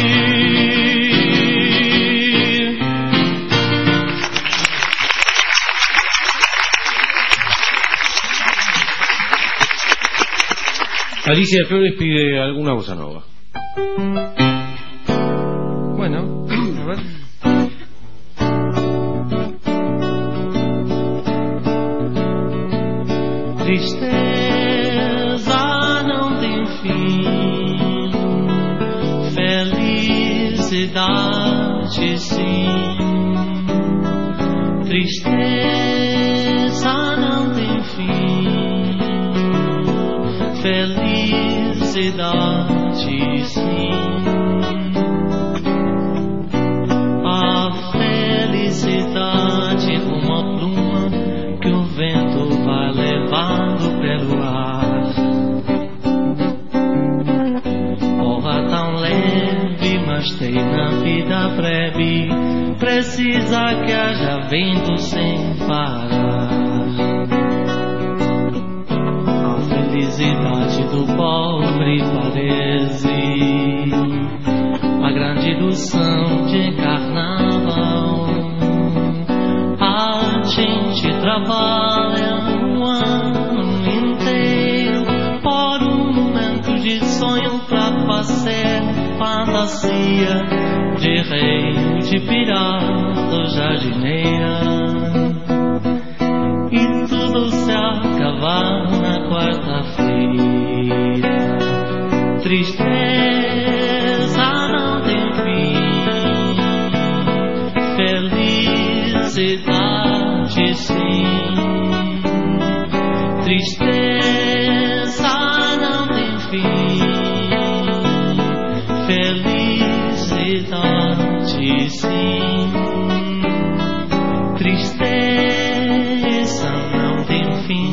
Alicia Flores pide alguna bossa nova. Bueno, a ver. Tristeza não tem fim, felicidade sim. Tristeza não tem fim, felicidade sim. A felicidade como uma pluma que o vento vai levando pelo ar. Porra tão leve, mas tem na vida breve, precisa que haja vento sem parar. A felicidade do pobre parece a grande ilusão de carnaval. A gente trabalha um ano inteiro por um momento de sonho pra fazer fantasia de rei, de pirata ou jardineira. E tudo se acabar na quarta-feira. Tristeza não tem fim, felicidade sim. Tristeza não tem fim, felicidade sim. Tristeza não tem fim.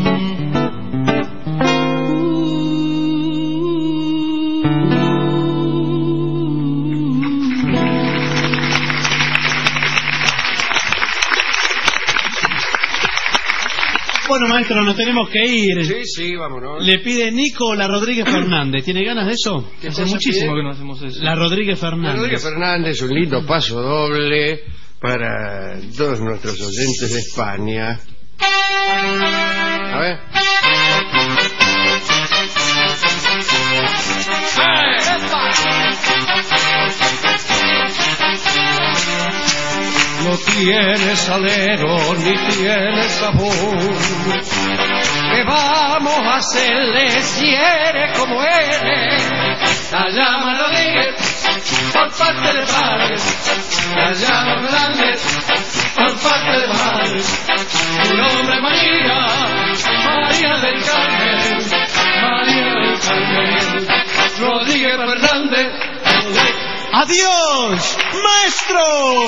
Bueno, maestro, nos tenemos que ir. Sí, vámonos. Le pide Nico La Rodríguez Fernández. ¿Tiene ganas de eso? Hace muchísimo que no hacemos eso. La Rodríguez Fernández. La Rodríguez Fernández, un lindo paso doble para todos nuestros oyentes de España. A ver. No tiene salero ni tiene sabor. ¿Qué vamos a hacerle si eres como eres? La llama Rodríguez por parte de padres, la llama Fernández por parte de madres. Tu nombre María, María del Carmen, María del Carmen, Rodríguez Fernández. ¡Adiós, maestro!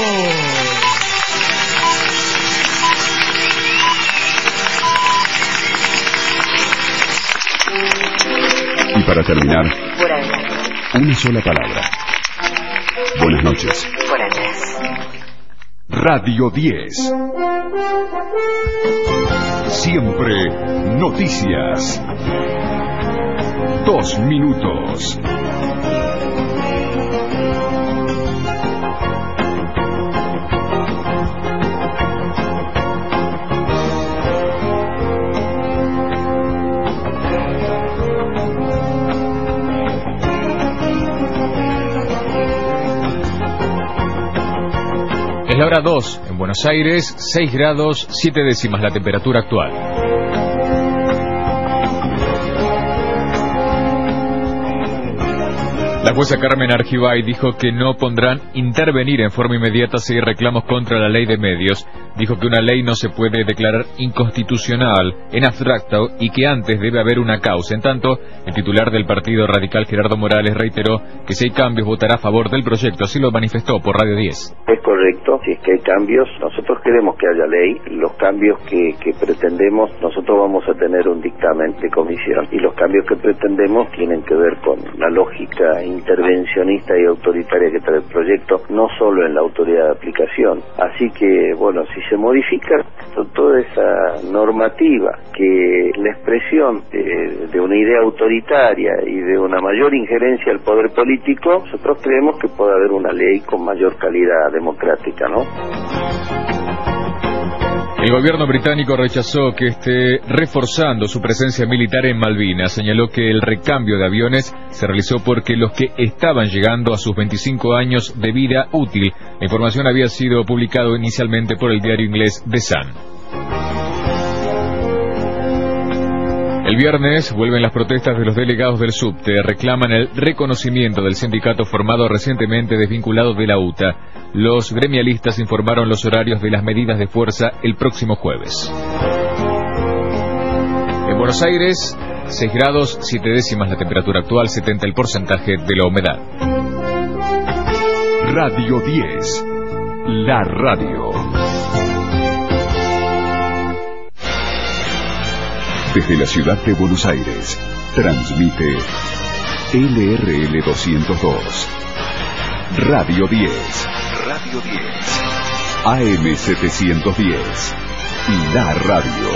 Y para terminar, una sola palabra. Buenas noches. Buenas noches. Radio 10. Siempre noticias. 2 minutos. Es la hora 2 en Buenos Aires, 6 grados 7 décimas la temperatura actual. La jueza Carmen Argibay dijo que no pondrán intervenir en forma inmediata si hay reclamos contra la ley de medios. Dijo que una ley no se puede declarar inconstitucional en abstracto y que antes debe haber una causa. En tanto, el titular del Partido Radical, Gerardo Morales, reiteró que si hay cambios votará a favor del proyecto. Así lo manifestó por Radio 10. Es correcto, si es que hay cambios, nosotros queremos que haya ley. Los cambios que pretendemos, nosotros vamos a tener un dictamen de comisión. Y los cambios que pretendemos tienen que ver con la lógica intervencionista y autoritaria que trae el proyecto, no solo en la autoridad de aplicación. Así que, bueno, si se modifica toda esa normativa, que la expresión de una idea autoritaria y de una mayor injerencia al poder político, nosotros creemos que puede haber una ley con mayor calidad democrática, ¿no? El gobierno británico rechazó que esté reforzando su presencia militar en Malvinas. Señaló que el recambio de aviones se realizó porque los que estaban llegando a sus 25 años de vida útil. La información había sido publicada inicialmente por el diario inglés The Sun. El viernes vuelven las protestas de los delegados del subte. Reclaman el reconocimiento del sindicato formado recientemente desvinculado de la UTA. Los gremialistas informaron los horarios de las medidas de fuerza el próximo jueves. En Buenos Aires, 6 grados, 7 décimas la temperatura actual, 70 el porcentaje de la humedad. Radio 10, la radio. Desde la ciudad de Buenos Aires, transmite LRL 202, Radio 10, Radio 10, AM 710, la radio.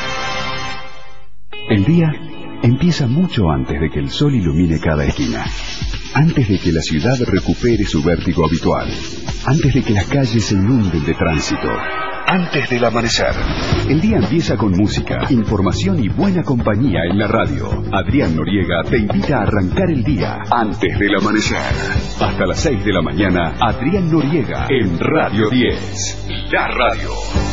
El día empieza mucho antes de que el sol ilumine cada esquina, antes de que la ciudad recupere su vértigo habitual, antes de que las calles se inunden de tránsito. Antes del amanecer. El día empieza con música, información y buena compañía en la radio. Adrián Noriega te invita a arrancar el día antes del amanecer. Hasta las 6 de la mañana, Adrián Noriega en Radio 10. La radio.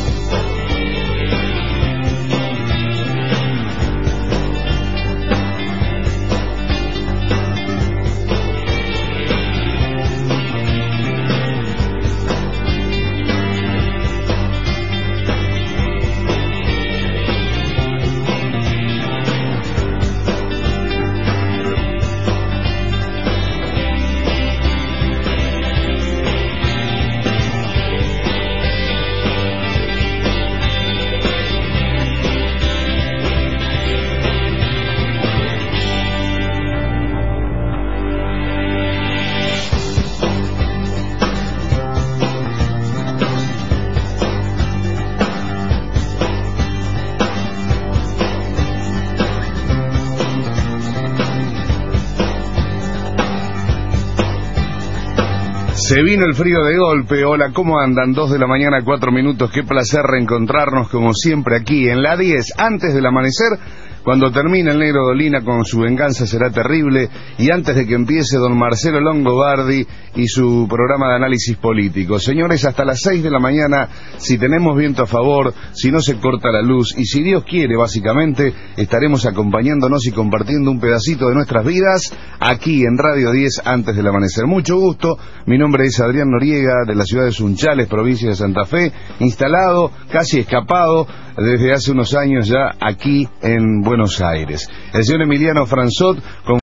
Se vino el frío de golpe. Hola, ¿cómo andan? 2 de la mañana, 4 minutos. Qué placer reencontrarnos como siempre aquí en la 10, antes del amanecer. Cuando termine el Negro Dolina con su venganza será terrible, y antes de que empiece don Marcelo Longobardi y su programa de análisis político. Señores, hasta las 6 de la mañana, si tenemos viento a favor, si no se corta la luz, y si Dios quiere, básicamente, estaremos acompañándonos y compartiendo un pedacito de nuestras vidas aquí en Radio 10 antes del amanecer. Mucho gusto, mi nombre es Adrián Noriega, de la ciudad de Sunchales, provincia de Santa Fe, instalado, casi escapado, desde hace unos años ya aquí en Buenos Aires. El señor Emiliano Franzot, con